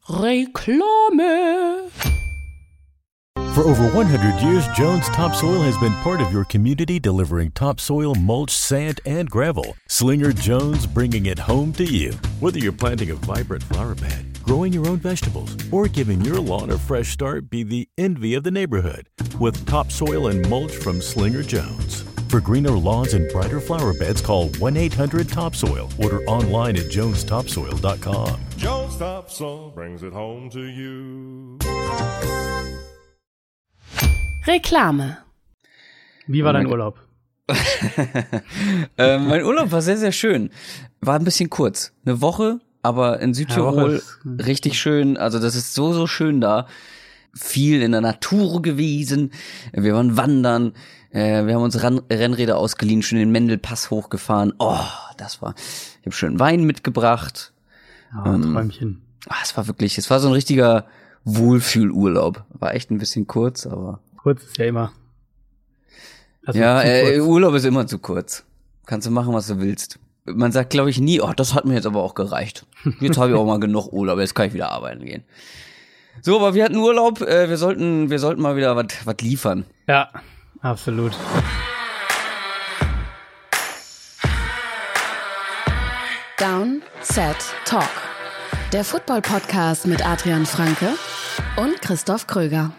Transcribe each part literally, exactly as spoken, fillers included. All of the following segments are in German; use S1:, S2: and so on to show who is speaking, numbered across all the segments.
S1: Reklame.
S2: For over one hundred years, Jones Topsoil has been part of your community, delivering topsoil, mulch, sand, and gravel. Slinger Jones, bringing it home to you. Whether you're planting a vibrant flower bed, growing your own vegetables, or giving your lawn a fresh start, be the envy of the neighborhood with topsoil and mulch from Slinger Jones. For greener lawns and brighter flower beds, call one eight hundred topsoil. Order online at jones topsoil dot com.
S3: Jones Topsoil brings it home to you.
S1: Reklame.
S4: Wie war dein Urlaub?
S5: äh, mein Urlaub war sehr, sehr schön. War ein bisschen kurz. Eine Woche, aber in Südtirol ja, richtig schön. Also das ist so, so schön da. Viel in der Natur gewesen. Wir waren wandern. Äh, wir haben uns Ran- Rennräder ausgeliehen, schon den Mendelpass hochgefahren. Oh, das war... Ich habe schön Wein mitgebracht.
S4: Ja, ähm, Träumchen.
S5: Ah, es war wirklich... Es war so ein richtiger Wohlfühlurlaub. War echt ein bisschen kurz, aber...
S4: Kurz ist ja immer. Also
S5: ja, äh, Urlaub ist immer zu kurz. Kannst du machen, was du willst. Man sagt, glaube ich, nie, oh, das hat mir jetzt aber auch gereicht. Jetzt habe ich auch mal genug Urlaub, jetzt kann ich wieder arbeiten gehen. So, aber wir hatten Urlaub, äh, wir sollten wir sollten mal wieder was was liefern.
S4: Ja, absolut.
S1: Down, Set, Talk. Der Football-Podcast mit Adrian Franke und Christoph Kröger.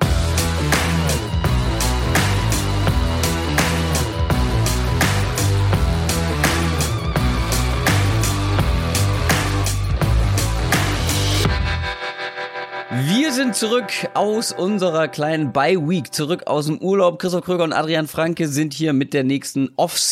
S5: Wir sind zurück aus unserer kleinen Bye-Week, zurück aus dem Urlaub. Christoph Kröger und Adrian Franke sind hier mit der nächsten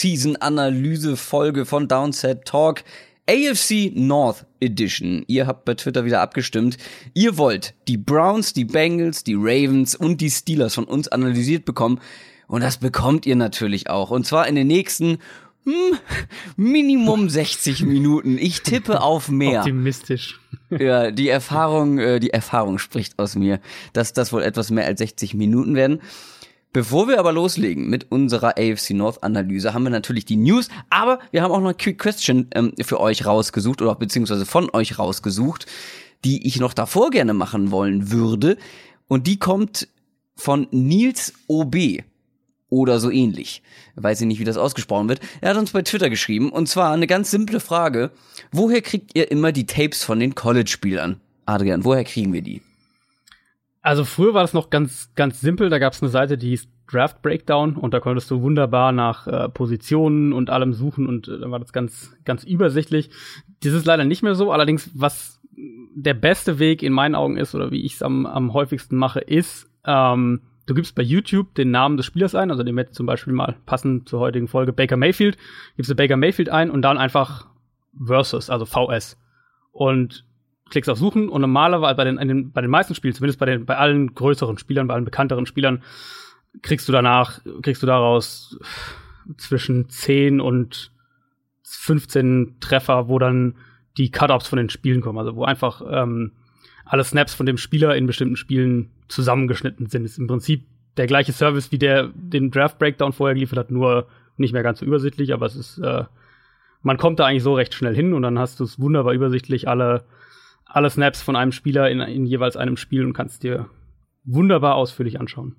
S5: Off-Season-Analyse-Folge von Downset Talk. A F C North Edition. Ihr habt bei Twitter wieder abgestimmt. Ihr wollt die Browns, die Bengals, die Ravens und die Steelers von uns analysiert bekommen. Und das bekommt ihr natürlich auch. Und zwar in den nächsten hm, Minimum sechzig Minuten. Ich tippe auf mehr.
S4: Optimistisch.
S5: Ja, die Erfahrung, äh, die Erfahrung spricht aus mir, dass das wohl etwas mehr als sechzig Minuten werden. Bevor wir aber loslegen mit unserer A F C North Analyse, haben wir natürlich die News, aber wir haben auch noch eine Quick Question ähm, für euch rausgesucht oder beziehungsweise von euch rausgesucht, die ich noch davor gerne machen wollen würde. Und die kommt von Nils O B oder so ähnlich. Weiß ich nicht, wie das ausgesprochen wird. Er hat uns bei Twitter geschrieben, und zwar eine ganz simple Frage. Woher kriegt ihr immer die Tapes von den College-Spielern? Adrian, woher kriegen wir die?
S4: Also früher war das noch ganz ganz simpel. Da gab es eine Seite, die hieß Draft Breakdown, und da konntest du wunderbar nach äh, Positionen und allem suchen, und äh, dann war das ganz ganz übersichtlich. Das ist leider nicht mehr so. Allerdings, was der beste Weg in meinen Augen ist, oder wie ich es am, am häufigsten mache, ist, ähm, du gibst bei YouTube den Namen des Spielers ein, also den jetzt zum Beispiel mal passend zur heutigen Folge Baker Mayfield, gibst du Baker Mayfield ein und dann einfach Versus, also V S. Und klickst auf Suchen, und normalerweise bei den, den, bei den meisten Spielen, zumindest bei den, bei allen größeren Spielern, bei allen bekannteren Spielern, kriegst du danach, kriegst du daraus zwischen zehn und fünfzehn Treffer, wo dann die Cut-Ups von den Spielen kommen, also wo einfach ähm, alle Snaps von dem Spieler in bestimmten Spielen zusammengeschnitten sind. Das ist im Prinzip der gleiche Service, wie der den Draft Breakdown vorher geliefert hat, nur nicht mehr ganz so übersichtlich, aber es ist, äh, man kommt da eigentlich so recht schnell hin, und dann hast du es wunderbar übersichtlich, alle alle Snaps von einem Spieler in, in jeweils einem Spiel, und kannst dir wunderbar ausführlich anschauen.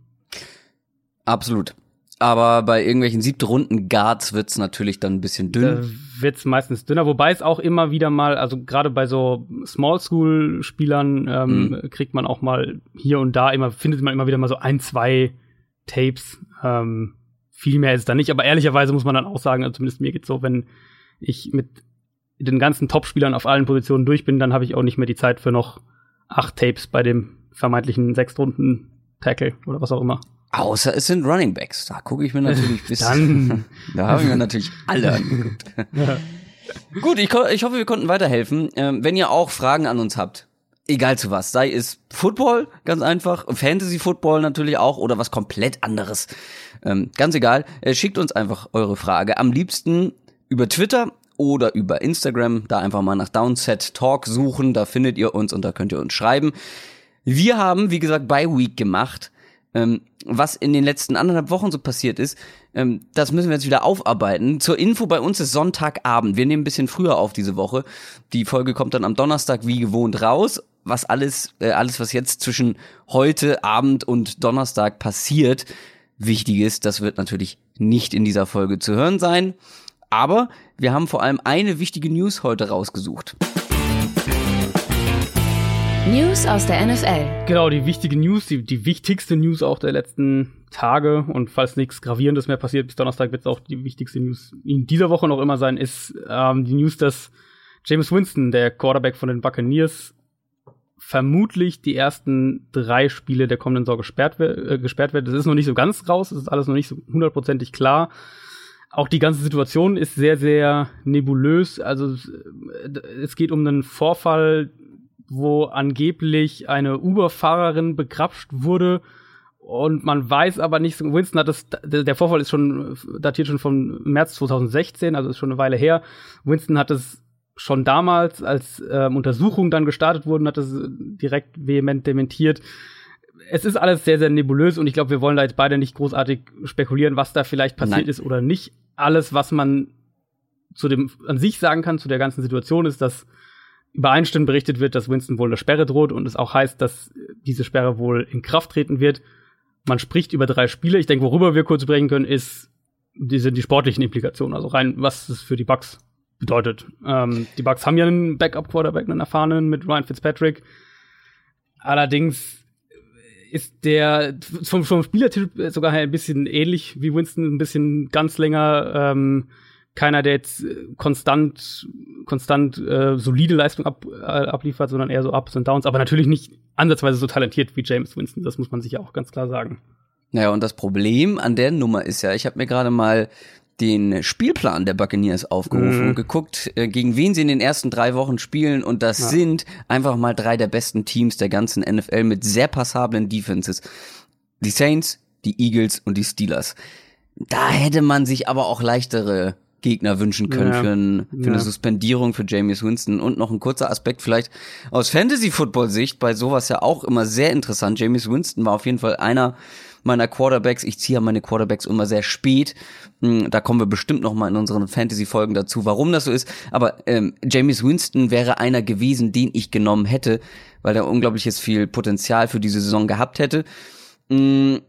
S5: Absolut. Aber bei irgendwelchen siebten Runden Guards wird's natürlich dann ein bisschen dünn.
S4: Da wird's meistens dünner, wobei es auch immer wieder mal, also gerade bei so Small-School-Spielern ähm, mhm. kriegt man auch mal hier und da immer, findet man immer wieder mal so ein, zwei Tapes. Ähm, viel mehr ist es da nicht, aber ehrlicherweise muss man dann auch sagen, also zumindest mir geht's so, wenn ich mit den ganzen Top-Spielern auf allen Positionen durch bin, dann habe ich auch nicht mehr die Zeit für noch acht Tapes bei dem vermeintlichen Sechstrunden-Tackle oder was auch immer.
S5: Außer es sind Running Backs. Da gucke ich mir natürlich bis.
S4: Dann.
S5: Da habe ich mir natürlich alle angeguckt. Ja. Gut, ich, ich hoffe, wir konnten weiterhelfen. Ähm, wenn ihr auch Fragen an uns habt, egal zu was, sei es Football, ganz einfach, Fantasy-Football natürlich auch, oder was komplett anderes. Ähm, ganz egal, äh, schickt uns einfach eure Frage. Am liebsten über Twitter oder über Instagram, da einfach mal nach Downset Talk suchen, da findet ihr uns und da könnt ihr uns schreiben. Wir haben, wie gesagt, Bye Week gemacht. Ähm, was in den letzten anderthalb Wochen so passiert ist, ähm, das müssen wir jetzt wieder aufarbeiten. Zur Info, bei uns ist Sonntagabend. Wir nehmen ein bisschen früher auf diese Woche. Die Folge kommt dann am Donnerstag wie gewohnt raus. was alles, äh, alles, was jetzt zwischen heute Abend und Donnerstag passiert, wichtig ist, das wird natürlich nicht in dieser Folge zu hören sein. Aber wir haben vor allem eine wichtige News heute rausgesucht.
S1: News aus der N F L.
S4: Genau, die wichtige News, die, die wichtigste News auch der letzten Tage. Und falls nichts Gravierendes mehr passiert, bis Donnerstag wird es auch die wichtigste News in dieser Woche noch immer sein, ist ähm, die News, dass Jameis Winston, der Quarterback von den Buccaneers, vermutlich die ersten drei Spiele der kommenden Saison gesperrt, äh, gesperrt wird. Das ist noch nicht so ganz raus, das ist alles noch nicht so hundertprozentig klar. Auch die ganze Situation ist sehr, sehr nebulös. Also es geht um einen Vorfall, wo angeblich eine Uber-Fahrerin begrapscht wurde und man weiß aber nicht, Winston hat das, der Vorfall ist schon, datiert schon vom März zwanzig sechzehn, also ist schon eine Weile her. Winston hat es schon damals, als ähm, Untersuchungen dann gestartet wurden, hat es direkt vehement dementiert. Es ist alles sehr, sehr nebulös und ich glaube, wir wollen da jetzt beide nicht großartig spekulieren, was da vielleicht passiert Nein. ist oder nicht. Alles, was man zu dem an sich sagen kann, zu der ganzen Situation, ist, dass übereinstimmend berichtet wird, dass Winston wohl eine Sperre droht und es auch heißt, dass diese Sperre wohl in Kraft treten wird. Man spricht über drei Spiele. Ich denke, worüber wir kurz sprechen können, ist die, sind die sportlichen Implikationen, also rein, was es für die Bucks bedeutet. Ähm, die Bucks haben ja einen Backup-Quarterback, einen erfahrenen mit Ryan Fitzpatrick. Allerdings ist der vom, vom Spielertyp sogar ein bisschen ähnlich wie Winston, ein bisschen ganz länger, ähm, keiner, der jetzt konstant, konstant äh, solide Leistung ab, äh, abliefert, sondern eher so Ups und Downs, aber natürlich nicht ansatzweise so talentiert wie Jameis Winston, das muss man sich ja auch ganz klar sagen. Naja,
S5: und das Problem an der Nummer ist ja, ich habe mir gerade mal den Spielplan der Buccaneers aufgerufen mhm. und geguckt, äh, gegen wen sie in den ersten drei Wochen spielen und das ja. sind einfach mal drei der besten Teams der ganzen N F L mit sehr passablen Defenses. Die Saints, die Eagles und die Steelers. Da hätte man sich aber auch leichtere Gegner wünschen können ja. für, ein, für ja. eine Suspendierung für Jameis Winston. Und noch ein kurzer Aspekt vielleicht aus Fantasy-Football-Sicht, bei sowas ja auch immer sehr interessant. Jameis Winston war auf jeden Fall einer meiner Quarterbacks. Ich ziehe ja meine Quarterbacks immer sehr spät. Da kommen wir bestimmt noch mal in unseren Fantasy-Folgen dazu, warum das so ist. Aber ähm, Jameis Winston wäre einer gewesen, den ich genommen hätte, weil er unglaubliches viel Potenzial für diese Saison gehabt hätte. Und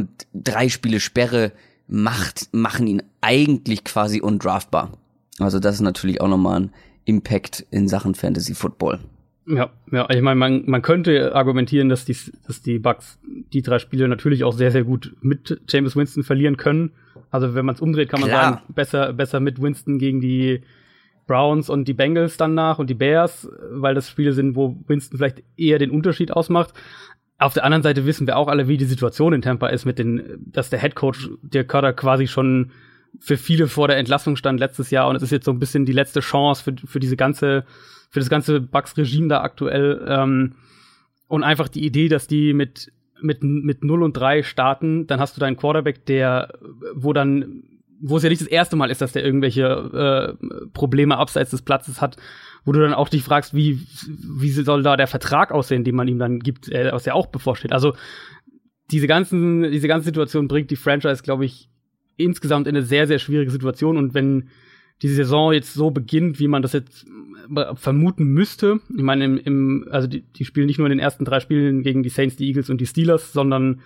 S5: drei Spiele Sperre macht, machen ihn eigentlich quasi undraftbar. Also das ist natürlich auch nochmal ein Impact in Sachen Fantasy Football.
S4: Ja, ja, ich meine, man, man könnte argumentieren, dass die, dass die Bucks die drei Spiele natürlich auch sehr, sehr gut mit Jameis Winston verlieren können. Also wenn man es umdreht, kann man Klar. sagen, besser, besser mit Winston gegen die Browns und die Bengals dann nach und die Bears, weil das Spiele sind, wo Winston vielleicht eher den Unterschied ausmacht. Auf der anderen Seite wissen wir auch alle, wie die Situation in Tampa ist, mit den, dass der Headcoach Dirk Koetter quasi schon für viele vor der Entlassung stand letztes Jahr und es ist jetzt so ein bisschen die letzte Chance für, für diese ganze, für das ganze Bucks-Regime da aktuell, ähm, und einfach die Idee, dass die mit, mit, mit null und drei starten, dann hast du deinen Quarterback, der, wo dann, wo es ja nicht das erste Mal ist, dass der irgendwelche, äh, Probleme abseits des Platzes hat, wo du dann auch dich fragst, wie, wie soll da der Vertrag aussehen, den man ihm dann gibt, äh, was ja auch bevorsteht. Also, diese ganzen, diese ganze Situation bringt die Franchise, glaube ich, insgesamt in eine sehr, sehr schwierige Situation. Und wenn die Saison jetzt so beginnt, wie man das jetzt vermuten müsste, ich meine, im, im, also die, die spielen nicht nur in den ersten drei Spielen gegen die Saints, die Eagles und die Steelers, sondern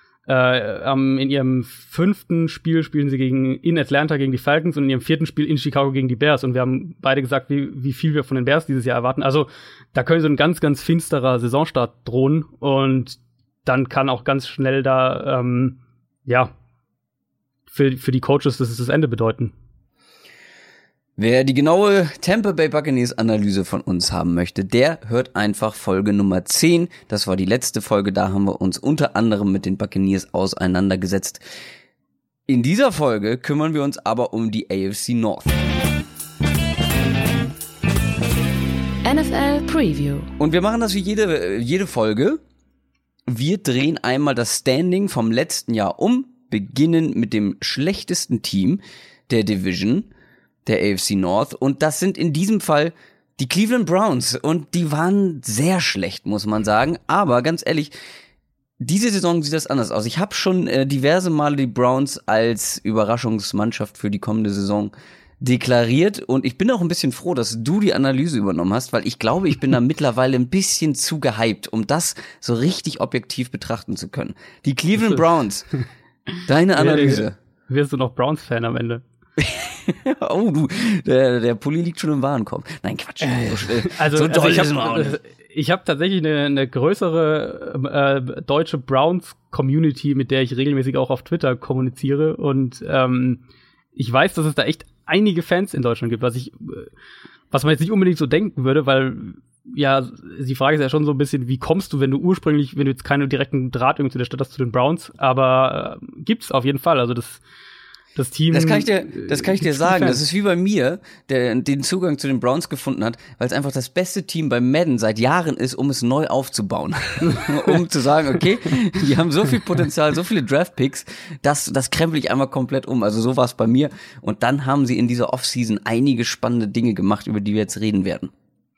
S4: äh, um, in ihrem fünften Spiel spielen sie gegen in Atlanta gegen die Falcons und in ihrem vierten Spiel in Chicago gegen die Bears. Und wir haben beide gesagt, wie, wie viel wir von den Bears dieses Jahr erwarten. Also da können so ein ganz, ganz finsterer Saisonstart drohen. Und dann kann auch ganz schnell da, ähm, ja, für, für die Coaches das ist das Ende bedeuten.
S5: Wer die genaue Tampa Bay Buccaneers Analyse von uns haben möchte, der hört einfach Folge Nummer zehn. Das war die letzte Folge, da haben wir uns unter anderem mit den Buccaneers auseinandergesetzt. In dieser Folge kümmern wir uns aber um die A F C North.
S1: N F L Preview.
S5: Und wir machen das wie jede, jede Folge. Wir drehen einmal das Standing vom letzten Jahr um, beginnen mit dem schlechtesten Team der Division, der A F C North, und das sind in diesem Fall die Cleveland Browns und die waren sehr schlecht, muss man sagen, aber ganz ehrlich, diese Saison sieht das anders aus. Ich habe schon äh, diverse Male die Browns als Überraschungsmannschaft für die kommende Saison deklariert und ich bin auch ein bisschen froh, dass du die Analyse übernommen hast, weil ich glaube, ich bin da mittlerweile ein bisschen zu gehypt, um das so richtig objektiv betrachten zu können. Die Cleveland Browns, deine Analyse.
S4: Wirst du noch Browns-Fan am Ende?
S5: Oh, du, der, der Pulli liegt schon im Warenkorb. Nein, Quatsch.
S4: Also,
S5: so
S4: also
S5: doll
S4: ich
S5: ist man auch
S4: habe
S5: nicht.
S4: ich hab tatsächlich eine, eine größere äh, deutsche Browns-Community, mit der ich regelmäßig auch auf Twitter kommuniziere. Und ähm, ich weiß, dass es da echt einige Fans in Deutschland gibt, was ich, was man jetzt nicht unbedingt so denken würde, weil ja, die Frage ist ja schon so ein bisschen, wie kommst du, wenn du ursprünglich, wenn du jetzt keinen direkten Draht irgendwie zu der Stadt hast, zu den Browns, aber äh, gibt's auf jeden Fall, also das Das Team.
S5: Das kann ich dir, das kann ich dir sagen. Das ist wie bei mir, der den Zugang zu den Browns gefunden hat, weil es einfach das beste Team bei Madden seit Jahren ist, um es neu aufzubauen. Um zu sagen, okay, die haben so viel Potenzial, so viele Draft-Picks, das, das krempel ich einmal komplett um. Also so war es bei mir. Und dann haben sie in dieser Offseason einige spannende Dinge gemacht, über die wir jetzt reden werden.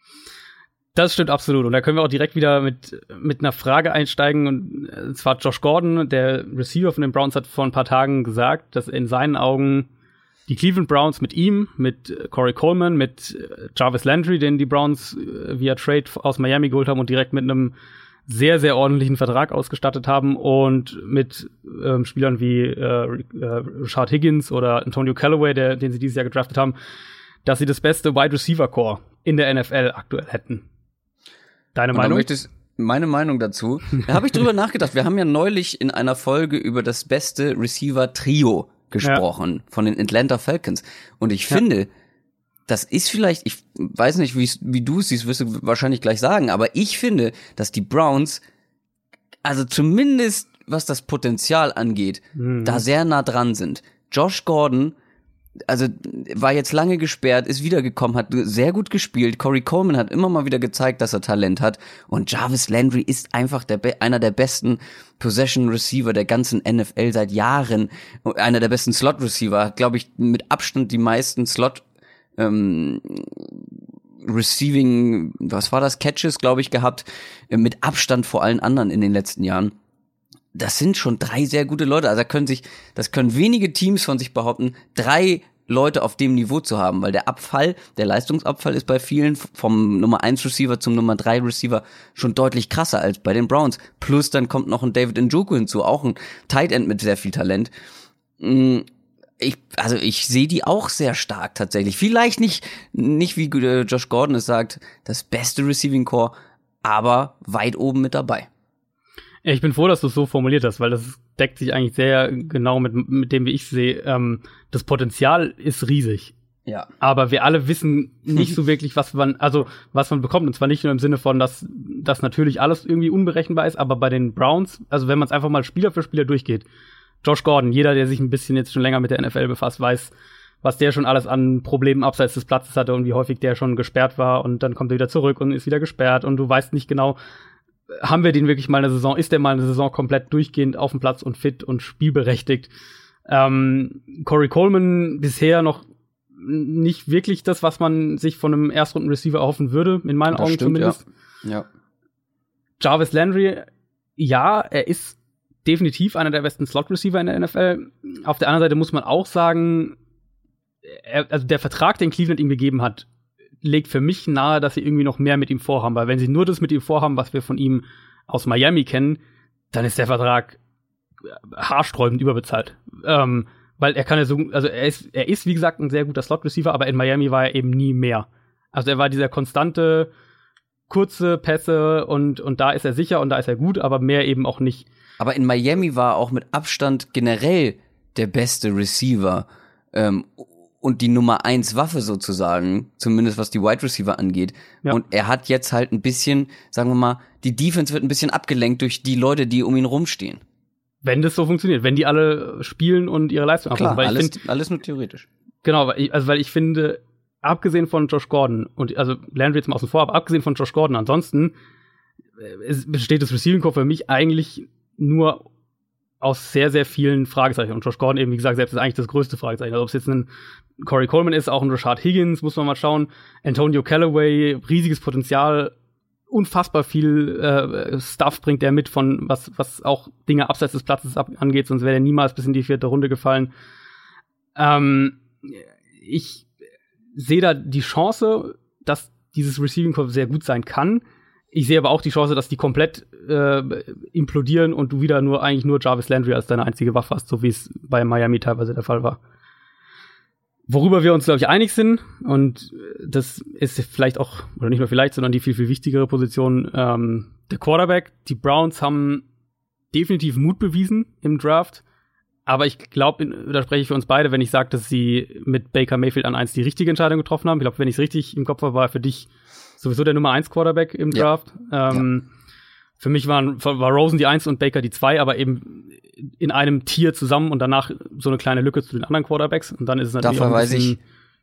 S4: Das stimmt absolut. Und da können wir auch direkt wieder mit, mit einer Frage einsteigen. Und zwar Josh Gordon, der Receiver von den Browns, hat vor ein paar Tagen gesagt, dass in seinen Augen die Cleveland Browns mit ihm, mit Corey Coleman, mit Jarvis Landry, den die Browns via Trade aus Miami geholt haben und direkt mit einem sehr, sehr ordentlichen Vertrag ausgestattet haben und mit ähm, Spielern wie äh, äh, Rashard Higgins oder Antonio Callaway, der, den sie dieses Jahr gedraftet haben, dass sie das beste Wide Receiver Core in der N F L aktuell hätten. Deine Meinung?
S5: Möchtest, meine Meinung dazu. Da habe ich drüber nachgedacht. Wir haben ja neulich in einer Folge über das beste Receiver-Trio gesprochen, ja, von den Atlanta Falcons. Und ich ja. finde, das ist vielleicht, ich weiß nicht, wie du es siehst, wirst du wahrscheinlich gleich sagen, aber ich finde, dass die Browns, also zumindest was das Potenzial angeht, mhm. da sehr nah dran sind. Josh Gordon, also war jetzt lange gesperrt, ist wiedergekommen, hat sehr gut gespielt. Corey Coleman hat immer mal wieder gezeigt, dass er Talent hat. Und Jarvis Landry ist einfach der Be- einer der besten Possession-Receiver der ganzen N F L seit Jahren. Einer der besten Slot-Receiver. Hat, glaube ich, mit Abstand die meisten Slot ähm, Receiving, was war das, Catches, glaube ich, gehabt. Mit Abstand vor allen anderen in den letzten Jahren. Das sind schon drei sehr gute Leute. Also da können sich, das können wenige Teams von sich behaupten, drei Leute auf dem Niveau zu haben, weil der Abfall, der Leistungsabfall ist bei vielen vom Nummer eins Receiver zum Nummer drei Receiver schon deutlich krasser als bei den Browns. Plus dann kommt noch ein David Njoku hinzu, auch ein Tight End mit sehr viel Talent. Ich, also ich sehe die auch sehr stark tatsächlich. Vielleicht nicht, nicht wie Josh Gordon es sagt, das beste Receiving Core, aber weit oben mit dabei.
S4: Ich bin froh, dass du es so formuliert hast, weil das deckt sich eigentlich sehr genau mit, mit dem, wie ich sehe. Ähm, das Potenzial ist riesig.
S5: Ja.
S4: Aber wir alle wissen nicht so wirklich, was man, also, was man bekommt. Und zwar nicht nur im Sinne von, dass, dass natürlich alles irgendwie unberechenbar ist, aber bei den Browns, also wenn man es einfach mal Spieler für Spieler durchgeht. Josh Gordon, jeder, der sich ein bisschen jetzt schon länger mit der N F L befasst, weiß, was der schon alles an Problemen abseits des Platzes hatte und wie häufig der schon gesperrt war und dann kommt er wieder zurück und ist wieder gesperrt und du weißt nicht genau, haben wir den wirklich mal eine Saison, ist der mal eine Saison komplett durchgehend auf dem Platz und fit und spielberechtigt. Ähm, Corey Coleman bisher noch nicht wirklich das, was man sich von einem Erstrunden-Receiver erhoffen würde, in meinen das Augen stimmt, zumindest.
S5: Ja. ja.
S4: Jarvis Landry, ja, er ist definitiv einer der besten Slot-Receiver in der N F L. Auf der anderen Seite muss man auch sagen, er, also der Vertrag, den Cleveland ihm gegeben hat, legt für mich nahe, dass sie irgendwie noch mehr mit ihm vorhaben, weil wenn sie nur das mit ihm vorhaben, was wir von ihm aus Miami kennen, dann ist der Vertrag haarsträubend überbezahlt. Ähm, weil er kann ja so, also er ist, er ist wie gesagt ein sehr guter Slot-Receiver, aber in Miami war er eben nie mehr. Also er war dieser konstante, kurze Pässe und, und da ist er sicher und da ist er gut, aber mehr eben auch nicht.
S5: Aber in Miami war er auch mit Abstand generell der beste Receiver, ähm, und die Nummer eins Waffe sozusagen, zumindest was die Wide Receiver angeht. Ja. Und er hat jetzt halt ein bisschen, sagen wir mal, die Defense wird ein bisschen abgelenkt durch die Leute, die um ihn rumstehen.
S4: Wenn das so funktioniert, wenn die alle spielen und ihre Leistung abrufen.
S5: Klar, alles, find, alles nur theoretisch.
S4: Genau, weil ich, also weil ich finde, abgesehen von Josh Gordon, und also Landry jetzt mal außen vor, aber abgesehen von Josh Gordon, ansonsten es besteht das Receiving Core für mich eigentlich nur aus sehr, sehr vielen Fragezeichen. Und Josh Gordon eben, wie gesagt, selbst ist eigentlich das größte Fragezeichen. Also ob es jetzt ein Corey Coleman ist, auch ein Rashard Higgins, muss man mal schauen. Antonio Callaway, riesiges Potenzial, unfassbar viel äh, Stuff bringt er mit, von was was auch Dinge abseits des Platzes ab- angeht, sonst wäre er niemals bis in die vierte Runde gefallen. Ähm, ich sehe da die Chance, dass dieses Receiving Corps sehr gut sein kann. Ich sehe aber auch die Chance, dass die komplett äh, implodieren und du wieder nur eigentlich nur Jarvis Landry als deine einzige Waffe hast, so wie es bei Miami teilweise der Fall war. Worüber wir uns, glaube ich, einig sind, und das ist vielleicht auch, oder nicht nur vielleicht, sondern die viel, viel wichtigere Position, ähm, der Quarterback. Die Browns haben definitiv Mut bewiesen im Draft, aber ich glaube, da spreche ich für uns beide, wenn ich sage, dass sie mit Baker Mayfield an eins die richtige Entscheidung getroffen haben. Ich glaube, wenn ich es richtig im Kopf habe, war er für dich sowieso der Nummer eins Quarterback im Draft. Ja. Ähm, ja. Für mich waren, war Rosen die eins und Baker die zwei, aber eben in einem Tier zusammen und danach so eine kleine Lücke zu den anderen Quarterbacks. Und dann ist es natürlich
S5: da verweise
S4: auch ein
S5: ich,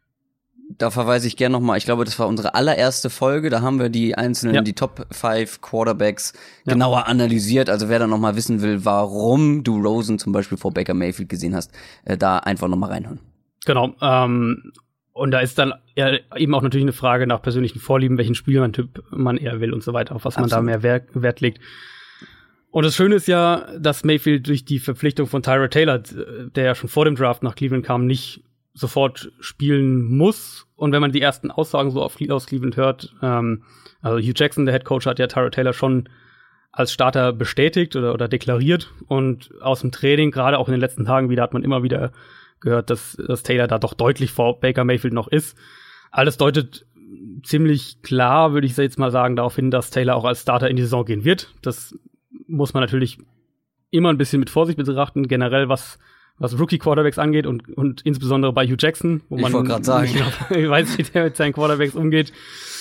S5: Da verweise ich gerne nochmal, ich glaube, das war unsere allererste Folge, da haben wir die einzelnen, ja. die Top fünf Quarterbacks ja. genauer analysiert. Also wer da nochmal wissen will, warum du Rosen zum Beispiel vor Baker Mayfield gesehen hast, äh, da einfach nochmal reinhören.
S4: Genau, ähm, und da ist dann ja eben auch natürlich eine Frage nach persönlichen Vorlieben, welchen Spielmann-Typ man eher will und so weiter, auf was Absolut. man da mehr Wert, Wert legt. Und das Schöne ist ja, dass Mayfield durch die Verpflichtung von Tyrod Taylor, der ja schon vor dem Draft nach Cleveland kam, nicht sofort spielen muss. Und wenn man die ersten Aussagen so aus Cleveland hört, ähm, also Hugh Jackson, der Head Coach, hat ja Tyrod Taylor schon als Starter bestätigt oder, oder deklariert. Und aus dem Training, gerade auch in den letzten Tagen wieder, hat man immer wieder gehört, dass, dass Taylor da doch deutlich vor Baker Mayfield noch ist. Alles deutet ziemlich klar, würde ich jetzt mal sagen, darauf hin, dass Taylor auch als Starter in die Saison gehen wird. Das muss man natürlich immer ein bisschen mit Vorsicht betrachten, generell was was Rookie-Quarterbacks angeht und, und insbesondere bei Hugh Jackson, wo man
S5: ich wollte gerade sagen,
S4: ich weiß, wie der mit seinen Quarterbacks umgeht.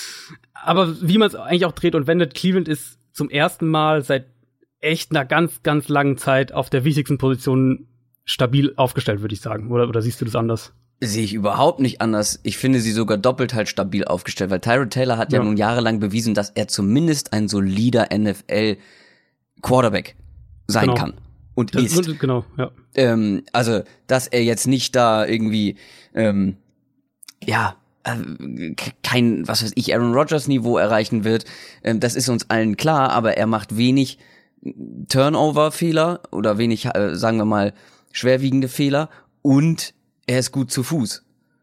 S4: Aber wie man es eigentlich auch dreht und wendet, Cleveland ist zum ersten Mal seit echt einer ganz, ganz langen Zeit auf der wichtigsten Position stabil aufgestellt, würde ich sagen. Oder, oder siehst du das anders?
S5: Sehe ich überhaupt nicht anders. Ich finde sie sogar doppelt halt stabil aufgestellt, weil Tyrod Taylor hat ja, ja nun jahrelang bewiesen, dass er zumindest ein solider N F L-Quarterback sein
S4: genau.
S5: kann. Und
S4: das
S5: ist.
S4: Genau, ja.
S5: Ähm, also, dass er jetzt nicht da irgendwie, ähm, ja, äh, kein, was weiß ich, Aaron Rodgers Niveau erreichen wird, ähm, das ist uns allen klar, aber er macht wenig Turnover-Fehler oder wenig, äh, sagen wir mal, schwerwiegende Fehler und er ist gut zu Fuß.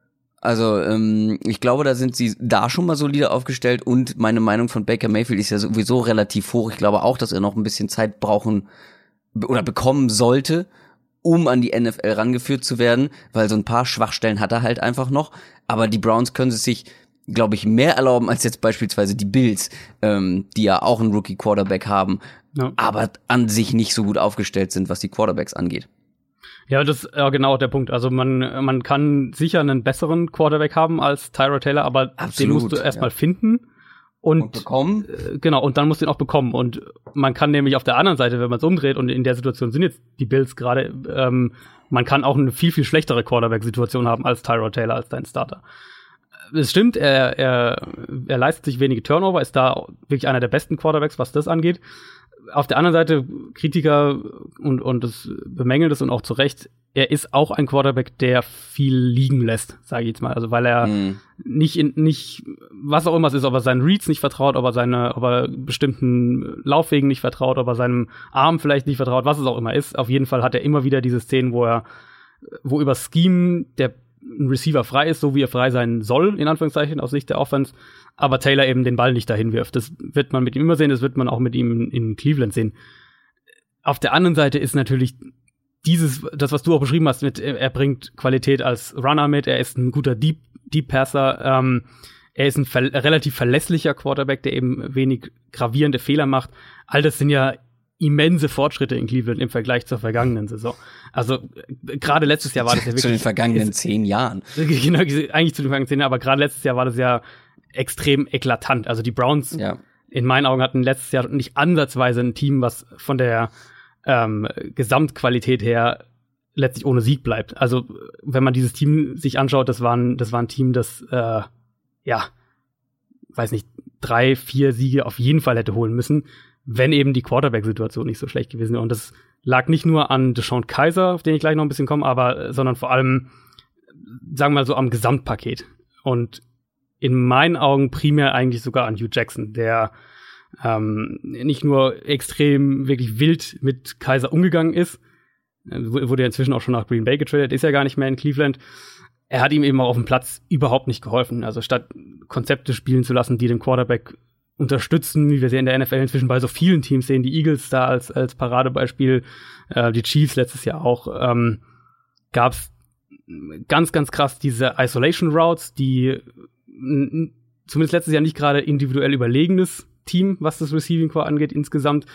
S5: Also, ähm, ich glaube, da sind sie da schon mal solide aufgestellt und meine Meinung von Baker Mayfield ist ja sowieso relativ hoch. Ich glaube auch, dass er noch ein bisschen Zeit brauchen oder bekommen sollte, um an die N F L rangeführt zu werden, weil so ein paar Schwachstellen hat er halt einfach noch. Aber die Browns können es sich, glaube ich, mehr erlauben als jetzt beispielsweise die Bills, ähm, die ja auch einen Rookie-Quarterback haben, ja. aber an sich nicht so gut aufgestellt sind, was die Quarterbacks angeht.
S4: Ja, das ist ja genau der Punkt. Also man man kann sicher einen besseren Quarterback haben als Tyrod Taylor, aber Absolut, den musst du erstmal ja. finden. Und,
S5: und bekommen.
S4: Äh, genau, und dann musst du ihn auch bekommen. Und man kann nämlich auf der anderen Seite, wenn man es umdreht, und in der Situation sind jetzt die Bills gerade, ähm, man kann auch eine viel, viel schlechtere Quarterback-Situation haben als Tyrod Taylor, als dein Starter. Es stimmt, er, er, er leistet sich wenige Turnover, ist da wirklich einer der besten Quarterbacks, was das angeht. Auf der anderen Seite, Kritiker und, und das bemängeln das und auch zu Recht, er ist auch ein Quarterback, der viel liegen lässt, sage ich jetzt mal. Also weil er mhm. nicht in, nicht, was auch immer es ist, ob er seinen Reads nicht vertraut, ob er seine, ob er bestimmten Laufwegen nicht vertraut, ob er seinem Arm vielleicht nicht vertraut, was es auch immer ist. Auf jeden Fall hat er immer wieder diese Szenen, wo er, wo über Scheme der ein Receiver frei ist, so wie er frei sein soll, in Anführungszeichen, aus Sicht der Offense, aber Taylor eben den Ball nicht dahin wirft. Das wird man mit ihm immer sehen, das wird man auch mit ihm in Cleveland sehen. Auf der anderen Seite ist natürlich dieses, das, was du auch beschrieben hast, mit, er bringt Qualität als Runner mit, er ist ein guter Deep, Deep Passer, ähm, er ist ein ver- relativ verlässlicher Quarterback, der eben wenig gravierende Fehler macht. All das sind ja immense Fortschritte in Cleveland im Vergleich zur vergangenen Saison. Also gerade letztes Jahr war das ja wirklich
S5: zu den vergangenen ist, zehn Jahren.
S4: Genau, eigentlich zu den vergangenen zehn Jahren, aber gerade letztes Jahr war das ja extrem eklatant. Also die Browns
S5: ja.
S4: in meinen Augen hatten letztes Jahr nicht ansatzweise ein Team, was von der ähm, Gesamtqualität her letztlich ohne Sieg bleibt. Also wenn man dieses Team sich anschaut, das war ein, das war ein Team, das äh, ja, weiß nicht, drei, vier Siege auf jeden Fall hätte holen müssen, wenn eben die Quarterback-Situation nicht so schlecht gewesen wäre. Und das lag nicht nur an DeShone Kizer, auf den ich gleich noch ein bisschen komme, aber sondern vor allem, sagen wir mal so, am Gesamtpaket. Und in meinen Augen primär eigentlich sogar an Hugh Jackson, der ähm, nicht nur extrem wirklich wild mit Kizer umgegangen ist, wurde ja inzwischen auch schon nach Green Bay getradet, ist ja gar nicht mehr in Cleveland, er hat ihm eben auch auf dem Platz überhaupt nicht geholfen. Also statt Konzepte spielen zu lassen, die den Quarterback unterstützen, wie wir sie in der N F L inzwischen bei so vielen Teams sehen, die Eagles da als, als Paradebeispiel, äh, die Chiefs letztes Jahr auch, ähm, gab es ganz, ganz krass diese Isolation Routes, die n- zumindest letztes Jahr nicht gerade individuell überlegenes Team, was das Receiving Core angeht insgesamt,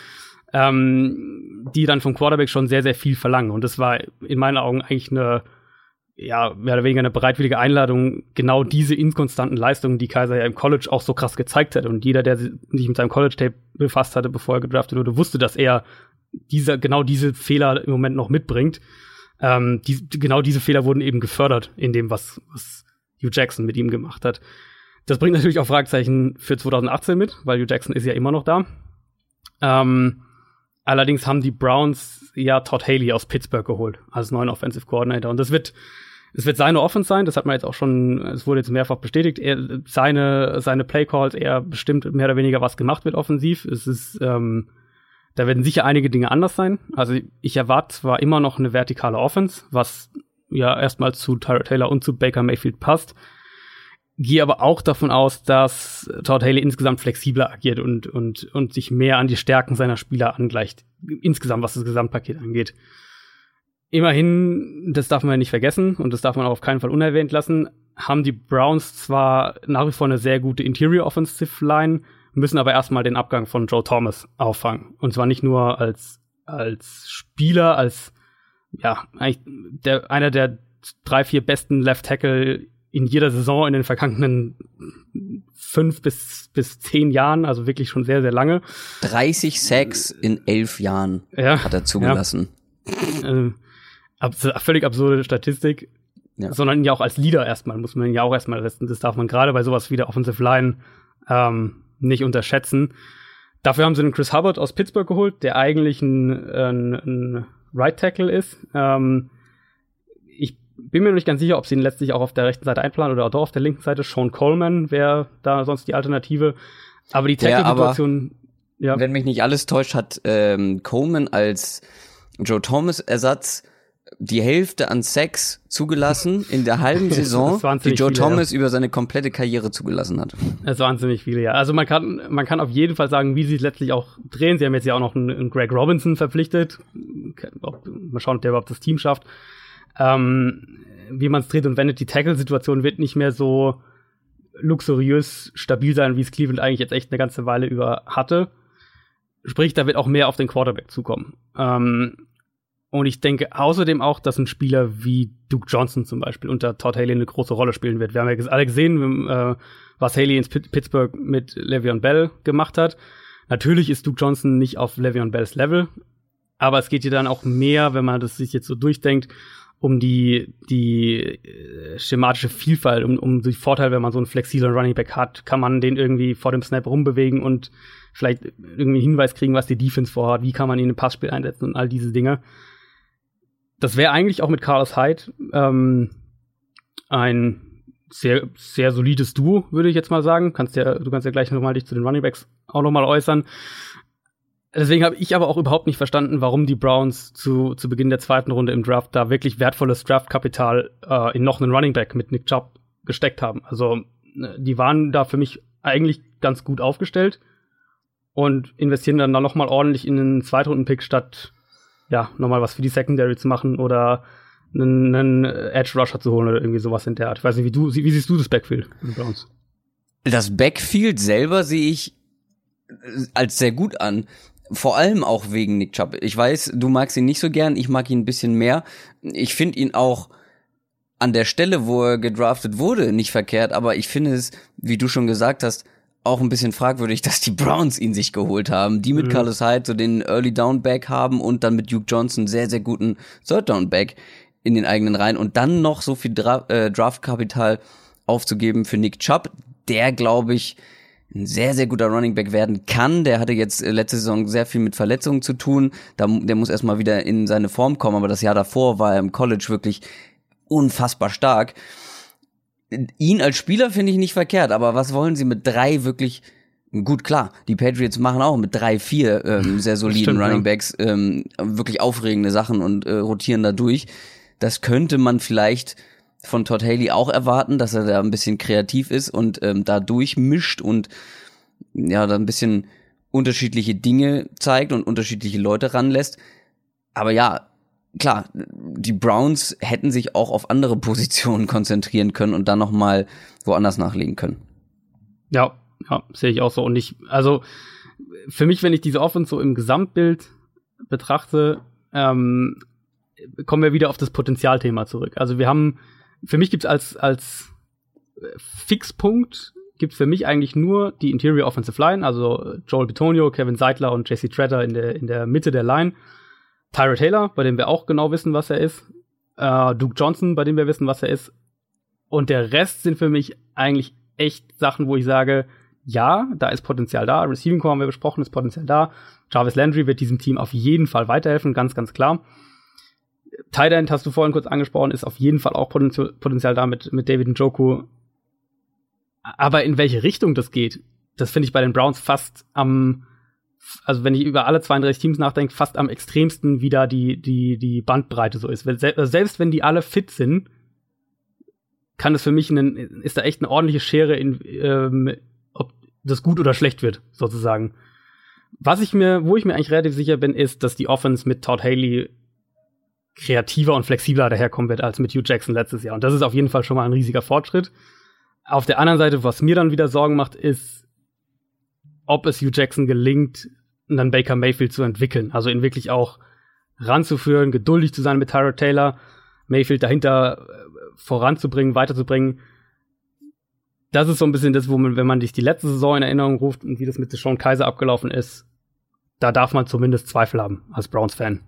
S4: ähm, die dann vom Quarterback schon sehr, sehr viel verlangen. Und das war in meinen Augen eigentlich eine, ja, mehr oder weniger eine bereitwillige Einladung, genau diese inkonstanten Leistungen, die Kizer ja im College auch so krass gezeigt hat. Und jeder, der sich mit seinem College-Tape befasst hatte, bevor er gedraftet wurde, wusste, dass er dieser, genau diese Fehler im Moment noch mitbringt. Ähm, die, genau diese Fehler wurden eben gefördert in dem, was, was Hugh Jackson mit ihm gemacht hat. Das bringt natürlich auch Fragezeichen für zwanzig achtzehn mit, weil Hugh Jackson ist ja immer noch da. Ähm, allerdings haben die Browns ja Todd Haley aus Pittsburgh geholt als neuen Offensive Coordinator. Und das wird, es wird seine Offense sein. Das hat man jetzt auch schon, es wurde jetzt mehrfach bestätigt. Er, seine, seine Playcalls, er bestimmt mehr oder weniger, was gemacht wird offensiv. Es ist, ähm, da werden sicher einige Dinge anders sein. Also ich erwarte zwar immer noch eine vertikale Offense, was ja erstmal zu Tyrod Taylor und zu Baker Mayfield passt, gehe aber auch davon aus, dass Todd Haley insgesamt flexibler agiert und, und, und sich mehr an die Stärken seiner Spieler angleicht, insgesamt, was das Gesamtpaket angeht. Immerhin, das darf man ja nicht vergessen und das darf man auch auf keinen Fall unerwähnt lassen, haben die Browns zwar nach wie vor eine sehr gute Interior Offensive Line, müssen aber erstmal den Abgang von Joe Thomas auffangen. Und zwar nicht nur als, als Spieler, als, ja, eigentlich der, einer der drei, vier besten Left Tackle in jeder Saison in den vergangenen fünf bis, bis zehn Jahren, also wirklich schon sehr, sehr lange.
S5: dreißig Sacks in elf Jahren ja, hat er zugelassen.
S4: Ja. Äh, abs- völlig absurde Statistik. Ja. Sondern ihn ja auch als Leader erstmal, muss man ihn ja auch erstmal setzen. Das darf man gerade bei sowas wie der Offensive Line ähm, nicht unterschätzen. Dafür haben sie den Chris Hubbard aus Pittsburgh geholt, der eigentlich ein, ein, ein Right Tackle ist. Ähm, ich bin mir noch nicht ganz sicher, ob sie ihn letztlich auch auf der rechten Seite einplanen oder auch auf der linken Seite. Sean Coleman wäre da sonst die Alternative. Aber die Tackle-Situation,
S5: ja, wenn mich nicht alles täuscht, hat ähm, Coleman als Joe Thomas Ersatz die Hälfte an Sacks zugelassen in der halben Saison, die Joe viele, Thomas ja. über seine komplette Karriere zugelassen hat.
S4: Das waren ziemlich viele, ja. Also man kann, man kann auf jeden Fall sagen, wie sie es letztlich auch drehen. Sie haben jetzt ja auch noch einen, einen Greg Robinson verpflichtet. Ob, mal schauen, ob der überhaupt das Team schafft. Ähm, wie man es dreht und wendet, die Tackle-Situation wird nicht mehr so luxuriös stabil sein, wie es Cleveland eigentlich jetzt echt eine ganze Weile über hatte. Sprich, da wird auch mehr auf den Quarterback zukommen. Ähm, Und ich denke außerdem auch, dass ein Spieler wie Duke Johnson zum Beispiel unter Todd Haley eine große Rolle spielen wird. Wir haben ja alle gesehen, äh, was Haley in Pittsburgh mit Le'Veon Bell gemacht hat. Natürlich ist Duke Johnson nicht auf Le'Veon Bells Level, aber es geht hier dann auch mehr, wenn man das sich jetzt so durchdenkt, um die die äh, schematische Vielfalt, um, um die Vorteile, wenn man so einen flexiblen Running Back hat, kann man den irgendwie vor dem Snap rumbewegen und vielleicht irgendwie einen Hinweis kriegen, was die Defense vorhat, wie kann man ihn im Passspiel einsetzen und all diese Dinge. Das wäre eigentlich auch mit Carlos Hyde ähm, ein sehr, sehr solides Duo, würde ich jetzt mal sagen. Kannst ja, du kannst ja gleich nochmal dich zu den Runningbacks auch nochmal äußern. Deswegen habe ich aber auch überhaupt nicht verstanden, warum die Browns zu, zu Beginn der zweiten Runde im Draft da wirklich wertvolles Draftkapital äh, in noch einen Runningback mit Nick Chubb gesteckt haben. Also die waren da für mich eigentlich ganz gut aufgestellt und investieren dann da nochmal ordentlich in einen Zweitrunden-Pick statt ja, nochmal was für die Secondary zu machen oder einen, einen Edge-Rusher zu holen oder irgendwie sowas in der Art. Ich weiß nicht, wie du, wie siehst du das Backfield bei uns?
S5: Das Backfield selber sehe ich als sehr gut an. Vor allem auch wegen Nick Chubb. Ich weiß, du magst ihn nicht so gern, ich mag ihn ein bisschen mehr. Ich finde ihn auch an der Stelle, wo er gedraftet wurde, nicht verkehrt, aber ich finde es, wie du schon gesagt hast, auch ein bisschen fragwürdig, dass die Browns ihn sich geholt haben. Die mit mhm. Carlos Hyde so den Early Down Back haben und dann mit Duke Johnson sehr, sehr guten Third Down Back in den eigenen Reihen und dann noch so viel Dra- äh, Draftkapital aufzugeben für Nick Chubb, der, glaube ich, ein sehr, sehr guter Running Back werden kann. Der hatte jetzt letzte Saison sehr viel mit Verletzungen zu tun. Da, der muss erstmal wieder in seine Form kommen, aber das Jahr davor war er im College wirklich unfassbar stark. Ihn als Spieler finde ich nicht verkehrt, aber was wollen sie mit drei wirklich, gut klar, die Patriots machen auch mit drei, vier ähm, sehr soliden Stimmt, Runningbacks ja. ähm, wirklich aufregende Sachen und äh, rotieren da durch. Das könnte man vielleicht von Todd Haley auch erwarten, dass er da ein bisschen kreativ ist und ähm, da durchmischt und ja, da ein bisschen unterschiedliche Dinge zeigt und unterschiedliche Leute ranlässt. Aber ja, klar, die Browns hätten sich auch auf andere Positionen konzentrieren können und dann nochmal woanders nachlegen können.
S4: Ja, ja, sehe ich auch so. Und ich, also für mich, wenn ich diese Offense so im Gesamtbild betrachte, ähm, kommen wir wieder auf das Potenzialthema zurück. Also wir haben, für mich gibt's als als Fixpunkt gibt's für mich eigentlich nur die Interior Offensive Line, also Joel Bitonio, Kevin Seidler und Jesse Tretter in der in der Mitte der Line. Tyrod Taylor, bei dem wir auch genau wissen, was er ist. Äh, Duke Johnson, bei dem wir wissen, was er ist. Und der Rest sind für mich eigentlich echt Sachen, wo ich sage, ja, da ist Potenzial da. Receiving Core haben wir besprochen, ist Potenzial da. Jarvis Landry wird diesem Team auf jeden Fall weiterhelfen, ganz, ganz klar. Tight End hast du vorhin kurz angesprochen, ist auf jeden Fall auch Potenzial, Potenzial da mit, mit David Njoku. Aber in welche Richtung das geht, das finde ich bei den Browns fast am, also wenn ich über alle zweiunddreißig Teams nachdenke, fast am extremsten, wie da die, die, die Bandbreite so ist. Selbst wenn die alle fit sind, kann es für mich, einen, ist da echt eine ordentliche Schere, in, ähm, ob das gut oder schlecht wird, sozusagen. Was ich mir, wo ich mir eigentlich relativ sicher bin, ist, dass die Offense mit Todd Haley kreativer und flexibler daherkommen wird als mit Hugh Jackson letztes Jahr. Und das ist auf jeden Fall schon mal ein riesiger Fortschritt. Auf der anderen Seite, was mir dann wieder Sorgen macht, ist, ob es Hugh Jackson gelingt, dann Baker Mayfield zu entwickeln. Also ihn wirklich auch ranzuführen, geduldig zu sein mit Tyrod Taylor, Mayfield dahinter voranzubringen, weiterzubringen. Das ist so ein bisschen das, wo man, wenn man sich die letzte Saison in Erinnerung ruft und wie das mit Deshaun Kaiser abgelaufen ist, da darf man zumindest Zweifel haben als Browns-Fan.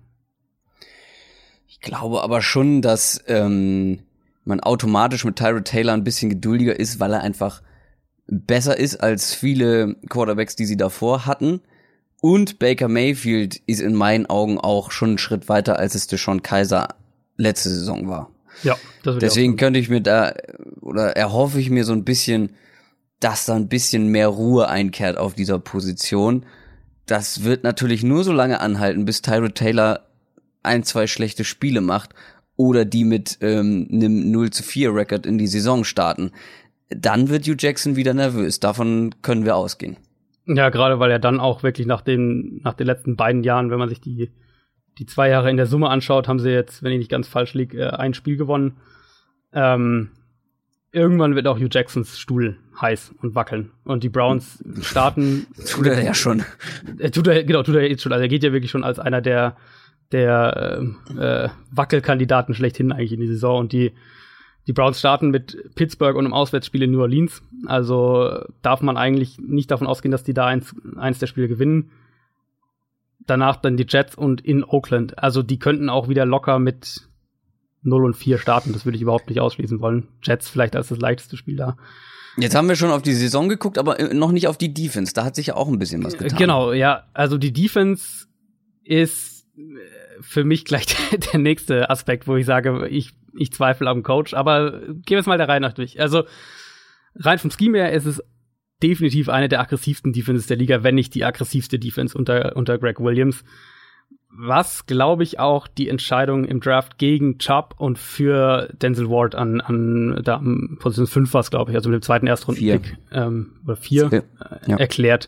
S5: Ich glaube aber schon, dass ähm, man automatisch mit Tyrod Taylor ein bisschen geduldiger ist, weil er einfach besser ist als viele Quarterbacks, die sie davor hatten. Und Baker Mayfield ist in meinen Augen auch schon einen Schritt weiter, als es Deshaun Kaiser letzte Saison war.
S4: Ja, das
S5: deswegen könnte ich mir da, oder erhoffe ich mir so ein bisschen, dass da ein bisschen mehr Ruhe einkehrt auf dieser Position. Das wird natürlich nur so lange anhalten, bis Tyrod Taylor ein, zwei schlechte Spiele macht oder die mit ähm, einem null zu vier Rekord in die Saison starten. Dann wird Hugh Jackson wieder nervös. Davon können wir ausgehen.
S4: Ja, gerade weil er dann auch wirklich nach den, nach den letzten beiden Jahren, wenn man sich die die zwei Jahre in der Summe anschaut, haben sie jetzt, wenn ich nicht ganz falsch liege, ein Spiel gewonnen. Ähm, irgendwann wird auch Hugh Jacksons Stuhl heiß und wackeln. Und die Browns starten.
S5: Tut er ja schon.
S4: Er tut er, genau, tut er jetzt schon. Also er geht ja wirklich schon als einer der, der äh, Wackelkandidaten schlechthin eigentlich in die Saison. Und die, die Browns starten mit Pittsburgh und einem Auswärtsspiel in New Orleans. Also darf man eigentlich nicht davon ausgehen, dass die da eins, eins der Spiele gewinnen. Danach dann die Jets und in Oakland. Also die könnten auch wieder locker mit null und vier starten. Das würde ich überhaupt nicht ausschließen wollen. Jets vielleicht als das leichteste Spiel da.
S5: Jetzt haben wir schon auf die Saison geguckt, aber noch nicht auf die Defense. Da hat sich ja auch ein bisschen was getan.
S4: Genau, ja. Also die Defense ist für mich gleich der nächste Aspekt, wo ich sage, ich, ich zweifle am Coach. Aber gehen wir es mal der Reihe nach durch. Also rein vom Scheme her ist es definitiv eine der aggressivsten Defenses der Liga, wenn nicht die aggressivste Defense unter, unter Greg Williams. Was, glaube ich, auch die Entscheidung im Draft gegen Chubb und für Denzel Ward an, an da am Position fünf war es, glaube ich, also mit dem zweiten Erstrunden-Pick ähm, oder vier äh, ja. erklärt.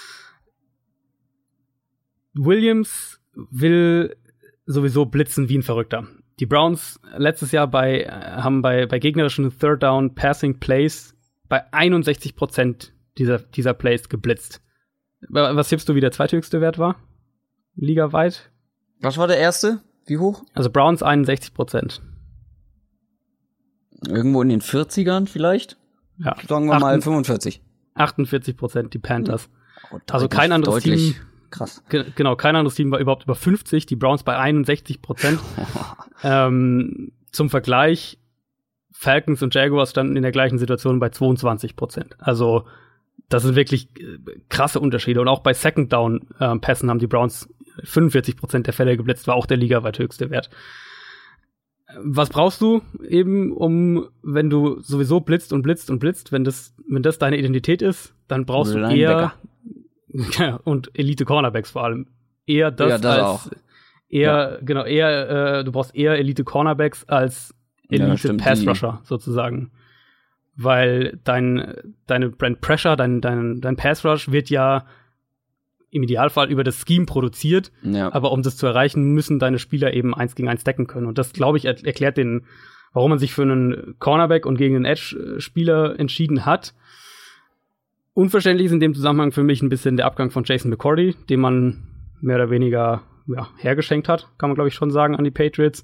S4: Williams will sowieso blitzen wie ein Verrückter. Die Browns letztes Jahr bei haben bei, bei gegnerischen Third Down Passing Plays bei einundsechzig Prozent dieser, dieser Plays geblitzt. Was tippst du, wie der zweithöchste Wert war? Ligaweit?
S5: Was war der erste? Wie hoch?
S4: Also Browns einundsechzig Prozent.
S5: Irgendwo in den vierzigern vielleicht?
S4: Ja.
S5: Sagen wir mal fünfundvierzig.
S4: achtundvierzig Prozent die Panthers.
S5: Oh,
S4: also kein anderes
S5: deutlich.
S4: Team.
S5: Krass.
S4: Ge- genau, kein anderes Team war überhaupt über fünfzig, die Browns bei einundsechzig Prozent. ähm, zum Vergleich, Falcons und Jaguars standen in der gleichen Situation bei zweiundzwanzig Prozent. Also das sind wirklich krasse Unterschiede. Und auch bei Second Down äh, Pässen haben die Browns fünfundvierzig Prozent der Fälle geblitzt, war auch der ligaweit höchste Wert. Was brauchst du eben, um, wenn du sowieso blitzt und blitzt und blitzt, wenn das, wenn das deine Identität ist, dann brauchst du eher ja, und Elite Cornerbacks vor allem. Eher das,
S5: ja, das
S4: als
S5: auch.
S4: eher, ja. genau, eher, äh, du brauchst eher Elite Cornerbacks als Elite-Pass-Rusher sozusagen. Weil dein, deine Brand Pressure, dein, dein, dein Pass-Rush wird ja im Idealfall über das Scheme produziert,
S5: ja.
S4: aber um das zu erreichen, müssen deine Spieler eben eins gegen eins decken können. Und das, glaube ich, er- erklärt den, warum man sich für einen Cornerback und gegen einen Edge-Spieler entschieden hat. Unverständlich ist in dem Zusammenhang für mich ein bisschen der Abgang von Jason McCourty, den man mehr oder weniger ja, hergeschenkt hat, kann man, glaube ich, schon sagen, an die Patriots.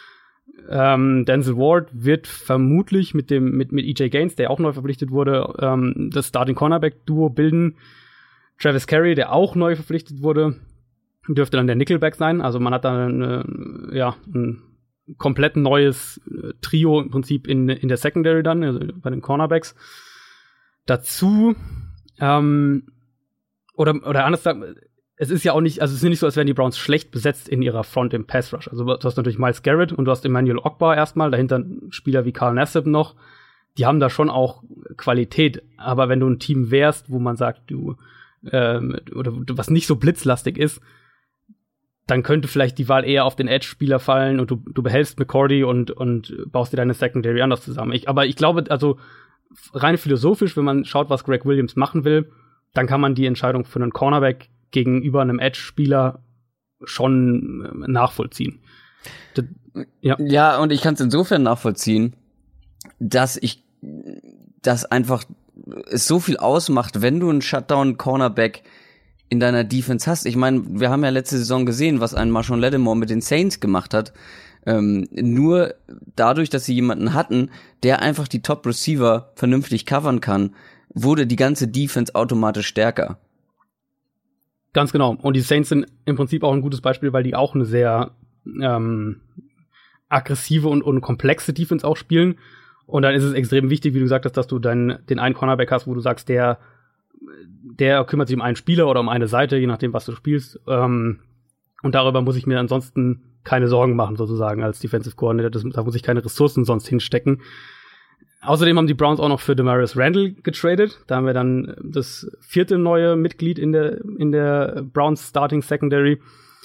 S4: Ähm, Denzel Ward wird vermutlich mit dem mit, mit E J Gaines, der auch neu verpflichtet wurde, ähm, das Starting-Cornerback-Duo bilden. Travis Carey, der auch neu verpflichtet wurde, dürfte dann der Nickelback sein. Also man hat da eine, ja, ein komplett neues Trio im Prinzip in, in der Secondary dann, also bei den Cornerbacks. Dazu, ähm, oder, oder anders gesagt, es ist ja auch nicht, also es ist nicht so, als wären die Browns schlecht besetzt in ihrer Front im Pass Rush. Also du hast natürlich Myles Garrett und du hast Emmanuel Ogbah erstmal, dahinter Spieler wie Carl Nassib noch. Die haben da schon auch Qualität. Aber wenn du ein Team wärst, wo man sagt, du ähm, oder was nicht so blitzlastig ist, dann könnte vielleicht die Wahl eher auf den Edge-Spieler fallen und du, du behältst McCourty und, und baust dir deine Secondary anders zusammen. Ich, aber ich glaube, also rein philosophisch, wenn man schaut, was Greg Williams machen will, dann kann man die Entscheidung für einen Cornerback gegenüber einem Edge-Spieler schon äh, nachvollziehen. Das, ja.
S5: ja, und ich kann es insofern nachvollziehen, dass ich das einfach es so viel ausmacht, wenn du einen Shutdown-Cornerback in deiner Defense hast. Ich meine, wir haben ja letzte Saison gesehen, was ein Marshawn Lattimore mit den Saints gemacht hat. Ähm, nur dadurch, dass sie jemanden hatten, der einfach die Top-Receiver vernünftig covern kann, wurde die ganze Defense automatisch stärker.
S4: Ganz genau. Und die Saints sind im Prinzip auch ein gutes Beispiel, weil die auch eine sehr ähm, aggressive und, und komplexe Defense auch spielen. Und dann ist es extrem wichtig, wie du gesagt hast, dass du deinen, den einen Cornerback hast, wo du sagst, der, der kümmert sich um einen Spieler oder um eine Seite, je nachdem, was du spielst. Ähm, und darüber muss ich mir ansonsten keine Sorgen machen, sozusagen, als Defensive Coordinator. Das, da muss ich keine Ressourcen sonst hinstecken. Außerdem haben die Browns auch noch für Demarius Randall getradet. Da haben wir dann das vierte neue Mitglied in der, in der Browns Starting Secondary.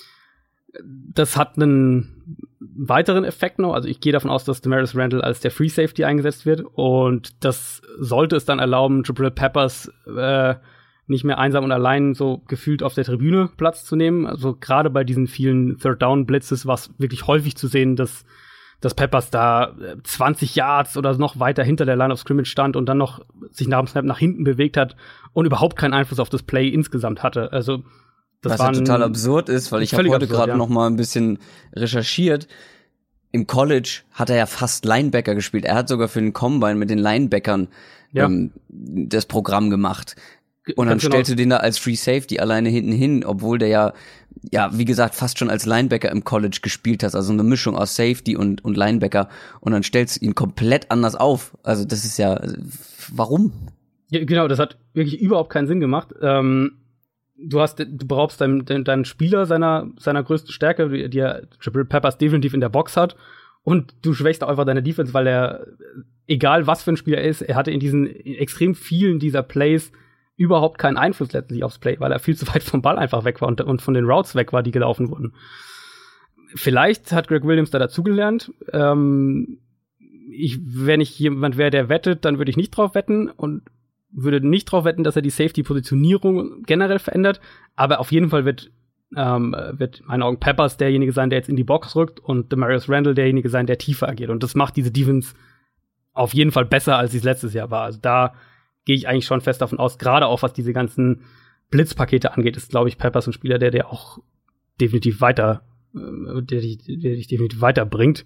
S4: Das hat einen weiteren Effekt noch. Also ich gehe davon aus, dass Demarius Randall als der Free Safety eingesetzt wird. Und das sollte es dann erlauben, Jabril Peppers äh, nicht mehr einsam und allein so gefühlt auf der Tribüne Platz zu nehmen. Also gerade bei diesen vielen Third-Down-Blitzes war es wirklich häufig zu sehen, dass dass Peppers da zwanzig Yards oder noch weiter hinter der Line of Scrimmage stand und dann noch sich nach dem Snap nach hinten bewegt hat und überhaupt keinen Einfluss auf das Play insgesamt hatte. Also das
S5: Was
S4: war
S5: ja total absurd ist, weil ich habe heute gerade
S4: ja.
S5: noch mal ein bisschen recherchiert. Im College hat er ja fast Linebacker gespielt. Er hat sogar für den Combine mit den Linebackern
S4: ja.
S5: ähm, das Programm gemacht. Und dann
S4: Ganz genau.
S5: stellst du den da als Free Safety alleine hinten hin, obwohl der ja, ja, wie gesagt, fast schon als Linebacker im College gespielt hat. Also eine Mischung aus Safety und, und Linebacker. Und dann stellst du ihn komplett anders auf. Also das ist ja, warum?
S4: Ja, genau, das hat wirklich überhaupt keinen Sinn gemacht. Ähm, du hast, du brauchst deinen, deinen Spieler seiner, seiner größten Stärke, die, die er Jabril Peppers definitiv in der Box hat. Und du schwächst auch einfach deine Defense, weil er, egal was für ein Spieler er ist, er hatte in diesen in extrem vielen dieser Plays überhaupt keinen Einfluss letztlich aufs Play, weil er viel zu weit vom Ball einfach weg war und, und von den Routes weg war, die gelaufen wurden. Vielleicht hat Greg Williams da dazugelernt. Ähm, ich, wenn ich jemand wäre, der wettet, dann würde ich nicht drauf wetten und würde nicht drauf wetten, dass er die Safety-Positionierung generell verändert. Aber auf jeden Fall wird, ähm, wird in meinen Augen Peppers derjenige sein, der jetzt in die Box rückt und Demarius Randall derjenige sein, der tiefer agiert. Und das macht diese Defense auf jeden Fall besser, als sie es letztes Jahr war. Also da gehe ich eigentlich schon fest davon aus, gerade auch was diese ganzen Blitzpakete angeht, ist, glaube ich, Peppers ein Spieler, der der auch definitiv weiter, äh, der dich der dich definitiv weiterbringt.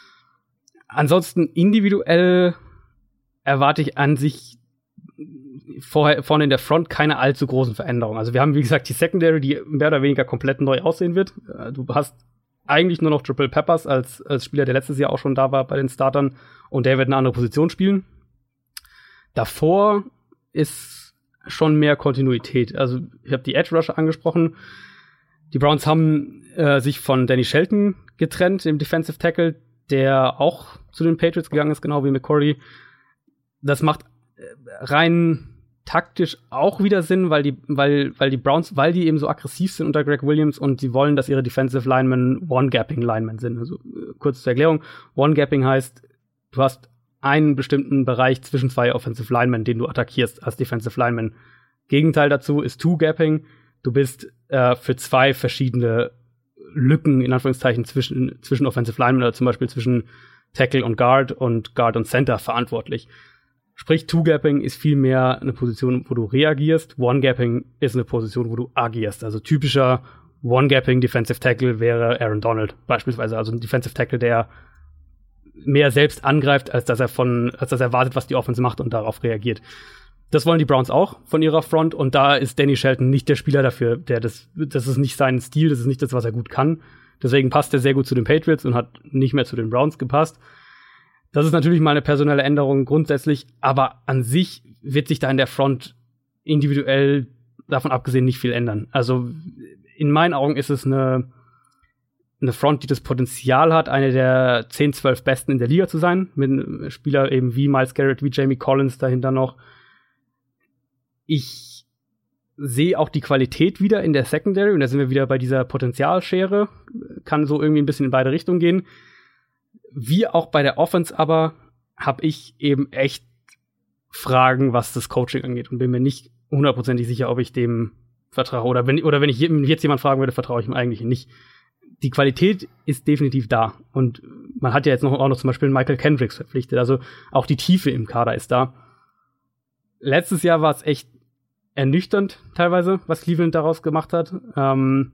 S4: Ansonsten individuell erwarte ich an sich vorher, vorne in der Front keine allzu großen Veränderungen. Also wir haben, wie gesagt, die Secondary, die mehr oder weniger komplett neu aussehen wird. Du hast eigentlich nur noch Jabril Peppers als, als Spieler, der letztes Jahr auch schon da war bei den Startern, und der wird eine andere Position spielen. Davor ist schon mehr Kontinuität. Also ich habe die Edge Rusher angesprochen. Die Browns haben äh, sich von Danny Shelton getrennt, dem Defensive Tackle, der auch zu den Patriots gegangen ist, genau wie McCourty. Das macht äh, rein taktisch auch wieder Sinn, weil die, weil, weil die Browns, weil die eben so aggressiv sind unter Greg Williams und sie wollen, dass ihre Defensive Linemen One-Gapping-Linemen sind. Also äh, kurz zur Erklärung. One-Gapping heißt, Du hast einen bestimmten Bereich zwischen zwei Offensive Linemen, den du attackierst als Defensive Lineman. Gegenteil dazu ist Two-Gapping. Du bist äh, für zwei verschiedene Lücken, in Anführungszeichen, zwischen, zwischen Offensive Linemen oder zum Beispiel zwischen Tackle und Guard und Guard und Center verantwortlich. Sprich, Two-Gapping ist vielmehr eine Position, wo du reagierst. One-Gapping ist eine Position, wo du agierst. Also typischer One-Gapping Defensive Tackle wäre Aaron Donald beispielsweise. Also ein Defensive Tackle, der mehr selbst angreift, als dass er von, als dass er wartet, was die Offense macht und darauf reagiert. Das wollen die Browns auch von ihrer Front und da ist Danny Shelton nicht der Spieler dafür, der das, das ist nicht sein Stil, das ist nicht das, was er gut kann. Deswegen passt er sehr gut zu den Patriots und hat nicht mehr zu den Browns gepasst. Das ist natürlich mal eine personelle Änderung grundsätzlich, aber an sich wird sich da in der Front individuell davon abgesehen nicht viel ändern. Also in meinen Augen ist es eine, eine Front, die das Potenzial hat, eine der zehn, zwölf Besten in der Liga zu sein, mit einem Spieler eben wie Myles Garrett, wie Jamie Collins dahinter noch. Ich sehe auch die Qualität wieder in der Secondary und da sind wir wieder bei dieser Potenzialschere. Kann so irgendwie ein bisschen in beide Richtungen gehen. Wie auch bei der Offense aber habe ich eben echt Fragen, was das Coaching angeht und bin mir nicht hundertprozentig sicher, ob ich dem vertraue. Oder wenn, oder wenn ich jetzt jemand fragen würde, vertraue ich ihm eigentlich nicht. Die Qualität ist definitiv da. Und man hat ja jetzt noch, auch noch zum Beispiel Michael Kendricks verpflichtet. Also auch die Tiefe im Kader ist da. Letztes Jahr war es echt ernüchternd teilweise, was Cleveland daraus gemacht hat. Ähm,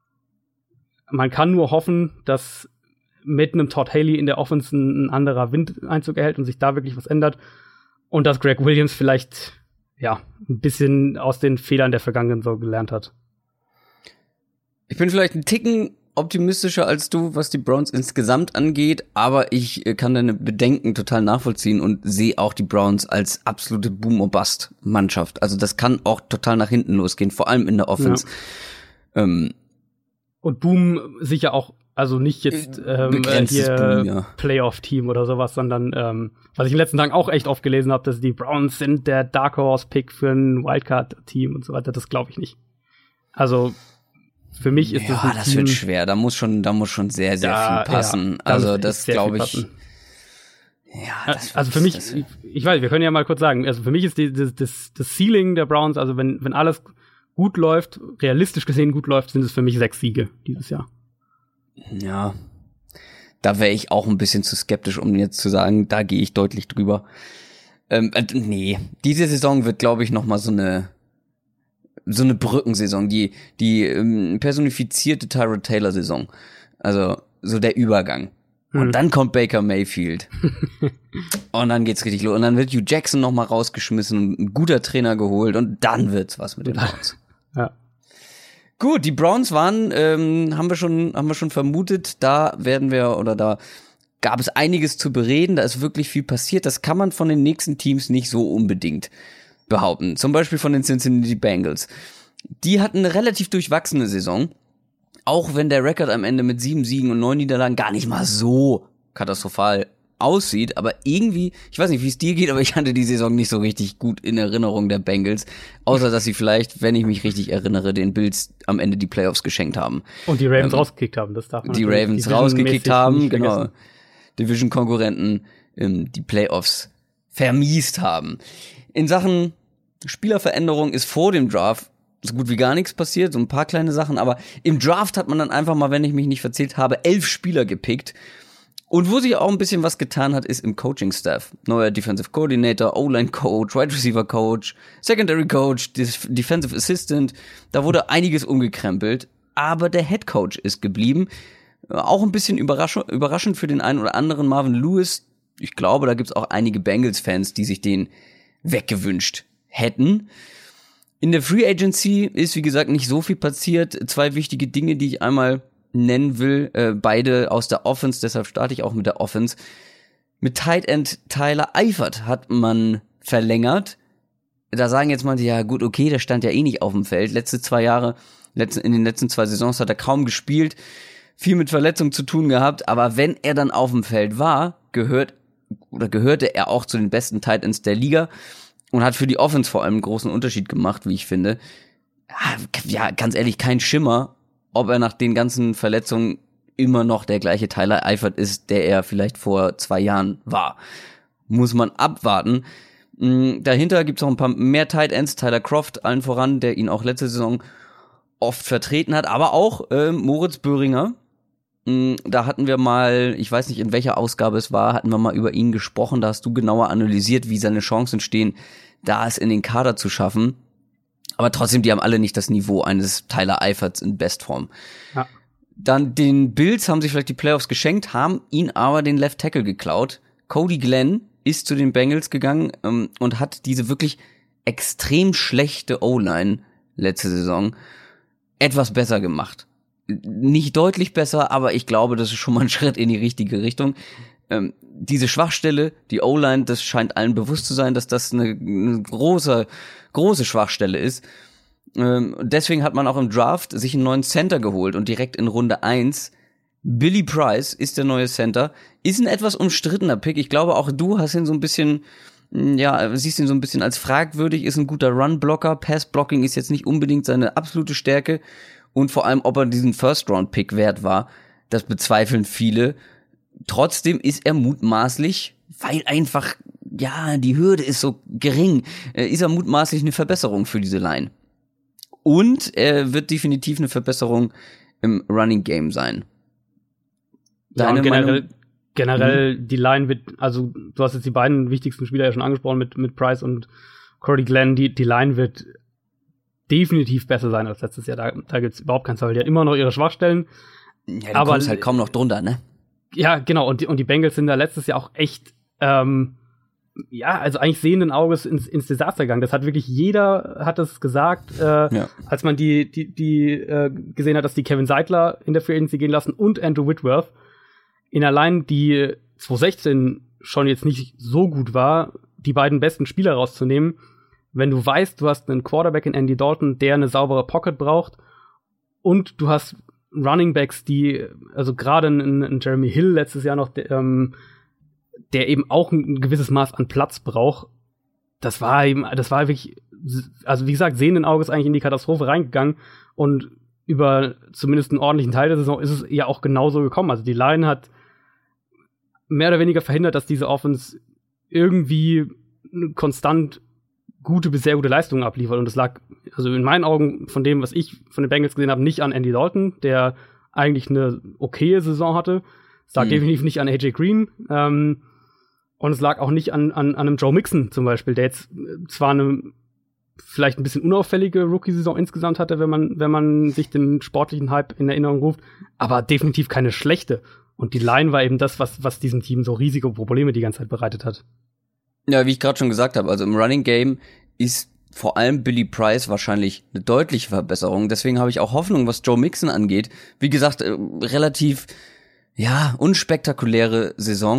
S4: man kann nur hoffen, dass mit einem Todd Haley in der Offense ein anderer Wind Einzug erhält und sich da wirklich was ändert. Und dass Greg Williams vielleicht ja ein bisschen aus den Fehlern der Vergangenheit so gelernt hat.
S5: Ich bin vielleicht ein Ticken optimistischer als du, was die Browns insgesamt angeht, aber ich kann deine Bedenken total nachvollziehen und sehe auch die Browns als absolute Boom-or-Bust-Mannschaft. Also das kann auch total nach hinten losgehen, vor allem in der Offense. Ja. Ähm,
S4: und Boom sicher auch, also nicht jetzt ähm, hier Boom, ja. Playoff-Team oder sowas, sondern ähm, was ich in den letzten Tagen auch echt oft gelesen habe, dass die Browns sind der Dark Horse-Pick für ein Wildcard-Team und so weiter, das glaube ich nicht. Also für mich ist
S5: ja,
S4: das ein
S5: das
S4: Team,
S5: wird schwer. Da muss schon, da muss schon sehr, sehr
S4: ja,
S5: viel passen.
S4: Ja, da
S5: also das glaube ich.
S4: Passen.
S5: Ja, das
S4: also für mich,
S5: das,
S4: ich, ich weiß, wir können ja mal kurz sagen. Also für mich ist die, das, das, das Ceiling der Browns, also wenn wenn alles gut läuft, realistisch gesehen gut läuft, sind es für mich sechs Siege dieses Jahr.
S5: Ja, da wäre ich auch ein bisschen zu skeptisch, um jetzt zu sagen, da gehe ich deutlich drüber. Ähm, äh, nee, diese Saison wird, glaube ich, noch mal so eine so eine Brückensaison, die die ähm, personifizierte Tyrod Taylor Saison. Also so der Übergang. Hm. Und dann kommt Baker Mayfield. Und dann geht's richtig los. Und dann wird Hugh Jackson noch mal rausgeschmissen und ein guter Trainer geholt und dann wird's was mit den Browns.
S4: Ja.
S5: Gut, die Browns waren, ähm, haben wir schon, haben wir schon vermutet, da werden wir, oder da gab es einiges zu bereden, da ist wirklich viel passiert, das kann man von den nächsten Teams nicht so unbedingt behaupten. Zum Beispiel von den Cincinnati Bengals. Die hatten eine relativ durchwachsene Saison, auch wenn der Rekord am Ende mit sieben Siegen und neun Niederlagen gar nicht mal so katastrophal aussieht, aber irgendwie, ich weiß nicht, wie es dir geht, aber ich hatte die Saison nicht so richtig gut in Erinnerung der Bengals, außer dass sie vielleicht, wenn ich mich richtig erinnere, den Bills am Ende die Playoffs geschenkt haben.
S4: Und die Ravens ähm, rausgekickt haben, das darf man
S5: Die Ravens
S4: Division
S5: rausgekickt haben, genau.
S4: Vergessen.
S5: Division-Konkurrenten ähm, die Playoffs vermiest haben. In Sachen Spielerveränderung ist vor dem Draft so gut wie gar nichts passiert, so ein paar kleine Sachen, aber im Draft hat man dann einfach mal, wenn ich mich nicht verzählt habe, elf Spieler gepickt. Und wo sich auch ein bisschen was getan hat, ist im Coaching-Staff. Neuer Defensive Coordinator, O-Line-Coach, Wide Receiver-Coach, Secondary-Coach, Defensive Assistant. Da wurde einiges umgekrempelt, aber der Head-Coach ist geblieben. Auch ein bisschen überrasch- überraschend für den einen oder anderen, Marvin Lewis. Ich glaube, da gibt's auch einige Bengals-Fans, die sich den weggewünscht hätten. In der Free Agency ist, wie gesagt, nicht so viel passiert. Zwei wichtige Dinge, die ich einmal nennen will, äh, beide aus der Offense, deshalb starte ich auch mit der Offense. Mit Tight End Tyler Eifert hat man verlängert. Da sagen jetzt manche, ja gut, okay, der stand ja eh nicht auf dem Feld. Letzte zwei Jahre, letzten, in den letzten zwei Saisons hat er kaum gespielt, viel mit Verletzungen zu tun gehabt, aber wenn er dann auf dem Feld war, gehört oder gehörte er auch zu den besten Tight Ends der Liga und hat für die Offense vor allem einen großen Unterschied gemacht, wie ich finde. Ja, ganz ehrlich, kein Schimmer, ob er nach den ganzen Verletzungen immer noch der gleiche Tyler Eifert ist, der er vielleicht vor zwei Jahren war. Muss man abwarten. Mhm, dahinter gibt's noch ein paar mehr Tight Ends, Tyler Croft allen voran, der ihn auch letzte Saison oft vertreten hat, aber auch äh, Moritz Böhringer. Mhm, da hatten wir mal, ich weiß nicht, in welcher Ausgabe es war, hatten wir mal über ihn gesprochen, da hast du genauer analysiert, wie seine Chancen stehen, da es in den Kader zu schaffen. Aber trotzdem, die haben alle nicht das Niveau eines Tyler Eiferts in Bestform. Ja. Dann den Bills haben sich vielleicht die Playoffs geschenkt, haben ihn aber den Left Tackle geklaut. Cody Glenn ist zu den Bengals gegangen ähm, und hat diese wirklich extrem schlechte O-Line letzte Saison etwas besser gemacht. Nicht deutlich besser, aber ich glaube, das ist schon mal ein Schritt in die richtige Richtung. Ähm, diese Schwachstelle, die O-Line, das scheint allen bewusst zu sein, dass das eine, eine große, große Schwachstelle ist. Ähm, deswegen hat man auch im Draft sich einen neuen Center geholt und direkt in Runde eins. Billy Price ist der neue Center. Ist ein etwas umstrittener Pick. Ich glaube, auch du hast ihn so ein bisschen, ja, siehst ihn so ein bisschen als fragwürdig. Ist ein guter Run-Blocker. Pass-Blocking ist jetzt nicht unbedingt seine absolute Stärke. Und vor allem, ob er diesen First-Round-Pick wert war, das bezweifeln viele. Trotzdem ist er mutmaßlich, weil einfach, ja, die Hürde ist so gering, ist er mutmaßlich eine Verbesserung für diese Line. Und er wird definitiv eine Verbesserung im Running Game sein.
S4: Deine ja, generell, Meinung? generell mhm. Die Line wird, also du hast jetzt die beiden wichtigsten Spieler ja schon angesprochen mit, mit Price und Cody Glenn, die, die Line wird definitiv besser sein als letztes Jahr. Da, da gibt's überhaupt keinen Zweifel. Die hat immer noch ihre Schwachstellen.
S5: Ja, du aber kommst halt kaum noch drunter, ne?
S4: Ja, genau, und die, und die Bengals sind da letztes Jahr auch echt, ähm, ja, also eigentlich sehenden Auges ins, ins Desaster gegangen. Das hat wirklich jeder, hat das gesagt, äh, ja. als man die, die, die äh, gesehen hat, dass die Kevin Seidler in der Free Agency gehen lassen und Andrew Whitworth. In allein die zwanzig sechzehn schon jetzt nicht so gut war, die beiden besten Spieler rauszunehmen, wenn du weißt, du hast einen Quarterback in Andy Dalton, der eine saubere Pocket braucht und du hast Running Backs, die, also gerade ein, ein Jeremy Hill letztes Jahr noch, der, ähm, der eben auch ein gewisses Maß an Platz braucht. Das war eben, das war wirklich, also wie gesagt, sehenden Auges eigentlich in die Katastrophe reingegangen und über zumindest einen ordentlichen Teil der Saison ist es ja auch genauso gekommen. Also die Line hat mehr oder weniger verhindert, dass diese Offense irgendwie konstant gute bis sehr gute Leistungen abliefert. Und das lag, also in meinen Augen, von dem, was ich von den Bengals gesehen habe, nicht an Andy Dalton, der eigentlich eine okaye Saison hatte. Es lag mhm. definitiv nicht an A J Green. Ähm, und es lag auch nicht an, an, an einem Joe Mixon zum Beispiel, der jetzt zwar eine vielleicht ein bisschen unauffällige Rookie-Saison insgesamt hatte, wenn man, wenn man sich den sportlichen Hype in Erinnerung ruft, aber definitiv keine schlechte. Und die Line war eben das, was, was diesem Team so riesige Probleme die ganze Zeit bereitet hat.
S5: Ja, wie ich gerade schon gesagt habe, also im Running Game ist vor allem Billy Price wahrscheinlich eine deutliche Verbesserung. Deswegen habe ich auch Hoffnung, was Joe Mixon angeht. Wie gesagt, äh, relativ, ja, unspektakuläre Saison.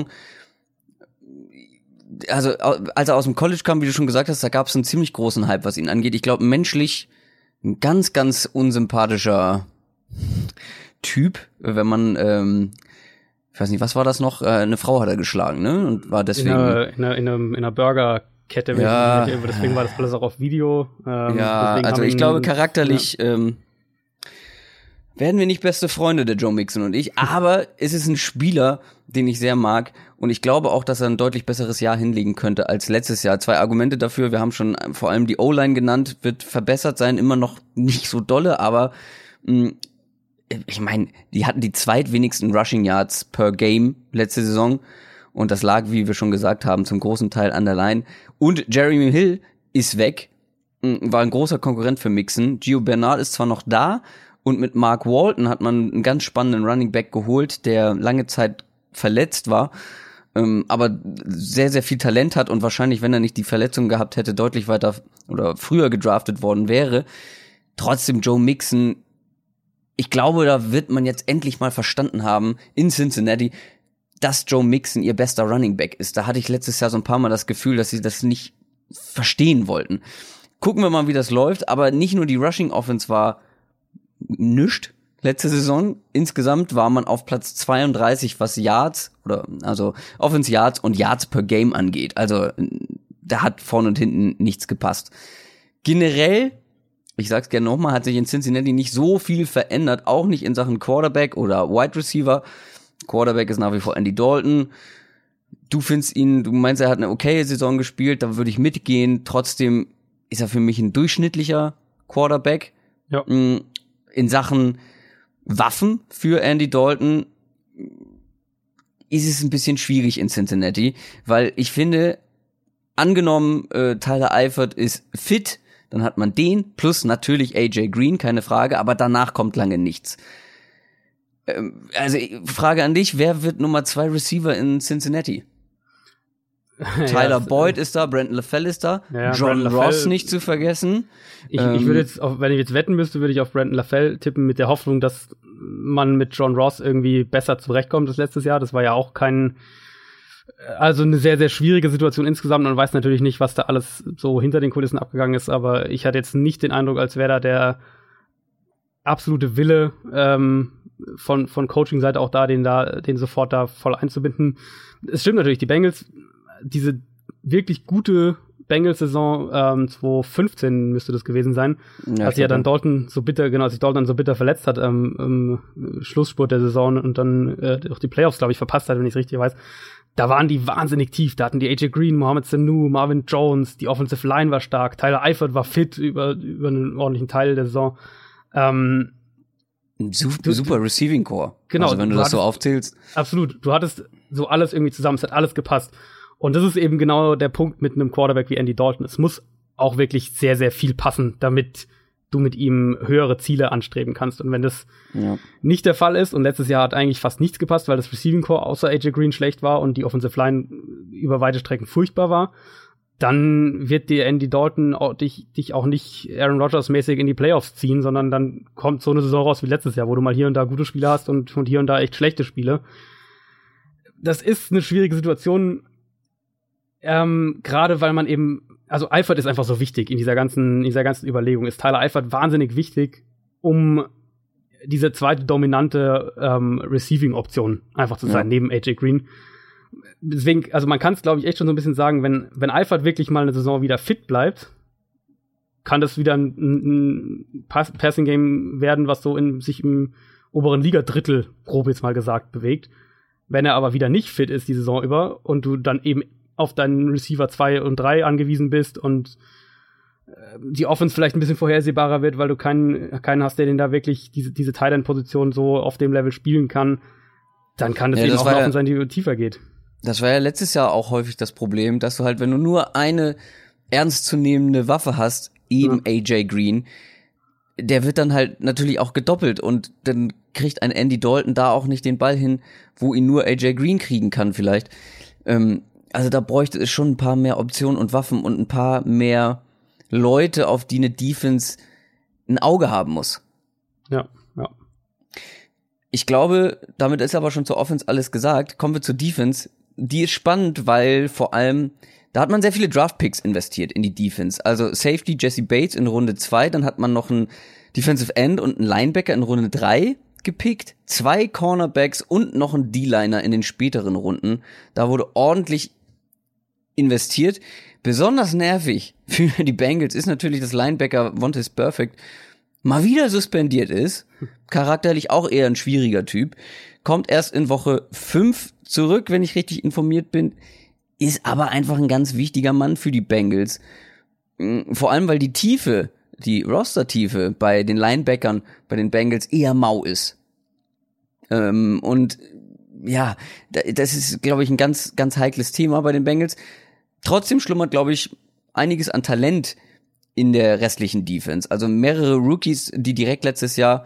S5: Also, als er aus dem College kam, wie du schon gesagt hast, da gab es einen ziemlich großen Hype, was ihn angeht. Ich glaube, menschlich ein ganz, ganz unsympathischer Typ, wenn man, ähm, ich weiß nicht, was war das noch? Äh, eine Frau hat er geschlagen, ne? Und war deswegen
S4: in einer, in einer, in einer, in einer Burgerkette.
S5: Ja,
S4: mit, deswegen war das alles auch auf Video. Ähm,
S5: ja, also ich ihn, glaube charakterlich ja. ähm, werden wir nicht beste Freunde, der Joe Mixon und ich. Aber es ist ein Spieler, den ich sehr mag. Und ich glaube auch, dass er ein deutlich besseres Jahr hinlegen könnte als letztes Jahr. Zwei Argumente dafür. Wir haben schon vor allem die O-Line genannt. Wird verbessert sein, immer noch nicht so dolle, aber mh, ich meine, die hatten die zweitwenigsten Rushing Yards per Game letzte Saison und das lag, wie wir schon gesagt haben, zum großen Teil an der Line. Und Jeremy Hill ist weg, war ein großer Konkurrent für Mixon. Gio Bernard ist zwar noch da und mit Mark Walton hat man einen ganz spannenden Running Back geholt, der lange Zeit verletzt war, aber sehr, sehr viel Talent hat und wahrscheinlich, wenn er nicht die Verletzung gehabt hätte, deutlich weiter oder früher gedraftet worden wäre. Trotzdem Joe Mixon, ich glaube, da wird man jetzt endlich mal verstanden haben in Cincinnati, dass Joe Mixon ihr bester Running Back ist. Da hatte ich letztes Jahr so ein paar Mal das Gefühl, dass sie das nicht verstehen wollten. Gucken wir mal, wie das läuft. Aber nicht nur die Rushing Offense war nischt letzte Saison. Insgesamt war man auf Platz zweiunddreißig, was Yards oder also Offense Yards und Yards per Game angeht. Also da hat vorne und hinten nichts gepasst. Generell ich sag's gerne nochmal, hat sich in Cincinnati nicht so viel verändert, auch nicht in Sachen Quarterback oder Wide Receiver. Quarterback ist nach wie vor Andy Dalton. Du findest ihn, du meinst, er hat eine okaye Saison gespielt, da würde ich mitgehen. Trotzdem ist er für mich ein durchschnittlicher Quarterback.
S4: Ja.
S5: In Sachen Waffen für Andy Dalton ist es ein bisschen schwierig in Cincinnati, weil ich finde, angenommen, äh, Tyler Eifert ist fit, dann hat man den, plus natürlich A J Green, keine Frage, aber danach kommt lange nichts. Ähm, also, Frage an dich, wer wird Nummer zwei Receiver in Cincinnati? Tyler ja, Boyd ist da, Brandon LaFell ist da,
S4: ja,
S5: John
S4: Brandon
S5: Ross
S4: LaFell,
S5: nicht zu vergessen.
S4: Ich,
S5: ähm,
S4: ich würde jetzt, auf, wenn ich jetzt wetten müsste, würde ich auf Brandon LaFell tippen, mit der Hoffnung, dass man mit John Ross irgendwie besser zurechtkommt als letztes Jahr. Das war ja auch kein, also eine sehr, sehr schwierige Situation insgesamt. Man weiß natürlich nicht, was da alles so hinter den Kulissen abgegangen ist, aber ich hatte jetzt nicht den Eindruck, als wäre da der absolute Wille ähm, von, von Coaching-Seite auch da, den da, den sofort da voll einzubinden. Es stimmt natürlich, die Bengals, diese wirklich gute Bengals-Saison ähm, zwanzig fünfzehn müsste das gewesen sein, ja, als sich ja dann Dalton so bitter, genau, als sich Dalton dann so bitter verletzt hat ähm, im Schlussspurt der Saison und dann äh, auch die Playoffs, glaube ich, verpasst hat, wenn ich es richtig weiß. Da waren die wahnsinnig tief. Da hatten die A J Green, Mohamed Sanu, Marvin Jones, die Offensive Line war stark, Tyler Eifert war fit über, über einen ordentlichen Teil der Saison. Ähm,
S5: Super, super Receiving Core.
S4: Genau.
S5: Also wenn du, du das
S4: hattest,
S5: so aufzählst.
S4: Absolut. Du hattest so alles irgendwie zusammen, es hat alles gepasst. Und das ist eben genau der Punkt mit einem Quarterback wie Andy Dalton. Es muss auch wirklich sehr, sehr viel passen, damit du mit ihm höhere Ziele anstreben kannst. Und wenn das ja. nicht der Fall ist, und letztes Jahr hat eigentlich fast nichts gepasst, weil das Receiving Core außer A J Green schlecht war und die Offensive Line über weite Strecken furchtbar war, dann wird dir Andy Dalton auch, dich, dich auch nicht Aaron Rodgers-mäßig in die Playoffs ziehen, sondern dann kommt so eine Saison raus wie letztes Jahr, wo du mal hier und da gute Spiele hast und, und hier und da echt schlechte Spiele. Das ist eine schwierige Situation, ähm, gerade weil man eben, also Eifert ist einfach so wichtig in dieser ganzen, in dieser ganzen Überlegung. Ist Tyler Eifert wahnsinnig wichtig, um diese zweite dominante ähm, Receiving-Option einfach zu sein, ja. neben A J Green. Deswegen, also man kann es, glaube ich, echt schon so ein bisschen sagen, wenn, wenn Eifert wirklich mal eine Saison wieder fit bleibt, kann das wieder ein, ein Pass- Passing-Game werden, was so in sich im oberen Liga-Drittel, grob jetzt mal gesagt, bewegt. Wenn er aber wieder nicht fit ist die Saison über und du dann eben auf deinen Receiver zwei und drei angewiesen bist und äh, die Offense vielleicht ein bisschen vorhersehbarer wird, weil du keinen, keinen hast, der den da wirklich diese, diese Tight-End-Position so auf dem Level spielen kann, dann kann das ja, eben das auch eine Offense sein, die tiefer geht.
S5: Das war ja letztes Jahr auch häufig das Problem, dass du halt, wenn du nur eine ernstzunehmende Waffe hast, eben ja. A J Green, der wird dann halt natürlich auch gedoppelt und dann kriegt ein Andy Dalton da auch nicht den Ball hin, wo ihn nur A J Green kriegen kann vielleicht. Ähm, also da bräuchte es schon ein paar mehr Optionen und Waffen und ein paar mehr Leute, auf die eine Defense ein Auge haben muss.
S4: Ja, ja.
S5: Ich glaube, damit ist aber schon zur Offense alles gesagt. Kommen wir zur Defense. Die ist spannend, weil vor allem, da hat man sehr viele Draft-Picks investiert in die Defense. Also Safety Jesse Bates in Runde zwei, dann hat man noch einen Defensive End und einen Linebacker in Runde drei gepickt, zwei Cornerbacks und noch einen D-Liner in den späteren Runden. Da wurde ordentlich investiert. Besonders nervig für die Bengals ist natürlich, dass Linebacker Vontaze Burfict mal wieder suspendiert ist. Charakterlich auch eher ein schwieriger Typ. Kommt erst in Woche fünf zurück, wenn ich richtig informiert bin. Ist aber einfach ein ganz wichtiger Mann für die Bengals. Vor allem, weil die Tiefe, die Roster-Tiefe bei den Linebackern, bei den Bengals eher mau ist. Ähm, und ja, das ist, glaube ich, ein ganz, ganz heikles Thema bei den Bengals. Trotzdem schlummert, glaube ich, einiges an Talent in der restlichen Defense. Also mehrere Rookies, die direkt letztes Jahr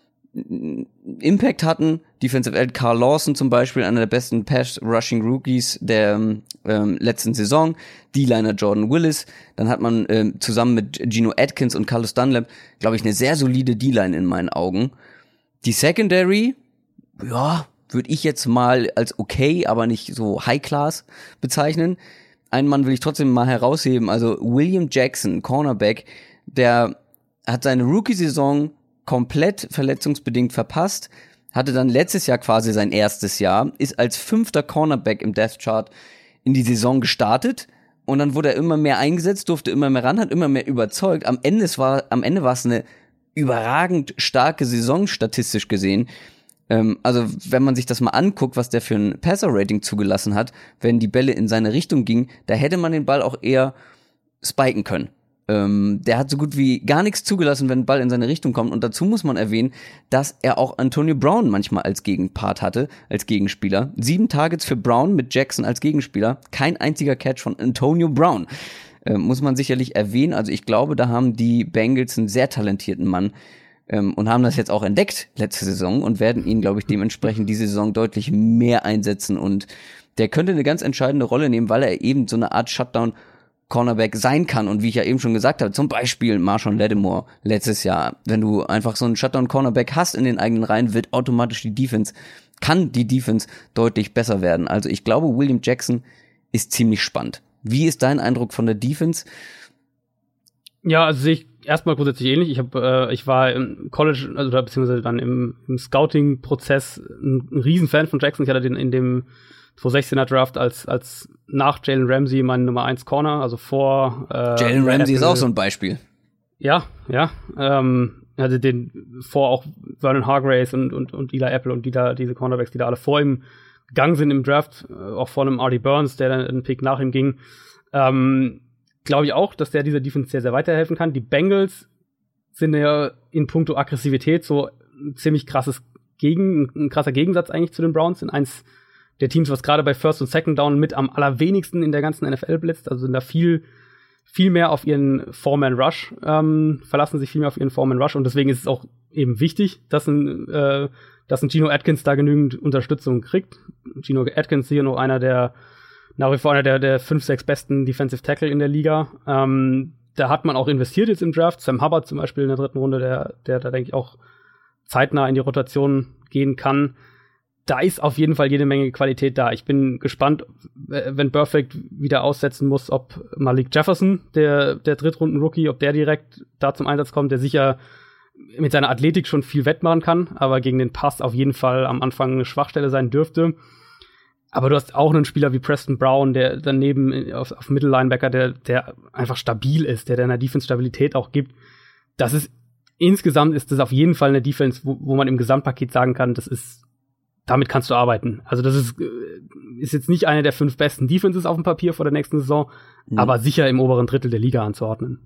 S5: Impact hatten. Defensive End Carl Lawson zum Beispiel, einer der besten Pass-Rushing-Rookies der ähm, letzten Saison. D-Liner Jordan Willis. Dann hat man ähm, zusammen mit Geno Atkins und Carlos Dunlap, glaube ich, eine sehr solide D-Line in meinen Augen. Die Secondary, ja, würde ich jetzt mal als okay, aber nicht so High-Class bezeichnen. Einen Mann will ich trotzdem mal herausheben. Also William Jackson, Cornerback, der hat seine Rookie-Saison komplett verletzungsbedingt verpasst, hatte dann letztes Jahr quasi sein erstes Jahr, ist als fünfter Cornerback im Death Chart in die Saison gestartet und dann wurde er immer mehr eingesetzt, durfte immer mehr ran, hat immer mehr überzeugt. Am Ende war, am Ende war es eine überragend starke Saison statistisch gesehen. Ähm, also wenn man sich das mal anguckt, was der für ein Passer-Rating zugelassen hat, wenn die Bälle in seine Richtung gingen, da hätte man den Ball auch eher spiken können. Ähm, der hat so gut wie gar nichts zugelassen, wenn ein Ball in seine Richtung kommt. Und dazu muss man erwähnen, dass er auch Antonio Brown manchmal als Gegenpart hatte, als Gegenspieler. Sieben Targets für Brown mit Jackson als Gegenspieler. Kein einziger Catch von Antonio Brown. Ähm, muss man sicherlich erwähnen. Also ich glaube, da haben die Bengals einen sehr talentierten Mann ähm, und haben das jetzt auch entdeckt letzte Saison und werden ihn, glaube ich, dementsprechend diese Saison deutlich mehr einsetzen. Und der könnte eine ganz entscheidende Rolle nehmen, weil er eben so eine Art Shutdown Cornerback sein kann. Und wie ich ja eben schon gesagt habe, zum Beispiel Marshawn Lattimore letztes Jahr, wenn du einfach so einen Shutdown-Cornerback hast in den eigenen Reihen, wird automatisch die Defense, kann die Defense deutlich besser werden. Also ich glaube, William Jackson ist ziemlich spannend. Wie ist dein Eindruck von der Defense?
S4: Ja, also sehe ich erstmal grundsätzlich ähnlich. Ich habe, äh, ich war im College, also da, beziehungsweise dann im, im Scouting-Prozess ein, ein Riesenfan von Jackson. Ich hatte den in dem zweitausendsechzehner Draft als als nach Jalen Ramsey mein Nummer eins Corner, also vor äh,
S5: Jalen Ramsey ist auch so ein Beispiel.
S4: Ja, ja, ähm, also den vor auch Vernon Hargreaves und und und Eli Apple und die da diese Cornerbacks, die da alle vor ihm gegangen sind im Draft, äh, auch vor einem Artie Burns, der dann einen Pick nach ihm ging. Ähm, glaube ich auch, dass der dieser Defense sehr sehr weiterhelfen kann. Die Bengals sind ja in puncto Aggressivität so ein ziemlich krasses Gegen ein krasser Gegensatz eigentlich zu den Browns, sind eins der Teams, was gerade bei First und Second Down mit am allerwenigsten in der ganzen N F L blitzt, also sind da viel, viel mehr auf ihren Four-Man-Rush, ähm, verlassen sich viel mehr auf ihren Four-Man-Rush und deswegen ist es auch eben wichtig, dass ein, äh, dass ein Geno Atkins da genügend Unterstützung kriegt. Geno Atkins hier noch einer der, nach wie vor einer der, der fünf, sechs besten Defensive Tackle in der Liga. Ähm, da hat man auch investiert jetzt im Draft. Sam Hubbard zum Beispiel in der dritten Runde, der, der da denke ich auch zeitnah in die Rotation gehen kann. Da ist auf jeden Fall jede Menge Qualität da. Ich bin gespannt, wenn Burfict wieder aussetzen muss, ob Malik Jefferson, der, der Drittrunden-Rookie, ob der direkt da zum Einsatz kommt, der sicher mit seiner Athletik schon viel wettmachen kann, aber gegen den Pass auf jeden Fall am Anfang eine Schwachstelle sein dürfte. Aber du hast auch einen Spieler wie Preston Brown, der daneben auf, auf Mittellinebacker, der, der einfach stabil ist, der deiner Defense Stabilität auch gibt. Das ist, insgesamt ist das auf jeden Fall eine Defense, wo, wo man im Gesamtpaket sagen kann, das ist, damit kannst du arbeiten. Also das ist, ist jetzt nicht eine der fünf besten Defenses auf dem Papier vor der nächsten Saison, mhm. aber sicher im oberen Drittel der Liga anzuordnen.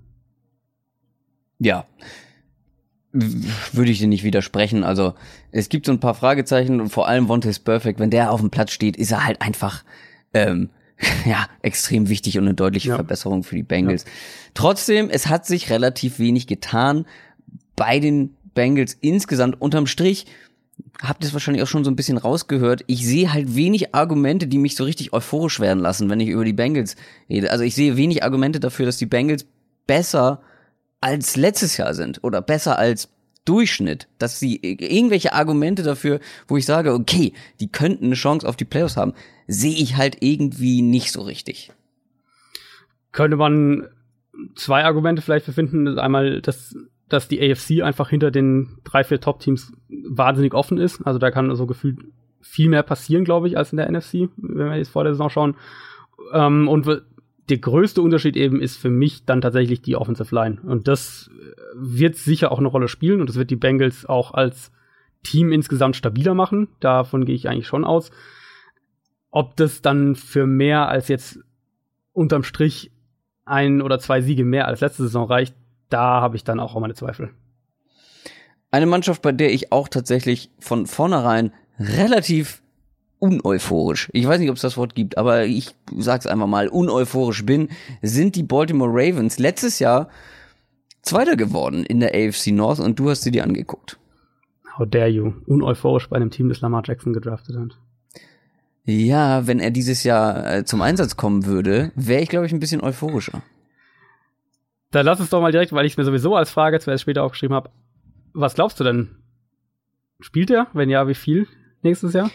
S5: Ja, würde ich dir nicht widersprechen. Also es gibt so ein paar Fragezeichen und vor allem Vontaze Burfict, wenn der auf dem Platz steht, ist er halt einfach ähm, ja extrem wichtig und eine deutliche ja. Verbesserung für die Bengals. Ja. Trotzdem, es hat sich relativ wenig getan bei den Bengals insgesamt unterm Strich. Habt ihr es wahrscheinlich auch schon so ein bisschen rausgehört. Ich sehe halt wenig Argumente, die mich so richtig euphorisch werden lassen, wenn ich über die Bengals rede. Also ich sehe wenig Argumente dafür, dass die Bengals besser als letztes Jahr sind oder besser als Durchschnitt. Dass sie irgendwelche Argumente dafür, wo ich sage, okay, die könnten eine Chance auf die Playoffs haben, sehe ich halt irgendwie nicht so richtig.
S4: Könnte man zwei Argumente vielleicht finden. Das ist einmal, dass dass die A F C einfach hinter den drei, vier Top-Teams wahnsinnig offen ist. Also da kann so gefühlt viel mehr passieren, glaube ich, als in der N F C, wenn wir jetzt vor der Saison schauen. Ähm, und der größte Unterschied eben ist für mich dann tatsächlich die Offensive Line. Und das wird sicher auch eine Rolle spielen und das wird die Bengals auch als Team insgesamt stabiler machen. Davon gehe ich eigentlich schon aus. Ob das dann für mehr als jetzt unterm Strich ein oder zwei Siege mehr als letzte Saison reicht, da habe ich dann auch meine Zweifel.
S5: Eine Mannschaft, bei der ich auch tatsächlich von vornherein relativ uneuphorisch, ich weiß nicht, ob es das Wort gibt, aber ich sag's einfach mal, uneuphorisch bin, sind die Baltimore Ravens. Letztes Jahr Zweiter geworden in der A F C North und du hast sie dir angeguckt.
S4: How dare you? Uneuphorisch bei einem Team, das Lamar Jackson gedraftet hat.
S5: Ja, wenn er dieses Jahr äh, zum Einsatz kommen würde, wäre ich, glaube ich, ein bisschen euphorischer.
S4: Dann lass es doch mal direkt, weil ich es mir sowieso als Frage zuerst später aufgeschrieben habe. Was glaubst du denn? Spielt er? Wenn ja, wie viel nächstes Jahr?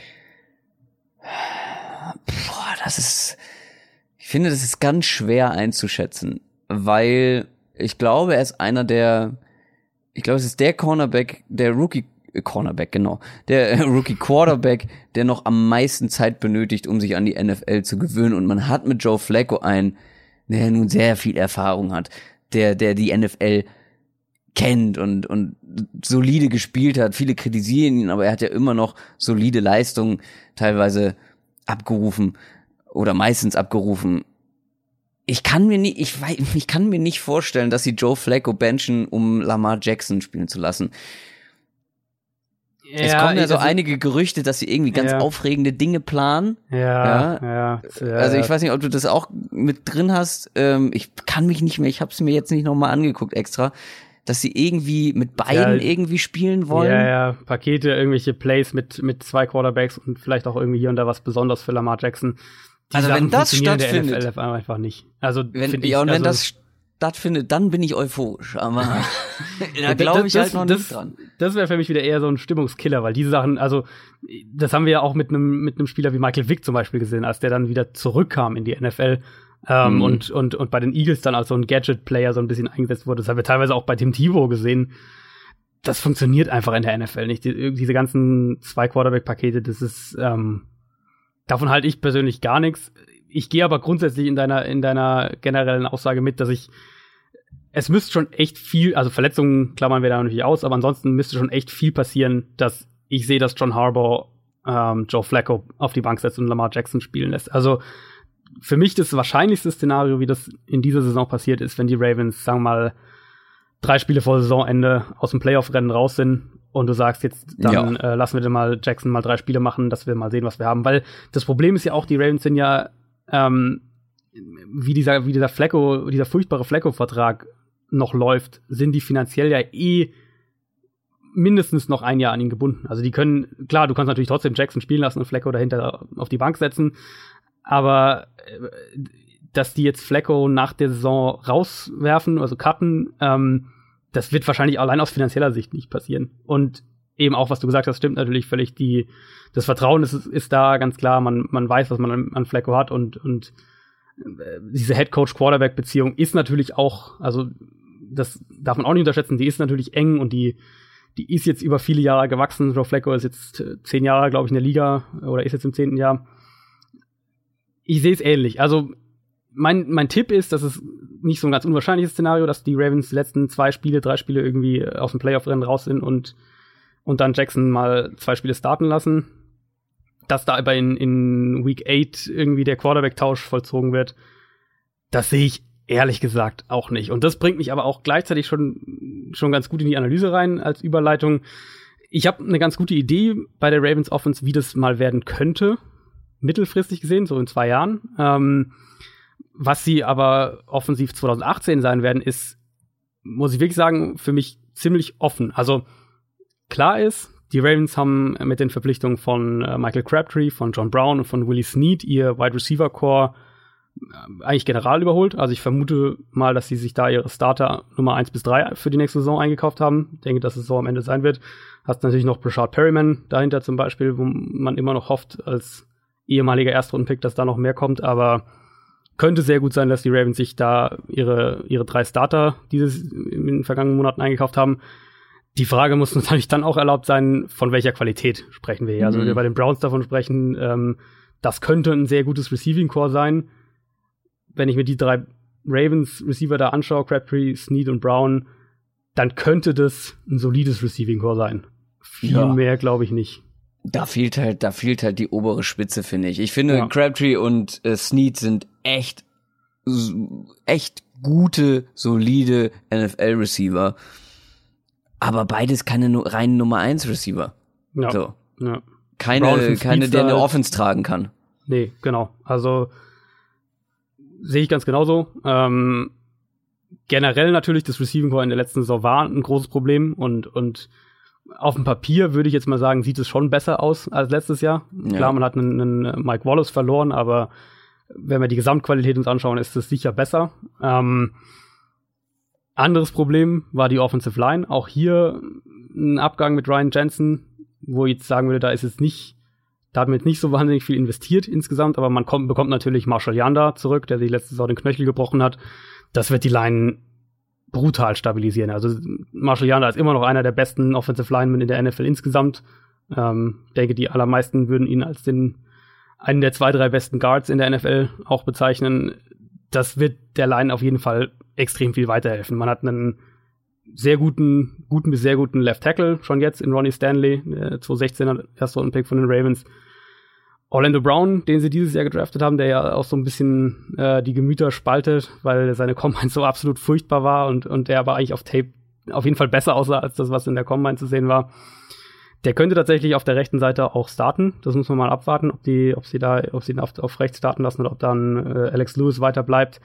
S5: Boah, das ist, ich finde, das ist ganz schwer einzuschätzen, weil ich glaube, er ist einer der, ich glaube, es ist der Cornerback, der Rookie Cornerback, genau, der Rookie Quarterback, der noch am meisten Zeit benötigt, um sich an die N F L zu gewöhnen. Und man hat mit Joe Flacco einen der nun sehr viel Erfahrung hat, der, der die N F L kennt und, und solide gespielt hat. Viele kritisieren ihn, aber er hat ja immer noch solide Leistungen teilweise abgerufen oder meistens abgerufen. Ich kann mir nicht, ich weiß, ich kann mir nicht vorstellen, dass sie Joe Flacco benchen, um Lamar Jackson spielen zu lassen. Ja, es kommen ja so einige Gerüchte, dass sie irgendwie ganz ja. aufregende Dinge planen.
S4: Ja, ja.
S5: ja. Also ich weiß nicht, ob du das auch mit drin hast. Ähm, ich kann mich nicht mehr, ich habe es mir jetzt nicht nochmal angeguckt extra, dass sie irgendwie mit beiden ja, irgendwie spielen wollen.
S4: Ja, ja, Pakete, irgendwelche Plays mit mit zwei Quarterbacks und vielleicht auch irgendwie hier und da was Besonderes für Lamar Jackson. Die
S5: also
S4: Sachen
S5: wenn das stattfindet,
S4: in der N F L einfach nicht. Also
S5: wenn,
S4: ich,
S5: ja, und
S4: also,
S5: wenn das stattfindet, dann bin ich euphorisch, aber da glaube ich
S4: das,
S5: halt noch
S4: das,
S5: nicht dran.
S4: Das wäre für mich wieder eher so ein Stimmungskiller, weil diese Sachen, also das haben wir ja auch mit einem mit einem Spieler wie Michael Vick zum Beispiel gesehen, als der dann wieder zurückkam in die N F L ähm, mhm. und und und bei den Eagles dann als so ein Gadget-Player so ein bisschen eingesetzt wurde. Das haben wir teilweise auch bei Tim Tebow gesehen. Das funktioniert einfach in der N F L nicht. Die, diese ganzen zwei Quarterback-Pakete, das ist ähm, davon halte ich persönlich gar nichts. Ich gehe aber grundsätzlich in deiner in deiner generellen Aussage mit, dass ich es müsste schon echt viel, also Verletzungen klammern wir da natürlich aus, aber ansonsten müsste schon echt viel passieren, dass ich sehe, dass John Harbaugh ähm, Joe Flacco auf die Bank setzt und Lamar Jackson spielen lässt. Also für mich das wahrscheinlichste Szenario, wie das in dieser Saison passiert ist, wenn die Ravens, sagen wir mal, drei Spiele vor Saisonende aus dem Playoff-Rennen raus sind und du sagst jetzt, dann ja. äh, lassen wir den mal Jackson mal drei Spiele machen, dass wir mal sehen, was wir haben. Weil das Problem ist ja auch, die Ravens sind ja ähm, wie dieser, wie dieser Flacco, dieser furchtbare Flacco-Vertrag noch läuft, sind die finanziell ja eh mindestens noch ein Jahr an ihn gebunden. Also die können, klar, du kannst natürlich trotzdem Jackson spielen lassen und Flacco dahinter auf die Bank setzen, aber dass die jetzt Flacco nach der Saison rauswerfen, also cutten, ähm, das wird wahrscheinlich allein aus finanzieller Sicht nicht passieren. Und eben auch, was du gesagt hast, stimmt natürlich völlig. Die, das Vertrauen ist, ist da ganz klar. Man, man weiß, was man an, an Flacco hat und, und diese Head-Coach-Quarterback-Beziehung ist natürlich auch, also das darf man auch nicht unterschätzen, die ist natürlich eng und die, die ist jetzt über viele Jahre gewachsen. Joe Flacco ist jetzt zehn Jahre, glaube ich, in der Liga oder ist jetzt im zehnten Jahr. Ich sehe es ähnlich. Also mein, mein Tipp ist, dass es nicht so ein ganz unwahrscheinliches Szenario, dass die Ravens die letzten zwei Spiele, drei Spiele irgendwie aus dem Playoff-Rennen raus sind und, und dann Jackson mal zwei Spiele starten lassen. Dass da aber in, in Week acht irgendwie der Quarterback-Tausch vollzogen wird, das sehe ich ehrlich gesagt auch nicht. Und das bringt mich aber auch gleichzeitig schon, schon ganz gut in die Analyse rein als Überleitung. Ich habe eine ganz gute Idee bei der Ravens Offense, wie das mal werden könnte, mittelfristig gesehen, so in zwei Jahren. Ähm, was sie aber offensiv zwanzig achtzehn sein werden, ist, muss ich wirklich sagen, für mich ziemlich offen. Also klar ist, die Ravens haben mit den Verpflichtungen von äh, Michael Crabtree, von John Brown und von Willie Snead ihr Wide Receiver Core äh, eigentlich general überholt. Also ich vermute mal, dass sie sich da ihre Starter Nummer eins bis drei für die nächste Saison eingekauft haben. Ich denke, dass es so am Ende sein wird. Hast natürlich noch Brashard Perryman dahinter zum Beispiel, wo man immer noch hofft als ehemaliger Erstrundenpick, dass da noch mehr kommt. Aber könnte sehr gut sein, dass die Ravens sich da ihre, ihre drei Starter dieses in den vergangenen Monaten eingekauft haben. Die Frage muss natürlich dann auch erlaubt sein, von welcher Qualität sprechen wir hier. Mhm. Also wenn wir bei den Browns davon sprechen, ähm, das könnte ein sehr gutes Receiving Core sein. Wenn ich mir die drei Ravens Receiver da anschaue, Crabtree, Snead und Brown, dann könnte das ein solides Receiving Core sein. Viel ja. mehr glaube ich nicht.
S5: Da fehlt halt, da fehlt halt die obere Spitze, finde ich. Ich finde,
S4: ja.
S5: Crabtree und äh, Snead sind echt, echt gute, solide N F L-Receiver. Aber beides keine no- reinen Nummer eins Receiver.
S4: Ja.
S5: So.
S4: Ja.
S5: Keine, keine, der eine Offense tragen kann.
S4: Nee, genau. Also sehe ich ganz genauso. Ähm, generell natürlich, das Receiving Core in der letzten Saison war ein großes Problem und, und auf dem Papier würde ich jetzt mal sagen, sieht es schon besser aus als letztes Jahr. Ja. Klar, man hat einen, einen Mike Wallace verloren, aber wenn wir die Gesamtqualität uns anschauen, ist es sicher besser. Ähm, Anderes Problem war die Offensive Line. Auch hier ein Abgang mit Ryan Jensen, wo ich jetzt sagen würde, da ist es nicht, da hat man jetzt nicht so wahnsinnig viel investiert insgesamt, aber man kommt, bekommt natürlich Marshall Yanda zurück, der sich letzte Saison den Knöchel gebrochen hat. Das wird die Line brutal stabilisieren. Also Marshall Yanda ist immer noch einer der besten Offensive Linemen in der N F L insgesamt. Ähm, ich denke, die allermeisten würden ihn als den einen der zwei, drei besten Guards in der N F L auch bezeichnen. das wird der Line auf jeden Fall extrem viel weiterhelfen. Man hat einen sehr guten, guten bis sehr guten Left Tackle schon jetzt in Ronnie Stanley, der zwanzig sechzehner erster Rundenpick von den Ravens. Orlando Brown, den sie dieses Jahr gedraftet haben, der ja auch so ein bisschen äh, die Gemüter spaltet, weil seine Combine so absolut furchtbar war und, und der aber eigentlich auf Tape auf jeden Fall besser aussah als das, was in der Combine zu sehen war. Der könnte tatsächlich auf der rechten Seite auch starten. Das muss man mal abwarten, ob die, ob sie da, ob sie ihn auf, auf rechts starten lassen oder ob dann äh, Alex Lewis weiter bleibt.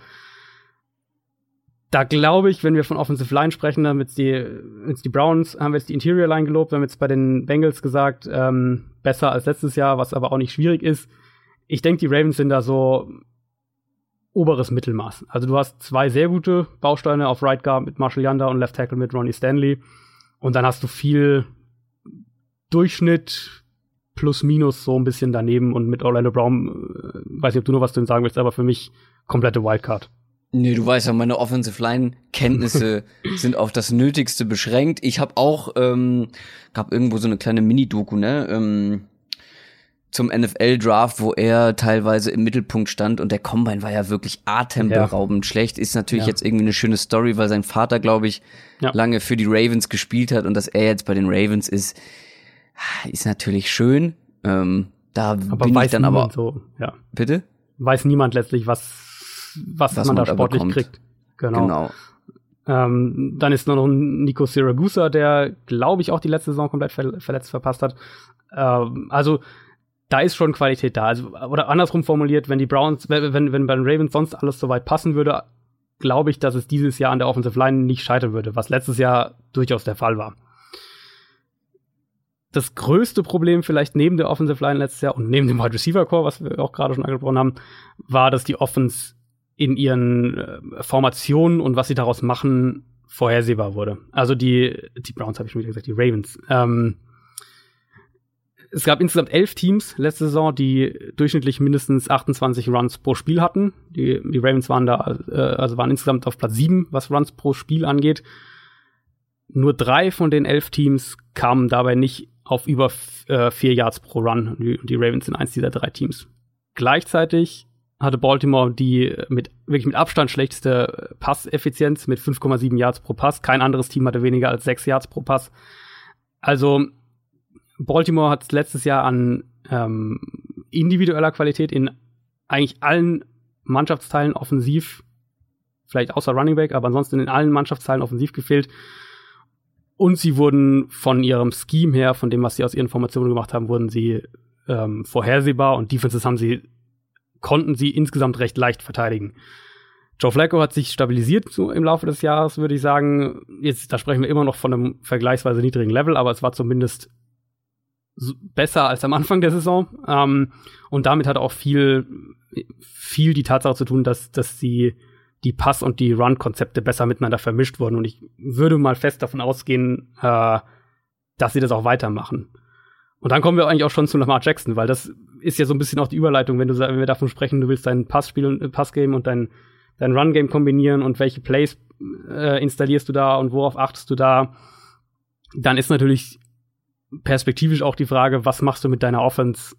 S4: Da glaube ich, wenn wir von Offensive Line sprechen, dann jetzt die, jetzt die Browns, haben wir jetzt die Interior Line gelobt, wir haben jetzt bei den Bengals gesagt, ähm, besser als letztes Jahr, was aber auch nicht schwierig ist. Ich denke, die Ravens sind da so oberes Mittelmaß. Also du hast zwei sehr gute Bausteine auf Right Guard mit Marshall Yanda und Left Tackle mit Ronnie Stanley. Und dann hast du viel Durchschnitt plus minus so ein bisschen daneben und mit Orlando Brown, äh, weiß nicht, ob du noch was zu ihm sagen willst, aber für mich komplette Wildcard.
S5: Nee, du weißt ja, meine Offensive-Line-Kenntnisse sind auf das Nötigste beschränkt. Ich habe auch, ähm, gab irgendwo so eine kleine Mini-Doku, ne, ähm, zum N F L-Draft, wo er teilweise im Mittelpunkt stand und der Combine war ja wirklich atemberaubend ja. schlecht. Ist natürlich ja. jetzt irgendwie eine schöne Story, weil sein Vater, glaube ich, ja. lange für die Ravens gespielt hat und dass er jetzt bei den Ravens ist, ist natürlich schön. Ähm, da
S4: aber
S5: bin
S4: weiß
S5: ich dann aber
S4: so, ja.
S5: Bitte?
S4: Weiß niemand letztlich, was Was, was man, man da sportlich bekommt. kriegt. Genau. genau. Ähm, dann ist noch ein Nico Siragusa, der, glaube ich, auch die letzte Saison komplett ver- verletzt verpasst hat. Ähm, also, da ist schon Qualität da. Also, oder andersrum formuliert, wenn die Browns, wenn, wenn, wenn bei den Ravens sonst alles so weit passen würde, glaube ich, dass es dieses Jahr an der Offensive Line nicht scheitern würde, was letztes Jahr durchaus der Fall war. Das größte Problem vielleicht neben der Offensive Line letztes Jahr und neben dem Wide Receiver Core, was wir auch gerade schon angesprochen haben, war, dass die Offense in ihren äh, Formationen und was sie daraus machen, vorhersehbar wurde. Also die, die Browns habe ich schon wieder gesagt, die Ravens. Ähm, es gab insgesamt elf Teams letzte Saison, die durchschnittlich mindestens achtundzwanzig Runs pro Spiel hatten. Die, die Ravens waren da, äh, also waren insgesamt auf Platz sieben, was Runs pro Spiel angeht. Nur drei von den elf Teams kamen dabei nicht auf über f- äh, vier Yards pro Run. Die, die Ravens sind eins dieser drei Teams. Gleichzeitig hatte Baltimore die mit wirklich mit Abstand schlechteste Passeffizienz mit fünf Komma sieben Yards pro Pass. Kein anderes Team hatte weniger als sechs Yards pro Pass. Also Baltimore hat letztes Jahr an ähm, individueller Qualität in eigentlich allen Mannschaftsteilen offensiv, vielleicht außer Running Back, aber ansonsten in allen Mannschaftsteilen offensiv gefehlt. Und sie wurden von ihrem Scheme her, von dem, was sie aus ihren Formationen gemacht haben, wurden sie ähm, vorhersehbar und Defenses haben sie konnten sie insgesamt recht leicht verteidigen. Joe Flacco hat sich stabilisiert so im Laufe des Jahres, würde ich sagen. Jetzt, da sprechen wir immer noch von einem vergleichsweise niedrigen Level, aber es war zumindest so besser als am Anfang der Saison. Ähm, und damit hat auch viel, viel die Tatsache zu tun, dass, dass sie die Pass- und die Run-Konzepte besser miteinander vermischt wurden. Und ich würde mal fest davon ausgehen, äh, dass sie das auch weitermachen. Und dann kommen wir eigentlich auch schon zu Lamar Jackson, weil das ist ja so ein bisschen auch die Überleitung, wenn du, wenn wir davon sprechen, du willst dein Passspiel, Passgame und dein, dein Run-Game kombinieren und welche Plays äh, installierst du da und worauf achtest du da, dann ist natürlich perspektivisch auch die Frage, was machst du mit deiner Offense,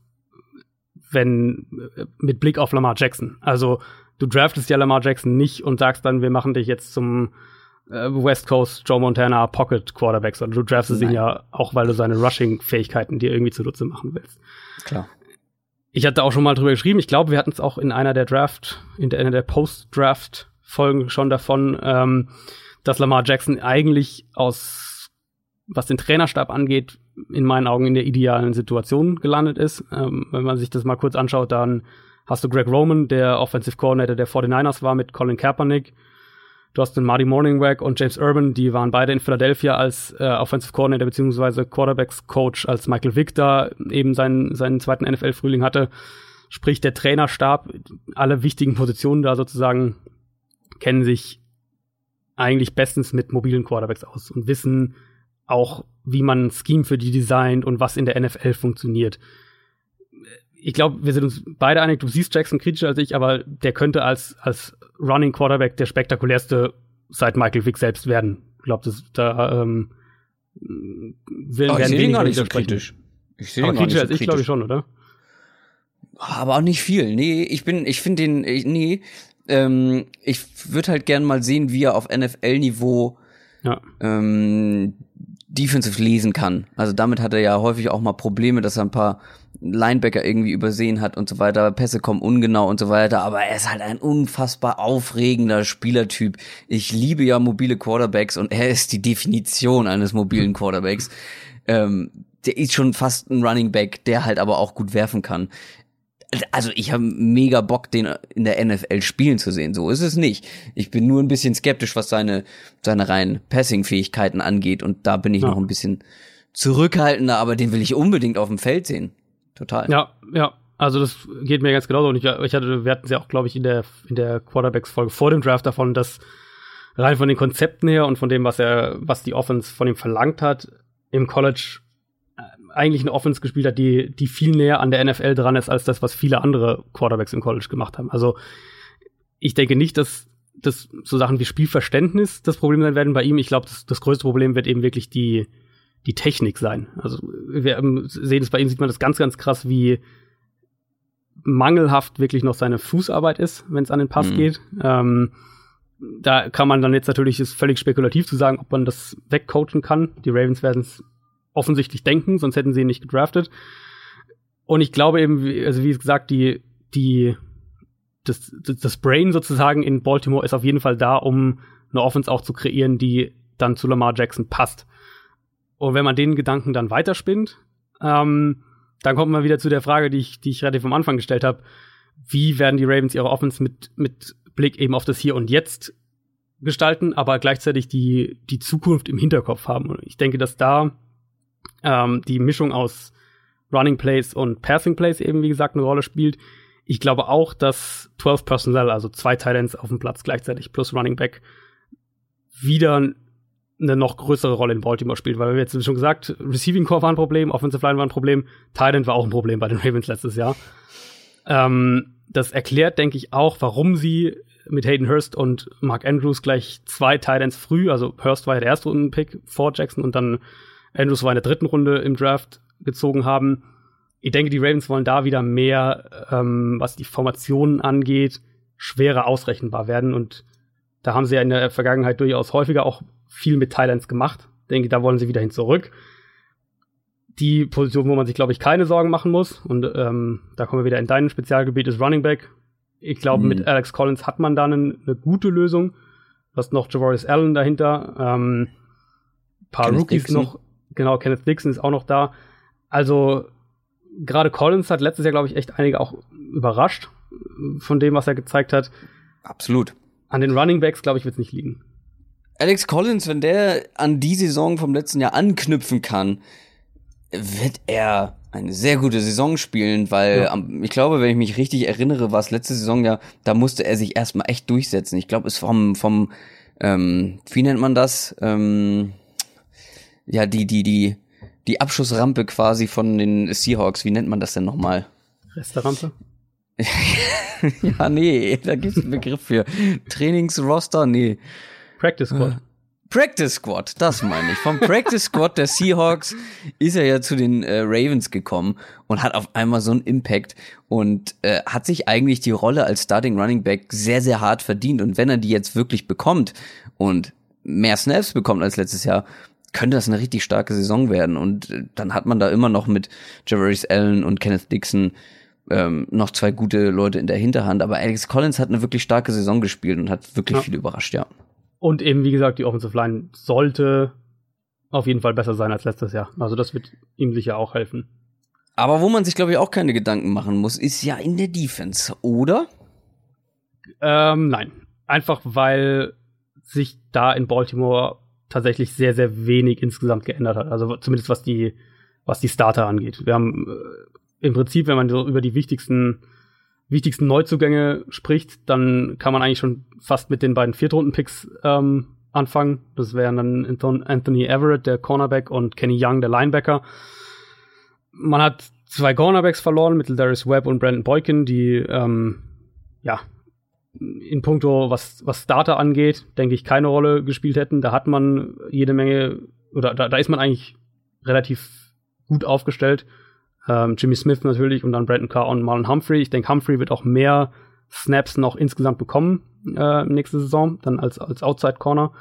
S4: wenn mit Blick auf Lamar Jackson? Also du draftest ja Lamar Jackson nicht und sagst dann, wir machen dich jetzt zum West Coast Joe Montana Pocket Quarterback, sondern du draftest ihn ja auch, weil du seine Rushing-Fähigkeiten dir irgendwie zunutze machen willst.
S5: Klar.
S4: Ich hatte auch schon mal drüber geschrieben, ich glaube, wir hatten es auch in einer der Draft, in der, einer der Post-Draft-Folgen schon davon, ähm, dass Lamar Jackson eigentlich aus, was den Trainerstab angeht, in meinen Augen in der idealen Situation gelandet ist. Ähm, wenn man sich das mal kurz anschaut, dann hast du Greg Roman, der Offensive Coordinator der forty-niners war, mit Colin Kaepernick. Du hast den Marty Mornhinweg und James Urban, die waren beide in Philadelphia als äh, Offensive Coordinator bzw. Quarterbacks-Coach, als Michael Vick da eben seinen, seinen zweiten N F L-Frühling hatte. Sprich, der Trainerstab, alle wichtigen Positionen da sozusagen, kennen sich eigentlich bestens mit mobilen Quarterbacks aus und wissen auch, wie man ein Scheme für die designt und was in der N F L funktioniert. Ich glaube, wir sind uns beide einig, du siehst Jackson kritischer als ich, aber der könnte als, als Running Quarterback der spektakulärste seit Michael Vick selbst werden. Ich glaube, das da ähm, will,
S5: oh,
S4: werden
S5: ich
S4: wenig
S5: gar nicht so
S4: sprechen.
S5: kritisch. Ich sehe
S4: aber
S5: ihn gar
S4: kritischer
S5: nicht so
S4: als ich, glaube ich schon, oder?
S5: Aber auch nicht viel. Nee, ich bin, ich finde den, ich, nee, ähm, ich würde halt gern mal sehen, wie er auf N F L-Niveau ja. ähm, defensive lesen kann. Also damit hat er ja häufig auch mal Probleme, dass er ein paar Linebacker irgendwie übersehen hat und so weiter, Pässe kommen ungenau und so weiter, aber er ist halt ein unfassbar aufregender Spielertyp. Ich liebe ja mobile Quarterbacks und er ist die Definition eines mobilen Quarterbacks. Ähm, der ist schon fast ein Running Back, der halt aber auch gut werfen kann. Also ich habe mega Bock, den in der N F L spielen zu sehen. So ist es nicht. Ich bin nur ein bisschen skeptisch, was seine seine reinen Passing-Fähigkeiten angeht. Und da bin ich ja. noch ein bisschen zurückhaltender, aber den will ich unbedingt auf dem Feld sehen. Total.
S4: Ja, ja. Also das geht mir ganz genauso. Und ich, ich hatte, wir hatten es ja auch, glaube ich, in der in der Quarterbacks-Folge vor dem Draft davon, dass rein von den Konzepten her und von dem, was er, was die Offense von ihm verlangt hat, im College eigentlich eine Offense gespielt hat, die die viel näher an der N F L dran ist, als das, was viele andere Quarterbacks im College gemacht haben. Also ich denke nicht, dass, dass so Sachen wie Spielverständnis das Problem sein werden bei ihm. Ich glaube, das, das größte Problem wird eben wirklich die die Technik sein. Also wir sehen es bei ihm, sieht man das ganz, ganz krass, wie mangelhaft wirklich noch seine Fußarbeit ist, wenn es an den Pass mhm. geht. Ähm, da kann man dann jetzt natürlich, ist völlig spekulativ zu sagen, ob man das wegcoachen kann. Die Ravens werden es offensichtlich denken, sonst hätten sie ihn nicht gedraftet. Und ich glaube eben, also wie gesagt, die, die, das, das Brain sozusagen in Baltimore ist auf jeden Fall da, um eine Offense auch zu kreieren, die dann zu Lamar Jackson passt. Und wenn man den Gedanken dann weiterspinnt, ähm, dann kommt man wieder zu der Frage, die ich, die ich relativ am Anfang gestellt habe. Wie werden die Ravens ihre Offense mit, mit Blick eben auf das Hier und Jetzt gestalten, aber gleichzeitig die, die Zukunft im Hinterkopf haben? Und ich denke, dass da Ähm, die Mischung aus Running Plays und Passing Plays eben, wie gesagt, eine Rolle spielt. Ich glaube auch, dass zwölf Personnel, also zwei Tight Ends auf dem Platz gleichzeitig plus Running Back, wieder eine noch größere Rolle in Baltimore spielt, weil wir jetzt schon gesagt, Receiving Core war ein Problem, Offensive Line war ein Problem, Tight End war auch ein Problem bei den Ravens letztes Jahr. Ähm, das erklärt, denke ich, auch, warum sie mit Hayden Hurst und Mark Andrews gleich zwei Tight Ends früh, also Hurst war ja der erste Rundenpick vor Jackson und dann Andrews war in der dritten Runde im Draft gezogen haben. Ich denke, die Ravens wollen da wieder mehr, ähm, was die Formationen angeht, schwerer ausrechenbar werden. Und da haben sie ja in der Vergangenheit durchaus häufiger auch viel mit Tight Ends gemacht. Ich denke, da wollen sie wieder hin zurück. Die Position, wo man sich, glaube ich, keine Sorgen machen muss, und ähm, da kommen wir wieder in dein Spezialgebiet, ist Running Back. Ich glaube, mhm. mit Alex Collins hat man da eine, eine gute Lösung. Du hast noch Javorius Allen dahinter. Ähm, paar Kenneth Rookies Dixon. noch. Genau, Kenneth Dixon ist auch noch da. Also gerade Collins hat letztes Jahr, glaube ich, echt einige auch überrascht von dem, was er gezeigt hat.
S5: Absolut.
S4: An den Running Backs, glaube ich, wird es nicht liegen.
S5: Alex Collins, wenn der an die Saison vom letzten Jahr anknüpfen kann, wird er eine sehr gute Saison spielen, weil ja. ähm, ich glaube, wenn ich mich richtig erinnere, war es letzte Saison ja, da musste er sich erstmal echt durchsetzen. Ich glaube, es vom, vom ähm, wie nennt man das? Ähm, ja, die, die, die, die Abschussrampe quasi von den Seahawks, wie nennt man das denn nochmal?
S4: Resterampe?
S5: Ja, nee, da gibt's einen Begriff für. Trainingsroster, nee.
S4: Practice Squad.
S5: Practice Squad, das meine ich. Vom Practice Squad der Seahawks ist er ja zu den äh, Ravens gekommen und hat auf einmal so einen Impact und äh, hat sich eigentlich die Rolle als Starting Running Back sehr, sehr hart verdient. Und wenn er die jetzt wirklich bekommt und mehr Snaps bekommt als letztes Jahr, könnte das eine richtig starke Saison werden. Und äh, dann hat man da immer noch mit Javorius Allen und Kenneth Dixon ähm, noch zwei gute Leute in der Hinterhand. Aber Alex Collins hat eine wirklich starke Saison gespielt und hat wirklich ja. viel überrascht, ja.
S4: Und eben, wie gesagt, die Offensive Line sollte auf jeden Fall besser sein als letztes Jahr. Also das wird ihm sicher auch helfen.
S5: Aber wo man sich, glaube ich, auch keine Gedanken machen muss, ist ja in der Defense, oder?
S4: Ähm, nein. Einfach, weil sich da in Baltimore tatsächlich sehr, sehr wenig insgesamt geändert hat. Also zumindest was die, was die Starter angeht. Wir haben äh, im Prinzip, wenn man so über die wichtigsten wichtigsten Neuzugänge spricht, dann kann man eigentlich schon fast mit den beiden Viertrunden-Picks ähm, anfangen. Das wären dann Anthony Everett, der Cornerback, und Kenny Young, der Linebacker. Man hat zwei Cornerbacks verloren mit Darius Webb und Brandon Boykin, die ähm, ja in puncto, was, was Starter angeht, denke ich, keine Rolle gespielt hätten. Da hat man jede Menge, oder da, da ist man eigentlich relativ gut aufgestellt. Ähm, Jimmy Smith natürlich und dann Brandon Carr und Marlon Humphrey. Ich denke, Humphrey wird auch mehr Snaps noch insgesamt bekommen äh, nächste Saison, dann als, als Outside Corner.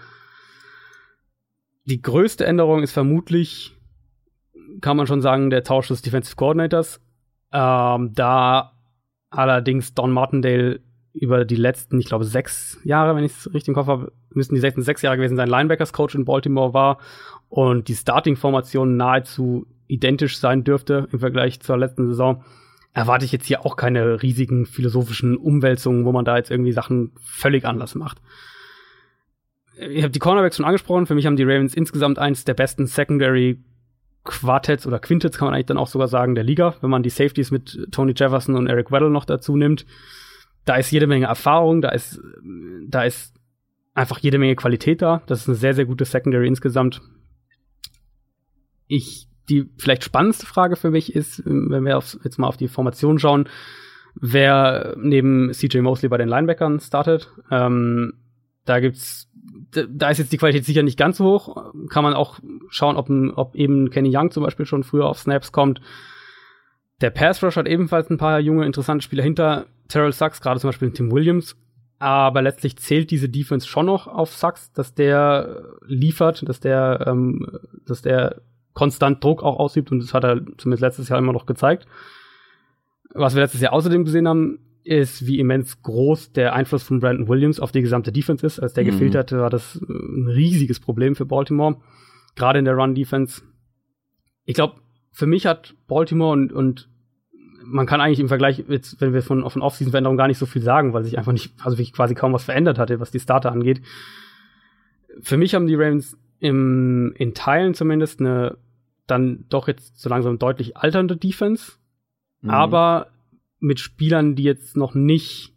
S4: Die größte Änderung ist vermutlich, kann man schon sagen, der Tausch des Defensive Coordinators. Ähm, da allerdings Don Martindale über die letzten, ich glaube, sechs Jahre, wenn ich es richtig im Kopf habe, müssten die letzten sechs Jahre gewesen sein, Linebackers-Coach in Baltimore war und die Starting-Formation nahezu identisch sein dürfte im Vergleich zur letzten Saison, erwarte ich jetzt hier auch keine riesigen philosophischen Umwälzungen, wo man da jetzt irgendwie Sachen völlig anders macht. Ich habe die Cornerbacks schon angesprochen. Für mich haben die Ravens insgesamt eins der besten Secondary-Quartetts oder Quintetts, kann man eigentlich dann auch sogar sagen, der Liga, wenn man die Safeties mit Tony Jefferson und Eric Weddle noch dazu nimmt. Da ist jede Menge Erfahrung, da ist, da ist einfach jede Menge Qualität da. Das ist eine sehr, sehr gute Secondary insgesamt. Ich, die vielleicht spannendste Frage für mich ist, wenn wir auf, jetzt mal auf die Formation schauen, wer neben C J Mosley bei den Linebackern startet. Ähm, da gibt's, da ist jetzt die Qualität sicher nicht ganz so hoch. Kann man auch schauen, ob, ob eben Kenny Young zum Beispiel schon früher auf Snaps kommt. Der Pass Rush hat ebenfalls ein paar junge, interessante Spieler hinter Terrell Suggs, gerade zum Beispiel Tim Williams. Aber letztlich zählt diese Defense schon noch auf Suggs, dass der liefert, dass der, ähm, dass der konstant Druck auch ausübt. Und das hat er zumindest letztes Jahr immer noch gezeigt. Was wir letztes Jahr außerdem gesehen haben, ist, wie immens groß der Einfluss von Brandon Williams auf die gesamte Defense ist. Als der mhm. gefehlt hatte, war das ein riesiges Problem für Baltimore. Gerade in der Run-Defense. Ich glaube, für mich hat Baltimore und, und man kann eigentlich im Vergleich, jetzt, wenn wir von, von Off-Season-Veränderungen gar nicht so viel sagen, weil sich einfach nicht, also wirklich quasi kaum was verändert hatte, was die Starter angeht. Für mich haben die Ravens im, in Teilen zumindest eine dann doch jetzt so langsam deutlich alternde Defense, mhm. aber mit Spielern, die jetzt noch nicht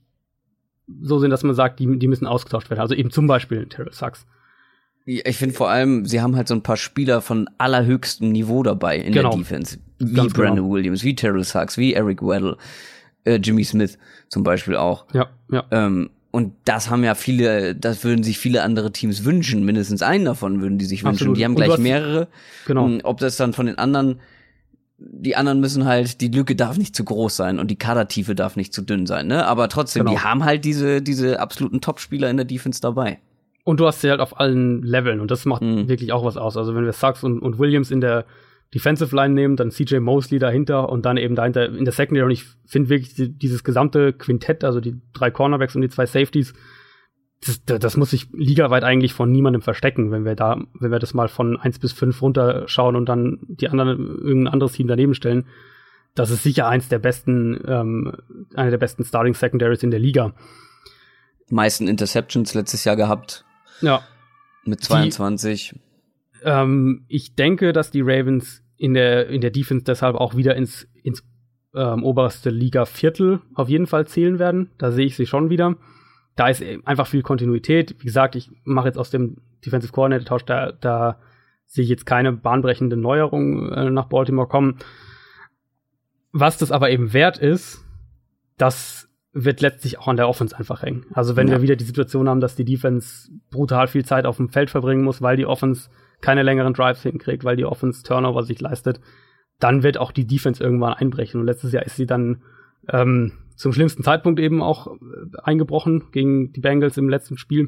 S4: so sind, dass man sagt, die, die müssen ausgetauscht werden. Also eben zum Beispiel Terrell Suggs.
S5: Ich finde vor allem, sie haben halt so ein paar Spieler von allerhöchstem Niveau dabei in genau. der Defense. Wie Ganz Brandon genau. Williams, wie Terrell Suggs, wie Eric Weddle, äh, Jimmy Smith zum Beispiel auch.
S4: Ja, ja.
S5: Ähm, und das haben ja viele, das würden sich viele andere Teams wünschen. Mindestens einen davon würden die sich wünschen. Absolut. Die haben gleich mehrere. Genau. Ob das dann von den anderen, die anderen müssen halt, die Lücke darf nicht zu groß sein und die Kadertiefe darf nicht zu dünn sein, ne? Aber trotzdem, genau. die haben halt diese, diese absoluten Top-Spieler in der Defense dabei.
S4: Und du hast sie halt auf allen Leveln und das macht mhm. wirklich auch was aus. Also wenn wir Suggs und, und Williams in der Defensive Line nehmen, dann C J Mosley dahinter und dann eben dahinter in der Secondary. Und ich finde wirklich die, dieses gesamte Quintett, also die drei Cornerbacks und die zwei Safeties, das, das muss sich ligaweit eigentlich von niemandem verstecken, wenn wir da, wenn wir das mal von eins bis fünf runterschauen und dann die anderen, irgendein anderes Team daneben stellen. Das ist sicher eins der besten, ähm, eine der besten Starting Secondaries in der Liga.
S5: Meisten Interceptions letztes Jahr gehabt.
S4: Ja.
S5: Mit zweiundzwanzig.
S4: Die, ähm, ich denke, dass die Ravens in der, in der Defense deshalb auch wieder ins, ins ähm, oberste Liga-Viertel auf jeden Fall zählen werden. Da sehe ich sie schon wieder. Da ist einfach viel Kontinuität. Wie gesagt, ich mache jetzt aus dem Defensive Coordinator-Tausch, da, da sehe ich jetzt keine bahnbrechende Neuerung äh, nach Baltimore kommen. Was das aber eben wert ist, das wird letztlich auch an der Offense einfach hängen. Also wenn ja. wir wieder die Situation haben, dass die Defense brutal viel Zeit auf dem Feld verbringen muss, weil die Offense keine längeren Drives hinkriegt, weil die Offense Turnover sich leistet, dann wird auch die Defense irgendwann einbrechen. Und letztes Jahr ist sie dann ähm, zum schlimmsten Zeitpunkt eben auch eingebrochen gegen die Bengals im letzten Spiel.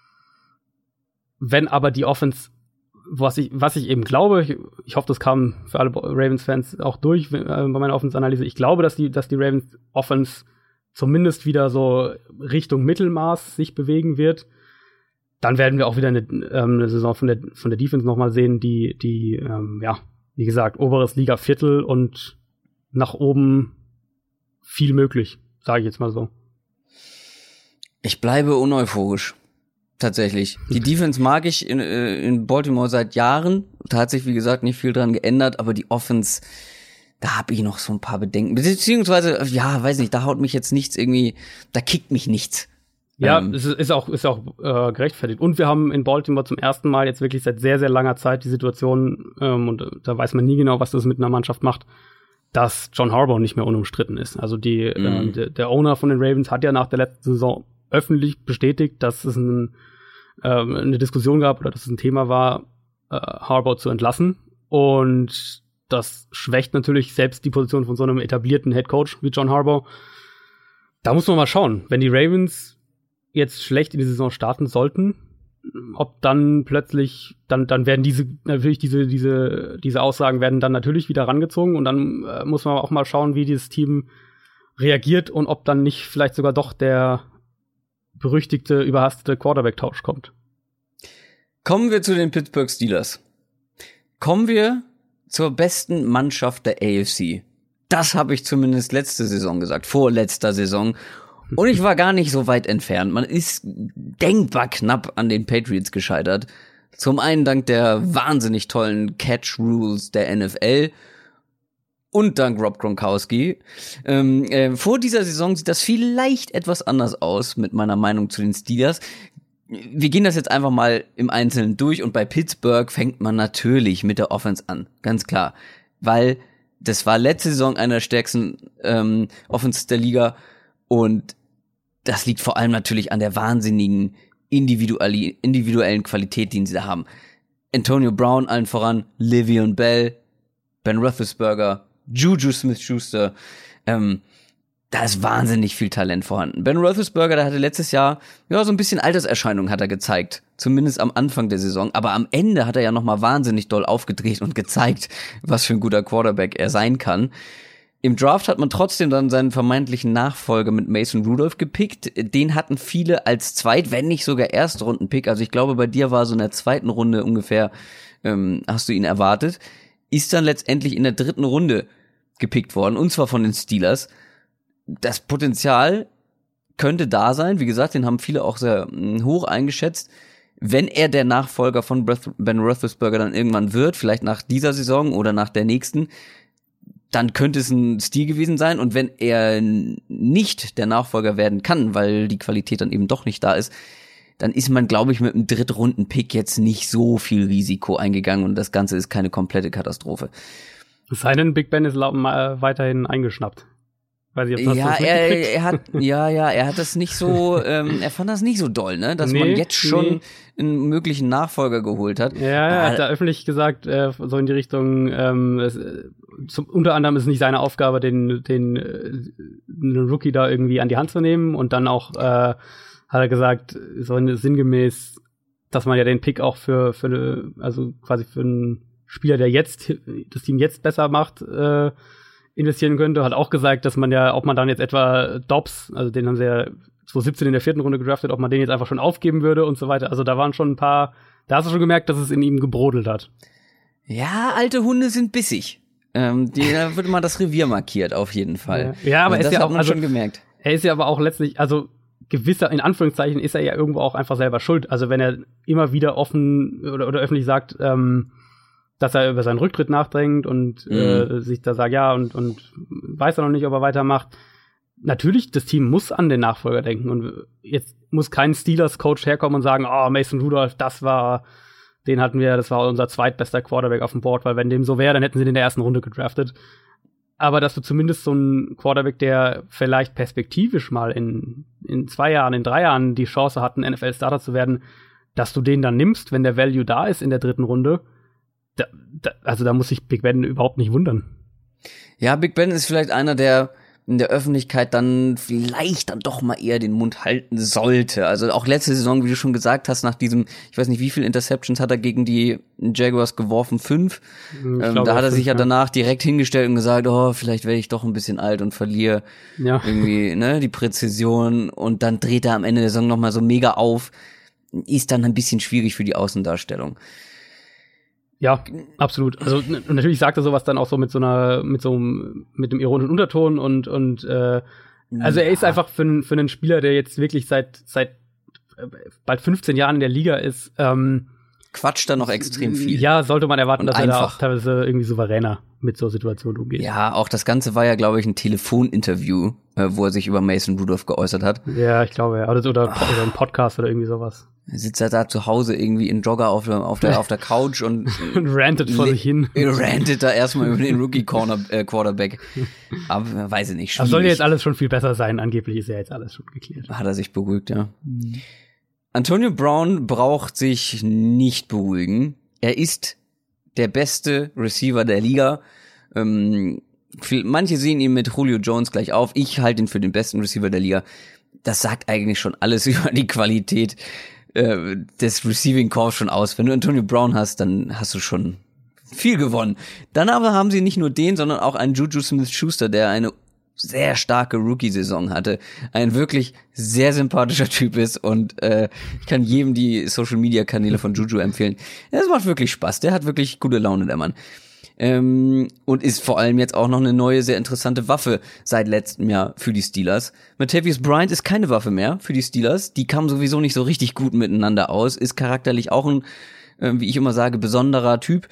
S4: Wenn aber die Offense, was ich, was ich eben glaube, ich, ich hoffe, das kam für alle Ravens-Fans auch durch äh, bei meiner Offense-Analyse, ich glaube, dass die, dass die Ravens Offense zumindest wieder so Richtung Mittelmaß sich bewegen wird, dann werden wir auch wieder eine, ähm, eine Saison von der, von der Defense nochmal sehen, die, die, ähm, ja, wie gesagt, oberes Liga-Viertel und nach oben viel möglich, sage ich jetzt mal so.
S5: Ich bleibe uneuphorisch. Tatsächlich. Die Defense mag ich in, in Baltimore seit Jahren. Da hat sich, wie gesagt, nicht viel dran geändert, aber die Offense, da habe ich noch so ein paar Bedenken. Beziehungsweise, ja, weiß nicht, da haut mich jetzt nichts irgendwie, da kickt mich nichts.
S4: Ja,
S5: ähm.
S4: es ist auch, ist auch äh, gerechtfertigt. Und wir haben in Baltimore zum ersten Mal jetzt wirklich seit sehr, sehr langer Zeit die Situation, ähm, und da weiß man nie genau, was das mit einer Mannschaft macht, dass John Harbaugh nicht mehr unumstritten ist. Also die, mhm. äh, der, der Owner von den Ravens hat ja nach der letzten Saison öffentlich bestätigt, dass es ein, äh, eine Diskussion gab oder dass es ein Thema war, äh, Harbaugh zu entlassen. Und das schwächt natürlich selbst die Position von so einem etablierten Headcoach wie John Harbaugh. Da muss man mal schauen. Wenn die Ravens jetzt schlecht in die Saison starten sollten, ob dann plötzlich, dann, dann werden diese, natürlich diese, diese, diese Aussagen werden dann natürlich wieder rangezogen und dann äh, muss man auch mal schauen, wie dieses Team reagiert und ob dann nicht vielleicht sogar doch der berüchtigte, überhastete Quarterback-Tausch kommt.
S5: Kommen wir zu den Pittsburgh Steelers. Kommen wir zur besten Mannschaft der A F C. Das habe ich zumindest letzte Saison gesagt, vorletzter Saison. Und ich war gar nicht so weit entfernt. Man ist denkbar knapp an den Patriots gescheitert. Zum einen dank der wahnsinnig tollen Catch-Rules der N F L und dank Rob Gronkowski. Ähm, äh, vor dieser Saison sieht das vielleicht etwas anders aus mit meiner Meinung zu den Steelers. Wir gehen das jetzt einfach mal im Einzelnen durch und bei Pittsburgh fängt man natürlich mit der Offense an, ganz klar. Weil das war letzte Saison einer der stärksten ähm, Offense der Liga und das liegt vor allem natürlich an der wahnsinnigen individuelle, individuellen Qualität, die sie da haben. Antonio Brown allen voran, Le'Veon Bell, Ben Roethlisberger, Juju Smith-Schuster, ähm, da ist wahnsinnig viel Talent vorhanden. Ben Roethlisberger, der hatte letztes Jahr, ja, so ein bisschen Alterserscheinung hat er gezeigt. Zumindest am Anfang der Saison. Aber am Ende hat er ja nochmal wahnsinnig doll aufgedreht und gezeigt, was für ein guter Quarterback er sein kann. Im Draft hat man trotzdem dann seinen vermeintlichen Nachfolger mit Mason Rudolph gepickt. Den hatten viele als Zweit-, wenn nicht sogar Erstrunden-Pick. Also ich glaube, bei dir war so in der zweiten Runde ungefähr, ähm, hast du ihn erwartet. Ist dann letztendlich in der dritten Runde gepickt worden. Und zwar von den Steelers. Das Potenzial könnte da sein. Wie gesagt, den haben viele auch sehr mh, hoch eingeschätzt. Wenn er der Nachfolger von Ben Roethlisberger dann irgendwann wird, vielleicht nach dieser Saison oder nach der nächsten, dann könnte es ein Stil gewesen sein. Und wenn er nicht der Nachfolger werden kann, weil die Qualität dann eben doch nicht da ist, dann ist man, glaube ich, mit einem Drittrunden-Pick jetzt nicht so viel Risiko eingegangen und das Ganze ist keine komplette Katastrophe.
S4: Es sei denn, Big Ben ist weiterhin eingeschnappt. Weiß ich, ob das
S5: ja,
S4: so
S5: er, er hat, ja, ja, er hat das nicht so, ähm, er fand das nicht so doll, ne, dass nee, man jetzt schon nee. einen möglichen Nachfolger geholt hat.
S4: Ja, er hat da öffentlich gesagt, äh, so in die Richtung, ähm, es, zum, unter anderem ist es nicht seine Aufgabe, den, den, äh, den Rookie da irgendwie an die Hand zu nehmen und dann auch, äh, hat er gesagt, so sinngemäß, dass man ja den Pick auch für, für eine, also quasi für einen Spieler, der jetzt, das Team jetzt besser macht, äh, investieren könnte, hat auch gesagt, dass man ja, ob man dann jetzt etwa Dobbs, also den haben sie ja zwanzig siebzehn in der vierten Runde gedraftet, ob man den jetzt einfach schon aufgeben würde und so weiter. Also da waren schon ein paar, da hast du schon gemerkt, dass es in ihm gebrodelt hat.
S5: Ja, alte Hunde sind bissig. Ähm, die, da wird mal das Revier markiert, auf jeden Fall.
S4: Ja, ja aber
S5: also
S4: ist ja
S5: hat
S4: auch
S5: man
S4: also,
S5: schon gemerkt.
S4: Er ist ja aber auch letztlich, also gewisser, in Anführungszeichen, ist er ja irgendwo auch einfach selber schuld. Also wenn er immer wieder offen oder, oder öffentlich sagt, ähm, dass er über seinen Rücktritt nachdenkt und mhm. äh, sich da sagt, ja, und, und weiß er noch nicht, ob er weitermacht. Natürlich, das Team muss an den Nachfolger denken und jetzt muss kein Steelers-Coach herkommen und sagen, oh, Mason Rudolph, das war, den hatten wir, das war unser zweitbester Quarterback auf dem Board, weil wenn dem so wäre, dann hätten sie den in der ersten Runde gedraftet. Aber dass du zumindest so einen Quarterback, der vielleicht perspektivisch mal in, in zwei Jahren, in drei Jahren die Chance hat, ein N F L-Starter zu werden, dass du den dann nimmst, wenn der Value da ist in der dritten Runde. Da, da, also da muss sich Big Ben überhaupt nicht wundern.
S5: Ja, Big Ben ist vielleicht einer, der in der Öffentlichkeit dann vielleicht dann doch mal eher den Mund halten sollte. Also auch letzte Saison, wie du schon gesagt hast, nach diesem, ich weiß nicht, wie viele Interceptions hat er gegen die Jaguars geworfen? Fünf. Ähm, glaube, da hat er sich ja, ja danach direkt hingestellt und gesagt, oh, vielleicht werde ich doch ein bisschen alt und verliere ja. irgendwie ne die Präzision. Und dann dreht er am Ende der Saison noch mal so mega auf. Ist dann ein bisschen schwierig für die Außendarstellung.
S4: Ja, absolut. Also n- natürlich sagt er sowas dann auch so mit so einer, mit so einem, mit einem ironischen Unterton und und äh, also ja. er ist einfach für, für einen Spieler, der jetzt wirklich seit seit bald fünfzehn Jahren in der Liga ist, ähm,
S5: quatscht da noch extrem viel.
S4: Ja, sollte man erwarten,
S5: und
S4: dass
S5: einfach.
S4: er da auch teilweise irgendwie souveräner mit so Situationen umgeht.
S5: Ja, auch das Ganze war ja, glaube ich, ein Telefoninterview, äh, wo er sich über Mason Rudolph geäußert hat.
S4: Ja, ich glaube, ja. Oder, oder, oder ein Podcast oder irgendwie sowas.
S5: Er sitzt ja da zu Hause irgendwie in Jogger auf der, auf der, auf der Couch und
S4: und rantet vor sich hin.
S5: rantet da erstmal über den Rookie-Quarterback. Aber weiß ich nicht, schwierig.
S4: Das soll ja jetzt alles schon viel besser sein. Angeblich ist ja jetzt alles schon geklärt.
S5: Hat er sich beruhigt, ja.
S4: Mhm.
S5: Antonio Brown braucht sich nicht beruhigen. Er ist der beste Receiver der Liga. Ähm, manche sehen ihn mit Julio Jones gleich auf. Ich halte ihn für den besten Receiver der Liga. Das sagt eigentlich schon alles über die Qualität äh, des Receiving Corps schon aus. Wenn du Antonio Brown hast, dann hast du schon viel gewonnen. Dann aber haben sie nicht nur den, sondern auch einen Juju Smith-Schuster, der eine sehr starke Rookie-Saison hatte, ein wirklich sehr sympathischer Typ ist und äh, ich kann jedem die Social-Media-Kanäle von Juju empfehlen. Es macht wirklich Spaß, der hat wirklich gute Laune, der Mann. Ähm, und ist vor allem jetzt auch noch eine neue, sehr interessante Waffe seit letztem Jahr für die Steelers. Martavis Bryant ist keine Waffe mehr für die Steelers, die kamen sowieso nicht so richtig gut miteinander aus, ist charakterlich auch ein, äh, wie ich immer sage, besonderer Typ.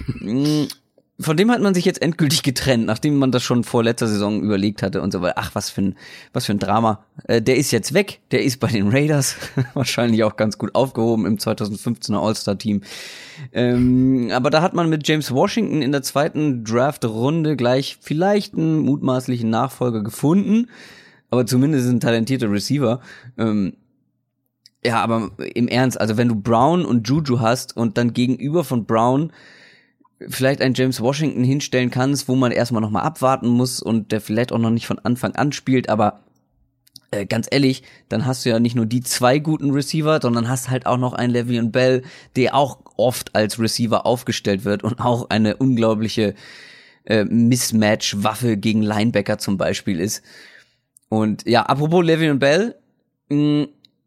S5: Von dem hat man sich jetzt endgültig getrennt, nachdem man das schon vor letzter Saison überlegt hatte und so weiter. Ach, was für ein, was für ein Drama. Äh, der ist jetzt weg, der ist bei den Raiders, wahrscheinlich auch ganz gut aufgehoben im zwanzig fünfzehner All-Star-Team. Ähm, aber da hat man mit James Washington in der zweiten Draft-Runde gleich vielleicht einen mutmaßlichen Nachfolger gefunden, aber zumindest ein talentierter Receiver. Ähm, ja, aber im Ernst, also wenn du Brown und Juju hast und dann gegenüber von Brown vielleicht einen James Washington hinstellen kannst, wo man erstmal nochmal abwarten muss und der vielleicht auch noch nicht von Anfang an spielt, aber äh, ganz ehrlich, dann hast du ja nicht nur die zwei guten Receiver, sondern hast halt auch noch einen Le'Veon Bell, der auch oft als Receiver aufgestellt wird und auch eine unglaubliche äh, Mismatch-Waffe gegen Linebacker zum Beispiel ist. Und ja, apropos Le'Veon Bell, mh,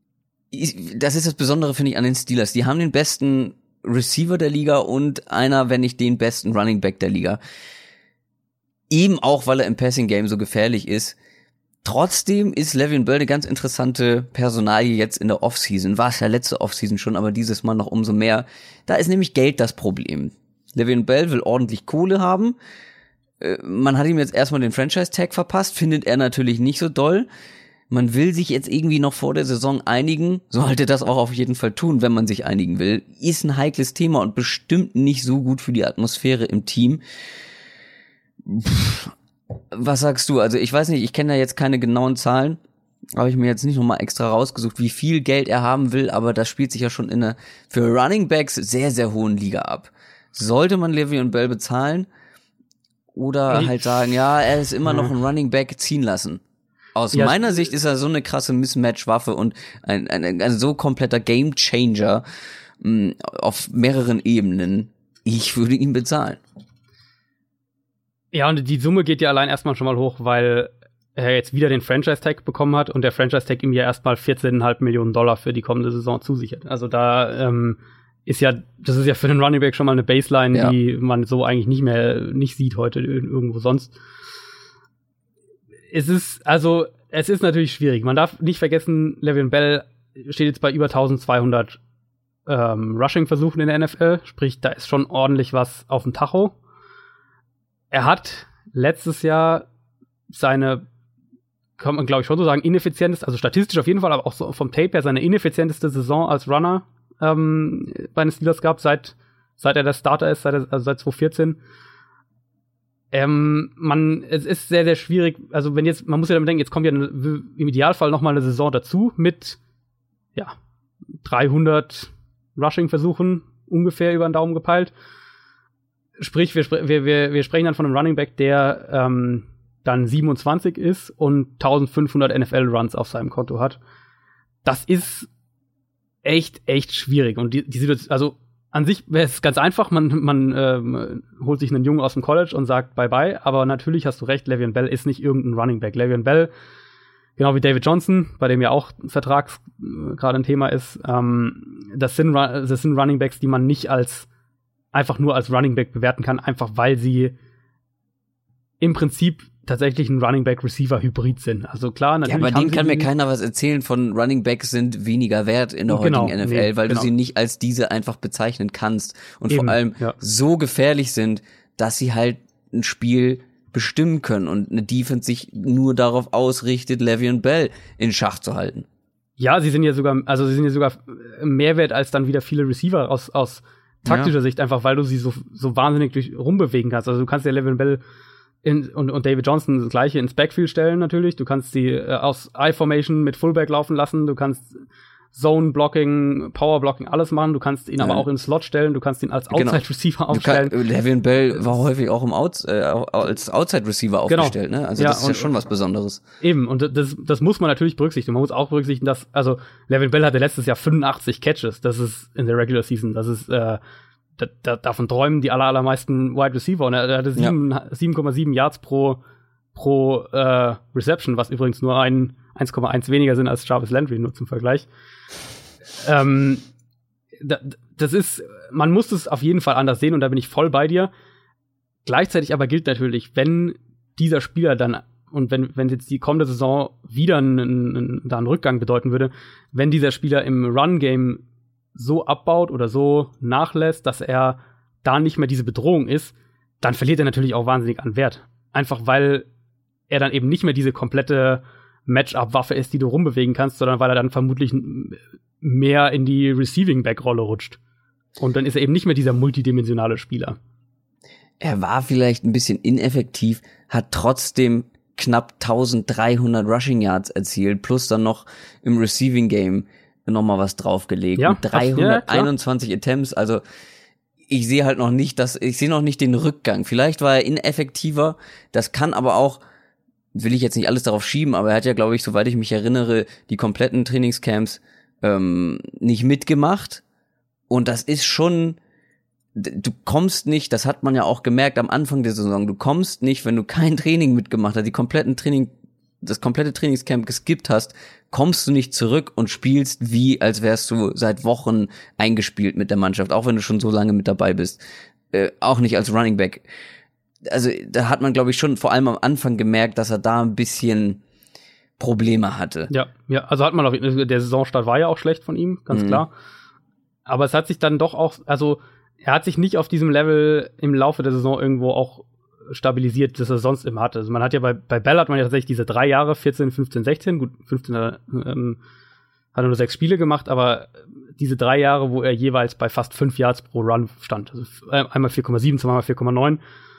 S5: das ist das Besondere, finde ich, an den Steelers. Die haben den besten Receiver der Liga und einer, wenn nicht den besten Running Back der Liga. Eben auch, weil er im Passing Game so gefährlich ist. Trotzdem ist Le'Veon Bell eine ganz interessante Personalie jetzt in der Offseason. War es ja letzte Offseason schon, aber dieses Mal noch umso mehr. Da ist nämlich Geld das Problem. Le'Veon Bell will ordentlich Kohle haben. Man hat ihm jetzt erstmal den Franchise-Tag verpasst, findet er natürlich nicht so doll. Man will sich jetzt irgendwie noch vor der Saison einigen, sollte das auch auf jeden Fall tun, wenn man sich einigen will. Ist ein heikles Thema und bestimmt nicht so gut für die Atmosphäre im Team. Pff, was sagst du? Also ich weiß nicht, ich kenne da jetzt keine genauen Zahlen, habe ich mir jetzt nicht nochmal extra rausgesucht, wie viel Geld er haben will, aber das spielt sich ja schon in einer für Running Backs sehr, sehr hohen Liga ab. Sollte man Le'Veon Bell bezahlen oder ich halt sagen, ja, er ist immer noch ein Running Back, ziehen lassen? Aus ja, meiner Sicht ist er so eine krasse Mismatch-Waffe und ein, ein, ein so kompletter Game-Changer mh, auf mehreren Ebenen. Ich würde ihn bezahlen.
S4: Ja, und die Summe geht ja allein erstmal schon mal hoch, weil er jetzt wieder den Franchise-Tag bekommen hat und der Franchise-Tag ihm ja erstmal vierzehn Komma fünf Millionen Dollar für die kommende Saison zusichert. Also da ähm, ist ja, das ist ja für den Running Back schon mal eine Baseline, ja, die man so eigentlich nicht mehr, nicht sieht heute irgendwo sonst. Es ist, also, es ist natürlich schwierig. Man darf nicht vergessen, Le'Veon Bell steht jetzt bei über zwölfhundert ähm, Rushing-Versuchen in der N F L. Sprich, da ist schon ordentlich was auf dem Tacho. Er hat letztes Jahr seine, kann man glaube ich schon so sagen, ineffizienteste, also statistisch auf jeden Fall, aber auch so vom Tape her, seine ineffizienteste Saison als Runner ähm, bei den Steelers gehabt, seit, seit er der Starter ist, seit, er, also seit zwanzig vierzehn. Ähm, man, es ist sehr, sehr schwierig, also wenn jetzt, man muss ja damit denken, jetzt kommt ja eine, im Idealfall noch mal eine Saison dazu mit, ja, dreihundert Rushing-Versuchen ungefähr über den Daumen gepeilt. Sprich, wir, wir, wir, wir sprechen dann von einem Running Back, der ähm, dann siebenundzwanzig ist und eintausendfünfhundert N F L-Runs auf seinem Konto hat. Das ist echt, echt schwierig. Und die, die Situation, also an sich wäre es ganz einfach, man, man ähm, holt sich einen Jungen aus dem College und sagt Bye-bye, aber natürlich hast du recht, Le'Veon Bell ist nicht irgendein Running Back. Le'Veon Bell, genau wie David Johnson, bei dem ja auch Vertrag äh, gerade ein Thema ist, ähm, das sind, das sind Running Backs, die man nicht als einfach nur als Running Back bewerten kann, einfach weil sie im Prinzip tatsächlich ein Running Back Receiver Hybrid sind. Also klar, natürlich.
S5: Ja, bei denen kann mir keiner was erzählen von Running Backs sind weniger wert in der
S4: genau,
S5: heutigen N F L,
S4: nee,
S5: weil
S4: genau.
S5: du sie nicht als diese einfach bezeichnen kannst und
S4: Eben,
S5: vor allem
S4: ja.
S5: so gefährlich sind, dass sie halt ein Spiel bestimmen können und eine Defense sich nur darauf ausrichtet, Le'Veon Bell in Schach zu halten.
S4: Ja, sie sind ja sogar, also sie sind ja sogar mehr wert als dann wieder viele Receiver aus, aus taktischer ja. Sicht, einfach weil du sie so, so wahnsinnig durch rumbewegen kannst. Also du kannst ja Le'Veon Bell In, und, und David Johnson das gleiche ins Backfield stellen natürlich. Du kannst sie äh, aus I-Formation mit Fullback laufen lassen. Du kannst Zone-Blocking, Power-Blocking, alles machen. Du kannst ihn ja. aber auch in den Slot stellen. Du kannst ihn als Outside-Receiver genau. aufstellen.
S5: Kann, Le'Veon Bell war häufig auch im Outs, äh, als Outside-Receiver aufgestellt. Genau. Ne? Also ja, das ist ja schon was Besonderes.
S4: Eben, und das, das muss man natürlich berücksichtigen. Man muss auch berücksichtigen, dass, also Le'Veon Bell hatte letztes Jahr fünfundachtzig Catches. Das ist in der Regular Season. Das ist, äh, da, da, davon träumen die aller, allermeisten Wide Receiver. Und er, er hatte sieben Komma sieben Yards pro, pro äh, Reception, was übrigens nur ein eins Komma eins weniger sind als Jarvis Landry, nur zum Vergleich. ähm, da, das ist, man muss es auf jeden Fall anders sehen und da bin ich voll bei dir. Gleichzeitig aber gilt natürlich, wenn dieser Spieler dann, und wenn, wenn jetzt die kommende Saison wieder einen, einen, da einen Rückgang bedeuten würde, wenn dieser Spieler im Run-Game so abbaut oder so nachlässt, dass er da nicht mehr diese Bedrohung ist, dann verliert er natürlich auch wahnsinnig an Wert. Einfach weil er dann eben nicht mehr diese komplette Matchup-Waffe ist, die du rumbewegen kannst, sondern weil er dann vermutlich mehr in die Receiving-Back-Rolle rutscht. Und dann ist er eben nicht mehr dieser multidimensionale Spieler.
S5: Er war vielleicht ein bisschen ineffektiv, hat trotzdem knapp eintausenddreihundert Rushing Yards erzielt, plus dann noch im Receiving-Game nochmal was draufgelegt.
S4: Ja,
S5: mit dreihunderteinundzwanzig
S4: ja,
S5: Attempts, also ich sehe halt noch nicht, dass ich sehe noch nicht den Rückgang. Vielleicht war er ineffektiver, das kann aber auch, will ich jetzt nicht alles darauf schieben, aber er hat ja, glaube ich, soweit ich mich erinnere, die kompletten Trainingscamps ähm, nicht mitgemacht. Und das ist schon, du kommst nicht, das hat man ja auch gemerkt am Anfang der Saison, du kommst nicht, wenn du kein Training mitgemacht hast, die kompletten Training, das komplette Trainingscamp geskippt hast, kommst du nicht zurück und spielst wie, als wärst du seit Wochen eingespielt mit der Mannschaft, auch wenn du schon so lange mit dabei bist. Äh, auch nicht als Running Back. Also da hat man, glaube ich, schon vor allem am Anfang gemerkt, dass er da ein bisschen Probleme hatte.
S4: Ja, ja, also hat man auf, der Saisonstart war ja auch schlecht von ihm, ganz mhm. klar. Aber es hat sich dann doch auch, also er hat sich nicht auf diesem Level im Laufe der Saison irgendwo auch stabilisiert, das er sonst immer hatte. Also man hat ja bei, bei Bell hat man ja tatsächlich diese drei Jahre, vierzehn, fünfzehn, sechzehn, gut, fünfzehn ähm, hat er nur sechs Spiele gemacht, aber diese drei Jahre, wo er jeweils bei fast fünf Yards pro Run stand. Also einmal vier Komma sieben, zweimal vier Komma neun.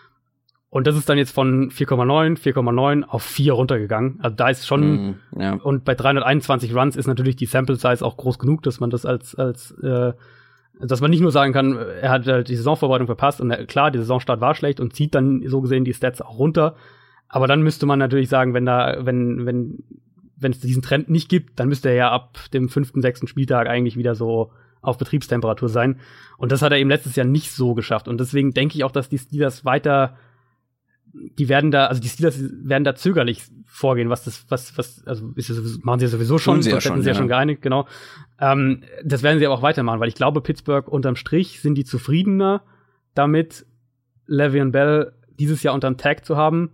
S4: Und das ist dann jetzt von vier Komma neun, vier Komma neun auf vier runtergegangen. Also da ist schon, mm, ja. Und bei dreihunderteinundzwanzig Runs ist natürlich die Sample Size auch groß genug, dass man das als, als, äh, dass man nicht nur sagen kann, er hat halt die Saisonvorbereitung verpasst und er, klar, die Saisonstart war schlecht und zieht dann so gesehen die Stats auch runter. Aber dann müsste man natürlich sagen, wenn da, wenn, wenn, wenn es diesen Trend nicht gibt, dann müsste er ja ab dem fünften, sechsten Spieltag eigentlich wieder so auf Betriebstemperatur sein. Und das hat er eben letztes Jahr nicht so geschafft. Und deswegen denke ich auch, dass die Steelers weiter die werden da, also die Steelers werden da zögerlich vorgehen, was das, was, was, also ist ja sowieso, machen sie ja sowieso schon,
S5: sie ja
S4: sonst
S5: schon,
S4: hätten sie ja
S5: ja.
S4: schon geeinigt, genau. Ähm, das werden sie aber auch weitermachen, weil ich glaube, Pittsburgh unterm Strich sind die zufriedener damit, Le'Veon Bell dieses Jahr unterm Tag zu haben,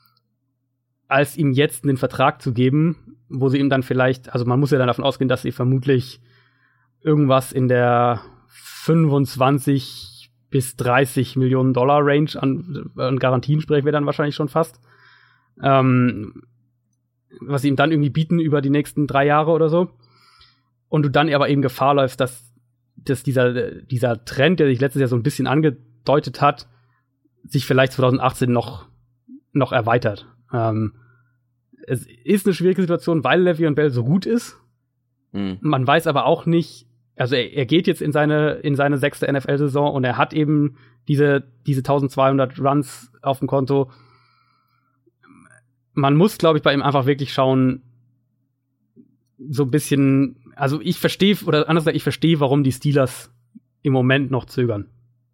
S4: als ihm jetzt einen Vertrag zu geben, wo sie ihm dann vielleicht, also man muss ja dann davon ausgehen, dass sie vermutlich irgendwas in der fünfundzwanzig bis dreißig Millionen Dollar Range an, an Garantien sprechen wir dann wahrscheinlich schon fast. Ähm, was sie ihm dann irgendwie bieten über die nächsten drei Jahre oder so. Und du dann aber eben Gefahr läufst, dass, dass dieser, dieser Trend, der sich letztes Jahr so ein bisschen angedeutet hat, sich vielleicht zwanzig achtzehn noch, noch erweitert. Ähm, es ist eine schwierige Situation, weil Le'Veon Bell so gut ist. Mhm. Man weiß aber auch nicht, also er, er geht jetzt in seine in seine sechste N F L-Saison und er hat eben diese diese eintausendzweihundert Runs auf dem Konto. Man muss, glaube ich, bei ihm einfach wirklich schauen, so ein bisschen, also ich verstehe, oder anders gesagt, ich verstehe, warum die Steelers im Moment noch zögern.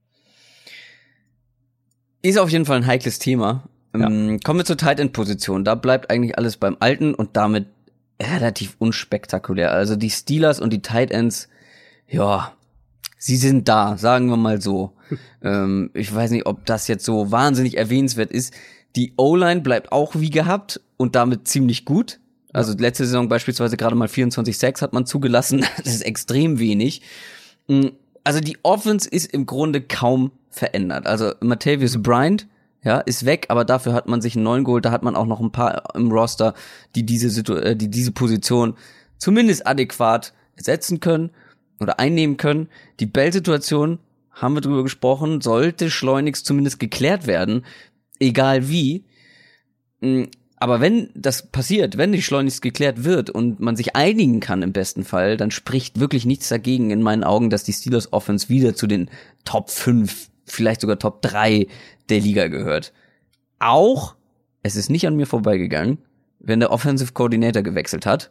S5: Ist auf jeden Fall ein heikles Thema. Ja. Ähm, kommen wir zur Tight End Position. Da bleibt eigentlich alles beim Alten und damit relativ unspektakulär. Also die Steelers und die Tight Ends, ja, sie sind da, sagen wir mal so. ähm, ich weiß nicht, ob das jetzt so wahnsinnig erwähnenswert ist. Die O-Line bleibt auch wie gehabt und damit ziemlich gut. Also ja. Letzte Saison beispielsweise gerade mal vierundzwanzig Sacks hat man zugelassen. Das ist extrem wenig. Also die Offense ist im Grunde kaum verändert. Also Martavis Bryant, ja, ist weg, aber dafür hat man sich einen neuen geholt. Da hat man auch noch ein paar im Roster, die diese Situ- die diese Position zumindest adäquat ersetzen können oder einnehmen können. Die Bell-Situation, haben wir drüber gesprochen, sollte schleunigst zumindest geklärt werden, egal wie. aber wenn das passiert, wenn die schleunigst geklärt wird und man sich einigen kann im besten Fall, dann spricht wirklich nichts dagegen in meinen Augen, dass die Steelers Offense wieder zu den Top fünf, vielleicht sogar Top drei der Liga gehört. Auch, es ist nicht an mir vorbeigegangen, wenn der Offensive Coordinator gewechselt hat.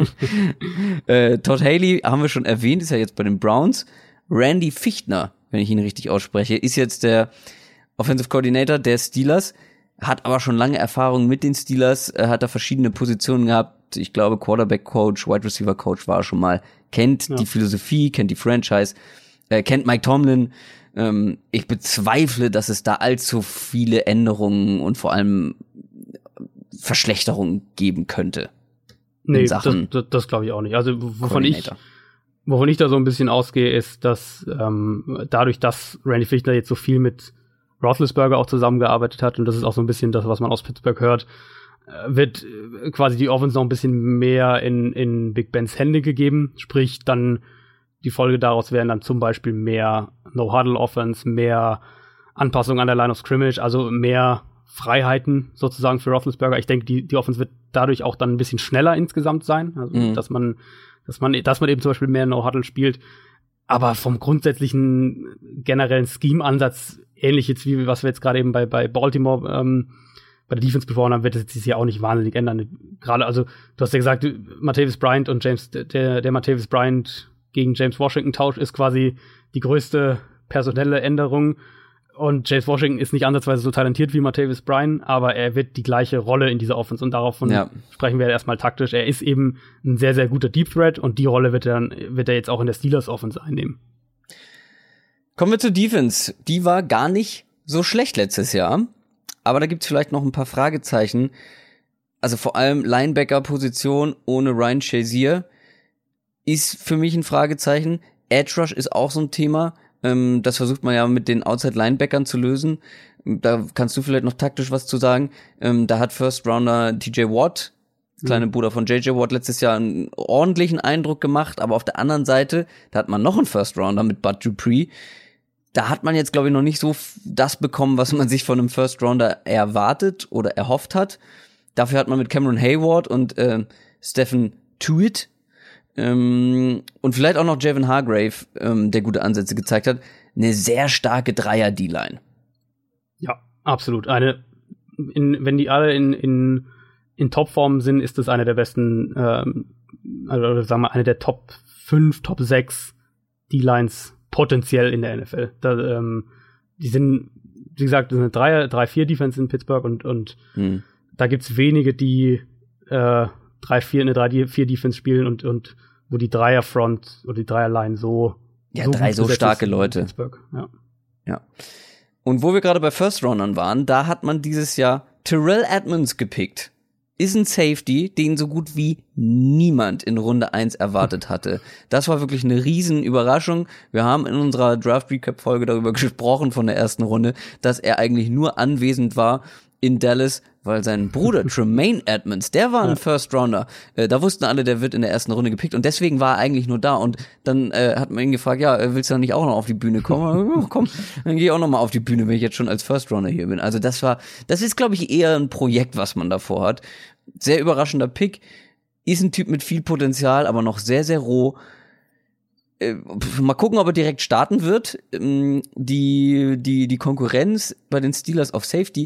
S5: äh, Todd Haley, haben wir schon erwähnt, ist ja jetzt bei den Browns. Randy Fichtner, wenn ich ihn richtig ausspreche, ist jetzt der Offensive Coordinator der Steelers, hat aber schon lange Erfahrung mit den Steelers, äh, hat da verschiedene Positionen gehabt. Ich glaube, Quarterback-Coach, Wide Receiver-Coach war er schon mal. Kennt ja. die Philosophie, kennt die Franchise, äh, kennt Mike Tomlin. Ähm, ich bezweifle, dass es da allzu viele Änderungen und vor allem Verschlechterungen geben könnte.
S4: Nee, das, das, das glaube ich auch nicht. Also wovon ich, wovon ich da so ein bisschen ausgehe, ist, dass ähm, dadurch, dass Randy Fichtner jetzt so viel mit Roethlisberger auch zusammengearbeitet hat, und das ist auch so ein bisschen das, was man aus Pittsburgh hört, wird quasi die Offense noch ein bisschen mehr in, in Big Bens Hände gegeben. Sprich, dann die Folge daraus wären dann zum Beispiel mehr No-Huddle-Offense, mehr Anpassung an der Line of Scrimmage, also mehr Freiheiten sozusagen für Roethlisberger. Ich denke, die, die Offense wird dadurch auch dann ein bisschen schneller insgesamt sein. Also, mhm. dass man, dass man, dass man eben zum Beispiel mehr No-Huddle spielt. Aber vom grundsätzlichen generellen Scheme-Ansatz, ähnlich jetzt wie was wir jetzt gerade eben bei, bei Baltimore, ähm, bei der Defense besprochen haben, wird es sich ja auch nicht wahnsinnig ändern. Gerade, also, du hast ja gesagt, Martavis Bryant und James, der, der Martavis Bryant gegen James Washington Tausch ist quasi die größte personelle Änderung. Und James Washington ist nicht ansatzweise so talentiert wie Martavis Bryant, aber er wird die gleiche Rolle in dieser Offense, und darauf ja. sprechen wir erstmal taktisch. Er ist eben ein sehr, sehr guter Deep Threat, und die Rolle wird er, dann, wird er jetzt auch in der Steelers Offense einnehmen.
S5: Kommen wir zur Defense. Die war gar nicht so schlecht letztes Jahr, aber da gibt's vielleicht noch ein paar Fragezeichen. Also vor allem Linebacker-Position ohne Ryan Shazier ist für mich ein Fragezeichen. Edge Rush ist auch so ein Thema. Ähm, das versucht man ja mit den Outside-Linebackern zu lösen. Da kannst du vielleicht noch taktisch was zu sagen. Ähm, da hat First-Rounder T J Watt, kleine mhm. Bruder von J J Watt, letztes Jahr einen ordentlichen Eindruck gemacht. Aber auf der anderen Seite, da hat man noch einen First-Rounder mit Bud Dupree. Da hat man jetzt, glaube ich, noch nicht so das bekommen, was man sich von einem First-Rounder erwartet oder erhofft hat. Dafür hat man mit Cameron Hayward und äh, Stephen Tuitt Ähm, und vielleicht auch noch Javon Hargrave, ähm, der gute Ansätze gezeigt hat, eine sehr starke Dreier-D-Line.
S4: Ja, absolut. Eine, in, wenn die alle in, in, in Topform sind, ist das eine der besten, ähm, also sagen wir, eine der Top fünf, Top sechs D-Lines potenziell in der N F L. Da, ähm, die sind, wie gesagt, das ist eine Dreier, drei vier Defense in Pittsburgh, und, und hm. da gibt's wenige, die äh, drei vier eine drei vier Defense spielen und und wo die Dreierfront oder die Dreierline so
S5: ja so drei so starke Leute.
S4: Ja.
S5: Ja. Und wo wir gerade bei First Roundern waren, da hat man dieses Jahr Terrell Edmonds gepickt. Ist ein Safety, den so gut wie niemand in Runde eins erwartet hatte. Das war wirklich eine riesen Überraschung. Wir haben in unserer Draft Recap Folge darüber gesprochen von der ersten Runde, dass er eigentlich nur anwesend war in Dallas, weil sein Bruder Tremaine Edmonds, der war ein ja. First Rounder. Äh, da wussten alle, der wird in der ersten Runde gepickt, und deswegen war er eigentlich nur da. Und dann äh, hat man ihn gefragt, ja, willst du dann nicht auch noch auf die Bühne kommen? oh, komm, dann gehe ich auch noch mal auf die Bühne, wenn ich jetzt schon als First Rounder hier bin. Also das war, das ist, glaube ich, eher ein Projekt, was man davor hat. Sehr überraschender Pick. Ist ein Typ mit viel Potenzial, aber noch sehr, sehr roh. Äh, mal gucken, ob er direkt starten wird. Ähm, die, die, die Konkurrenz bei den Steelers auf Safety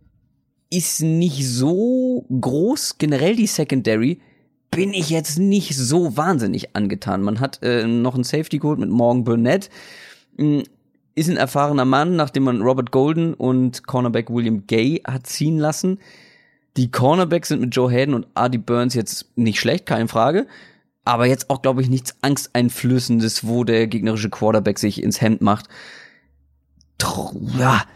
S5: ist nicht so groß. Generell die Secondary bin ich jetzt nicht so wahnsinnig angetan. Man hat äh, noch einen Safety geholt mit Morgan Burnett. Ähm, ist ein erfahrener Mann, nachdem man Robert Golden und Cornerback William Gay hat ziehen lassen. Die Cornerbacks sind mit Joe Hayden und Artie Burns jetzt nicht schlecht, keine Frage. Aber jetzt auch, glaube ich, nichts Angsteinflößendes, wo der gegnerische Quarterback sich ins Hemd macht. Ja,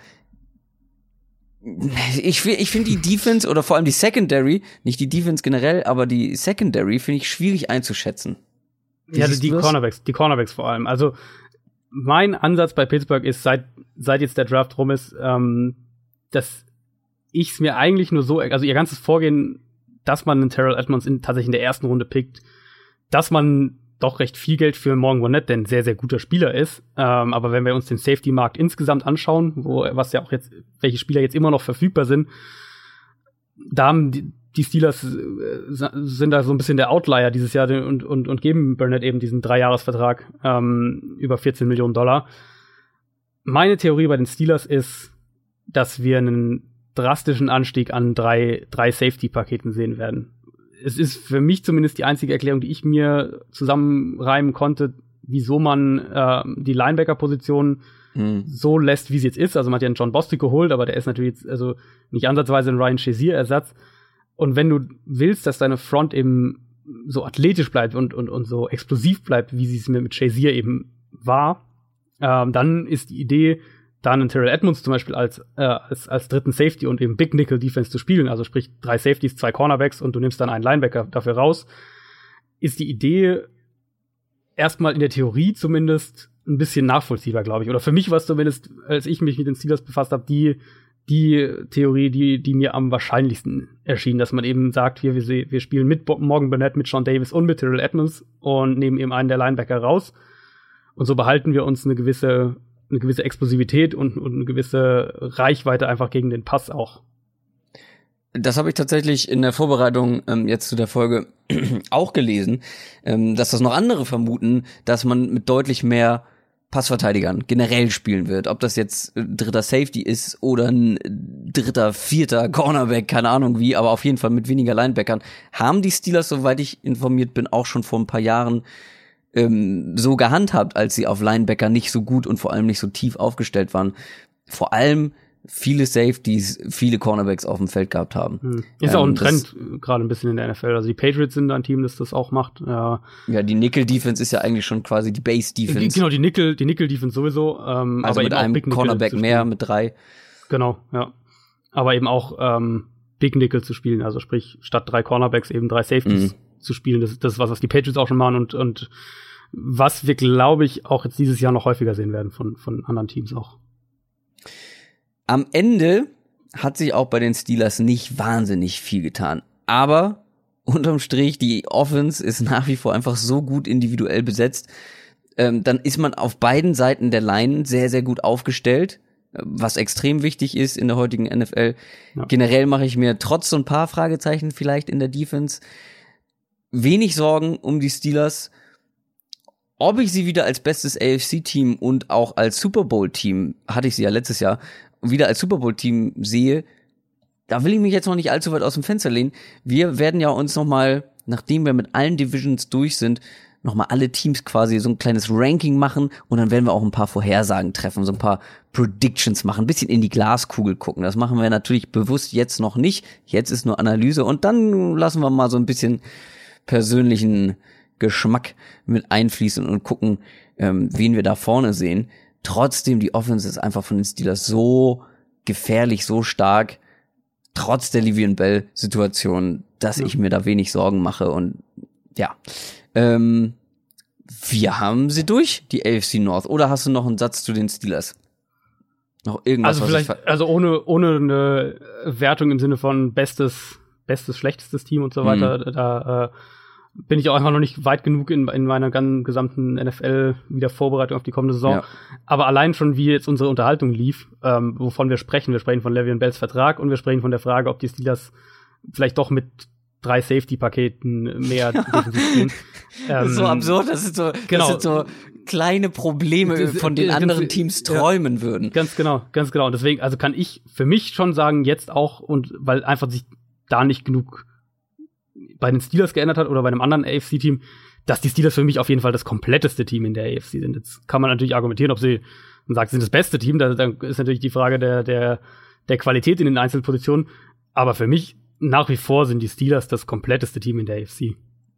S5: Ich, ich finde die Defense oder vor allem die Secondary, nicht die Defense generell, aber die Secondary finde ich schwierig einzuschätzen.
S4: Wie ja, die Cornerbacks, die Cornerbacks vor allem. Also mein Ansatz bei Pittsburgh ist, seit seit jetzt der Draft rum ist, ähm, dass ich es mir eigentlich nur so, also ihr ganzes Vorgehen, dass man einen Terrell Edmonds in, tatsächlich in der ersten Runde pickt, dass man doch recht viel Geld für Morgan Burnett, der ein sehr, sehr guter Spieler ist. Ähm, aber wenn wir uns den Safety-Markt insgesamt anschauen, wo was ja auch jetzt, welche Spieler jetzt immer noch verfügbar sind, da haben die, die Steelers äh, sind da so ein bisschen der Outlier dieses Jahr und, und, und geben Burnett eben diesen Dreijahresvertrag ähm, über vierzehn Millionen Dollar. Meine Theorie bei den Steelers ist, dass wir einen drastischen Anstieg an drei, drei Safety-Paketen sehen werden. Es ist für mich zumindest die einzige Erklärung, die ich mir zusammenreimen konnte, wieso man äh, die Linebacker-Position hm. so lässt, wie sie jetzt ist. Also man hat ja einen John Bostic geholt, aber der ist natürlich jetzt also nicht ansatzweise ein Ryan Shazier-Ersatz. Und wenn du willst, dass deine Front eben so athletisch bleibt und, und, und so explosiv bleibt, wie sie es mir mit Shazier eben war, ähm, dann ist die Idee, da einen Terrell Edmonds zum Beispiel als, äh, als, als dritten Safety und eben Big Nickel Defense zu spielen, also sprich drei Safeties, zwei Cornerbacks und du nimmst dann einen Linebacker dafür raus, ist die Idee erstmal in der Theorie zumindest ein bisschen nachvollziehbar, glaube ich. Oder für mich war es zumindest, als ich mich mit den Steelers befasst habe, die die Theorie, die, die mir am wahrscheinlichsten erschien, dass man eben sagt, hier, wir, wir spielen mit Morgan Burnett, mit Sean Davis und mit Terrell Edmonds und nehmen eben einen der Linebacker raus. Und so behalten wir uns eine gewisse, eine gewisse Explosivität und, und eine gewisse Reichweite einfach gegen den Pass auch.
S5: Das habe ich tatsächlich in der Vorbereitung ähm, jetzt zu der Folge auch gelesen, ähm, dass das noch andere vermuten, dass man mit deutlich mehr Passverteidigern generell spielen wird. Ob das jetzt äh, dritter Safety ist oder ein äh, dritter, vierter Cornerback, keine Ahnung wie, aber auf jeden Fall mit weniger Linebackern. Haben die Steelers, soweit ich informiert bin, auch schon vor ein paar Jahren ähm, so gehandhabt, als sie auf Linebacker nicht so gut und vor allem nicht so tief aufgestellt waren. Vor allem viele Safeties, viele Cornerbacks auf dem Feld gehabt haben.
S4: Hm. Ist ähm, auch ein Trend gerade ein bisschen in der N F L. Also die Patriots sind da ein Team, das das auch macht. Ja,
S5: ja, die Nickel-Defense ist ja eigentlich schon quasi die Base-Defense.
S4: Genau, die Nickel, die Nickel-Defense sowieso. Ähm,
S5: also
S4: aber
S5: mit
S4: eben
S5: einem
S4: Big
S5: Cornerback mehr, mit drei.
S4: Genau, ja. Aber eben auch ähm, Big Nickel zu spielen. Also sprich, statt drei Cornerbacks eben drei Safeties mhm. zu spielen. Das, das ist was, was die Patriots auch schon machen und, und was wir, glaube ich, auch jetzt dieses Jahr noch häufiger sehen werden von, von anderen Teams auch.
S5: Am Ende hat sich auch bei den Steelers nicht wahnsinnig viel getan. Aber unterm Strich, die Offense ist nach wie vor einfach so gut individuell besetzt. Ähm, dann ist man auf beiden Seiten der Line sehr, sehr gut aufgestellt, was extrem wichtig ist in der heutigen N F L. Ja. Generell mache ich mir trotz so ein paar Fragezeichen vielleicht in der Defense wenig Sorgen um die Steelers. Ob ich sie wieder als bestes A F C-Team und auch als Super Bowl-Team, hatte ich sie ja letztes Jahr, wieder als Super Bowl-Team sehe, da will ich mich jetzt noch nicht allzu weit aus dem Fenster lehnen. Wir werden ja uns noch mal, nachdem wir mit allen Divisions durch sind, noch mal alle Teams quasi so ein kleines Ranking machen und dann werden wir auch ein paar Vorhersagen treffen, so ein paar Predictions machen, ein bisschen in die Glaskugel gucken. Das machen wir natürlich bewusst jetzt noch nicht. Jetzt ist nur Analyse und dann lassen wir mal so ein bisschen persönlichen Geschmack mit einfließen und gucken, ähm, wen wir da vorne sehen. Trotzdem, die Offense ist einfach von den Steelers so gefährlich, so stark, trotz der Le'Veon Bell-Situation, dass ja. ich mir da wenig Sorgen mache. Und ja, ähm, wir haben sie durch, die A F C North. Oder hast du noch einen Satz zu den Steelers? Noch irgendwas,
S4: also vielleicht,
S5: was ich
S4: also ohne ohne eine Wertung im Sinne von bestes, bestes, schlechtestes Team und so weiter, mhm. da äh, bin ich auch einfach noch nicht weit genug in, in meiner ganzen gesamten N F L wieder Vorbereitung auf die kommende Saison. Ja. Aber allein schon, wie jetzt unsere Unterhaltung lief, ähm, wovon wir sprechen, wir sprechen von Le'Veon Bells Vertrag und wir sprechen von der Frage, ob die Steelers vielleicht doch mit drei Safety-Paketen mehr defensiv spielen.
S5: Das ist so absurd, das sind so, genau. das sind so kleine Probleme, von denen andere Teams träumen ja, würden.
S4: Ganz genau, ganz genau. Und deswegen, also kann ich für mich schon sagen, jetzt auch, und weil einfach sich da nicht genug bei den Steelers geändert hat oder bei einem anderen A F C-Team, dass die Steelers für mich auf jeden Fall das kompletteste Team in der A F C sind. Jetzt kann man natürlich argumentieren, ob sie, man sagt, sie sind das beste Team, da, da ist natürlich die Frage der, der, der Qualität in den Einzelpositionen, aber für mich nach wie vor sind die Steelers das kompletteste Team in der A F C.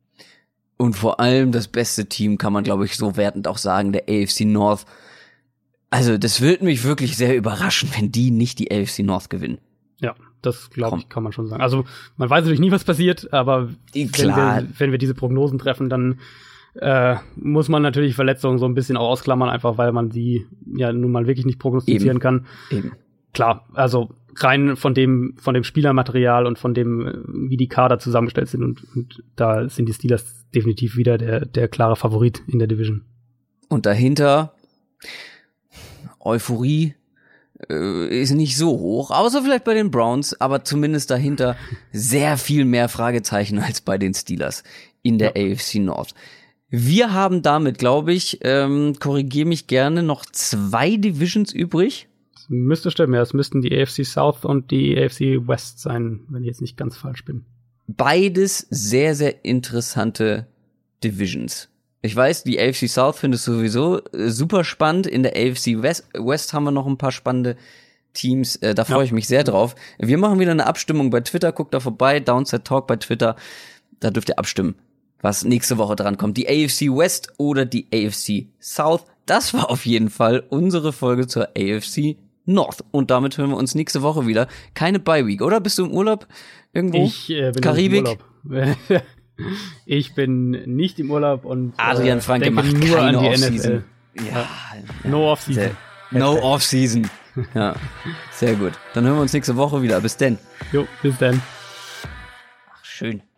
S5: Und vor allem das beste Team, kann man, glaube ich, so wertend auch sagen, der A F C North. Also das würde mich wirklich sehr überraschen, wenn die nicht die A F C North gewinnen.
S4: Ja, das, glaube ich, kann man schon sagen. Also man weiß natürlich nie, was passiert, aber
S5: Klar.
S4: Wenn, wir, wenn wir diese Prognosen treffen, dann äh, muss man natürlich Verletzungen so ein bisschen auch ausklammern, einfach weil man sie ja nun mal wirklich nicht prognostizieren
S5: Eben.
S4: kann.
S5: Eben.
S4: Klar, also rein von dem von dem Spielermaterial und von dem, wie die Kader zusammengestellt sind und, und da sind die Steelers definitiv wieder der der klare Favorit in der Division.
S5: Und dahinter Euphorie, äh, ist nicht so hoch, außer vielleicht bei den Browns, aber zumindest dahinter sehr viel mehr Fragezeichen als bei den Steelers in der ja. A F C North. Wir haben damit, glaube ich, ähm, korrigiere mich gerne, noch zwei Divisions übrig.
S4: Das müsste stimmen, ja. Es müssten die A F C South und die A F C West sein, wenn ich jetzt nicht ganz falsch bin.
S5: Beides sehr, sehr interessante Divisions. Ich weiß, die A F C South findest du sowieso äh, super spannend. In der A F C West, West haben wir noch ein paar spannende Teams. Äh, da freue ja. ich mich sehr drauf. Wir machen wieder eine Abstimmung bei Twitter. Guckt da vorbei. Downside Talk bei Twitter. Da dürft ihr abstimmen, was nächste Woche dran kommt. Die A F C West oder die A F C South. Das war auf jeden Fall unsere Folge zur A F C North. Und damit hören wir uns nächste Woche wieder. Keine Bye-Week, oder? Bist du im Urlaub irgendwo?
S4: Ich äh, bin
S5: Karibik?
S4: im Urlaub. Ich bin nicht im Urlaub und
S5: Adrian Franke
S4: äh,
S5: macht
S4: nur
S5: keine
S4: an die
S5: Off-Season.
S4: N F L.
S5: Ja, ja.
S4: No Off-Season.
S5: No Off-Season. Ja, sehr gut. Dann hören wir uns nächste Woche wieder. Bis denn.
S4: Jo, bis dann.
S5: Ach, schön.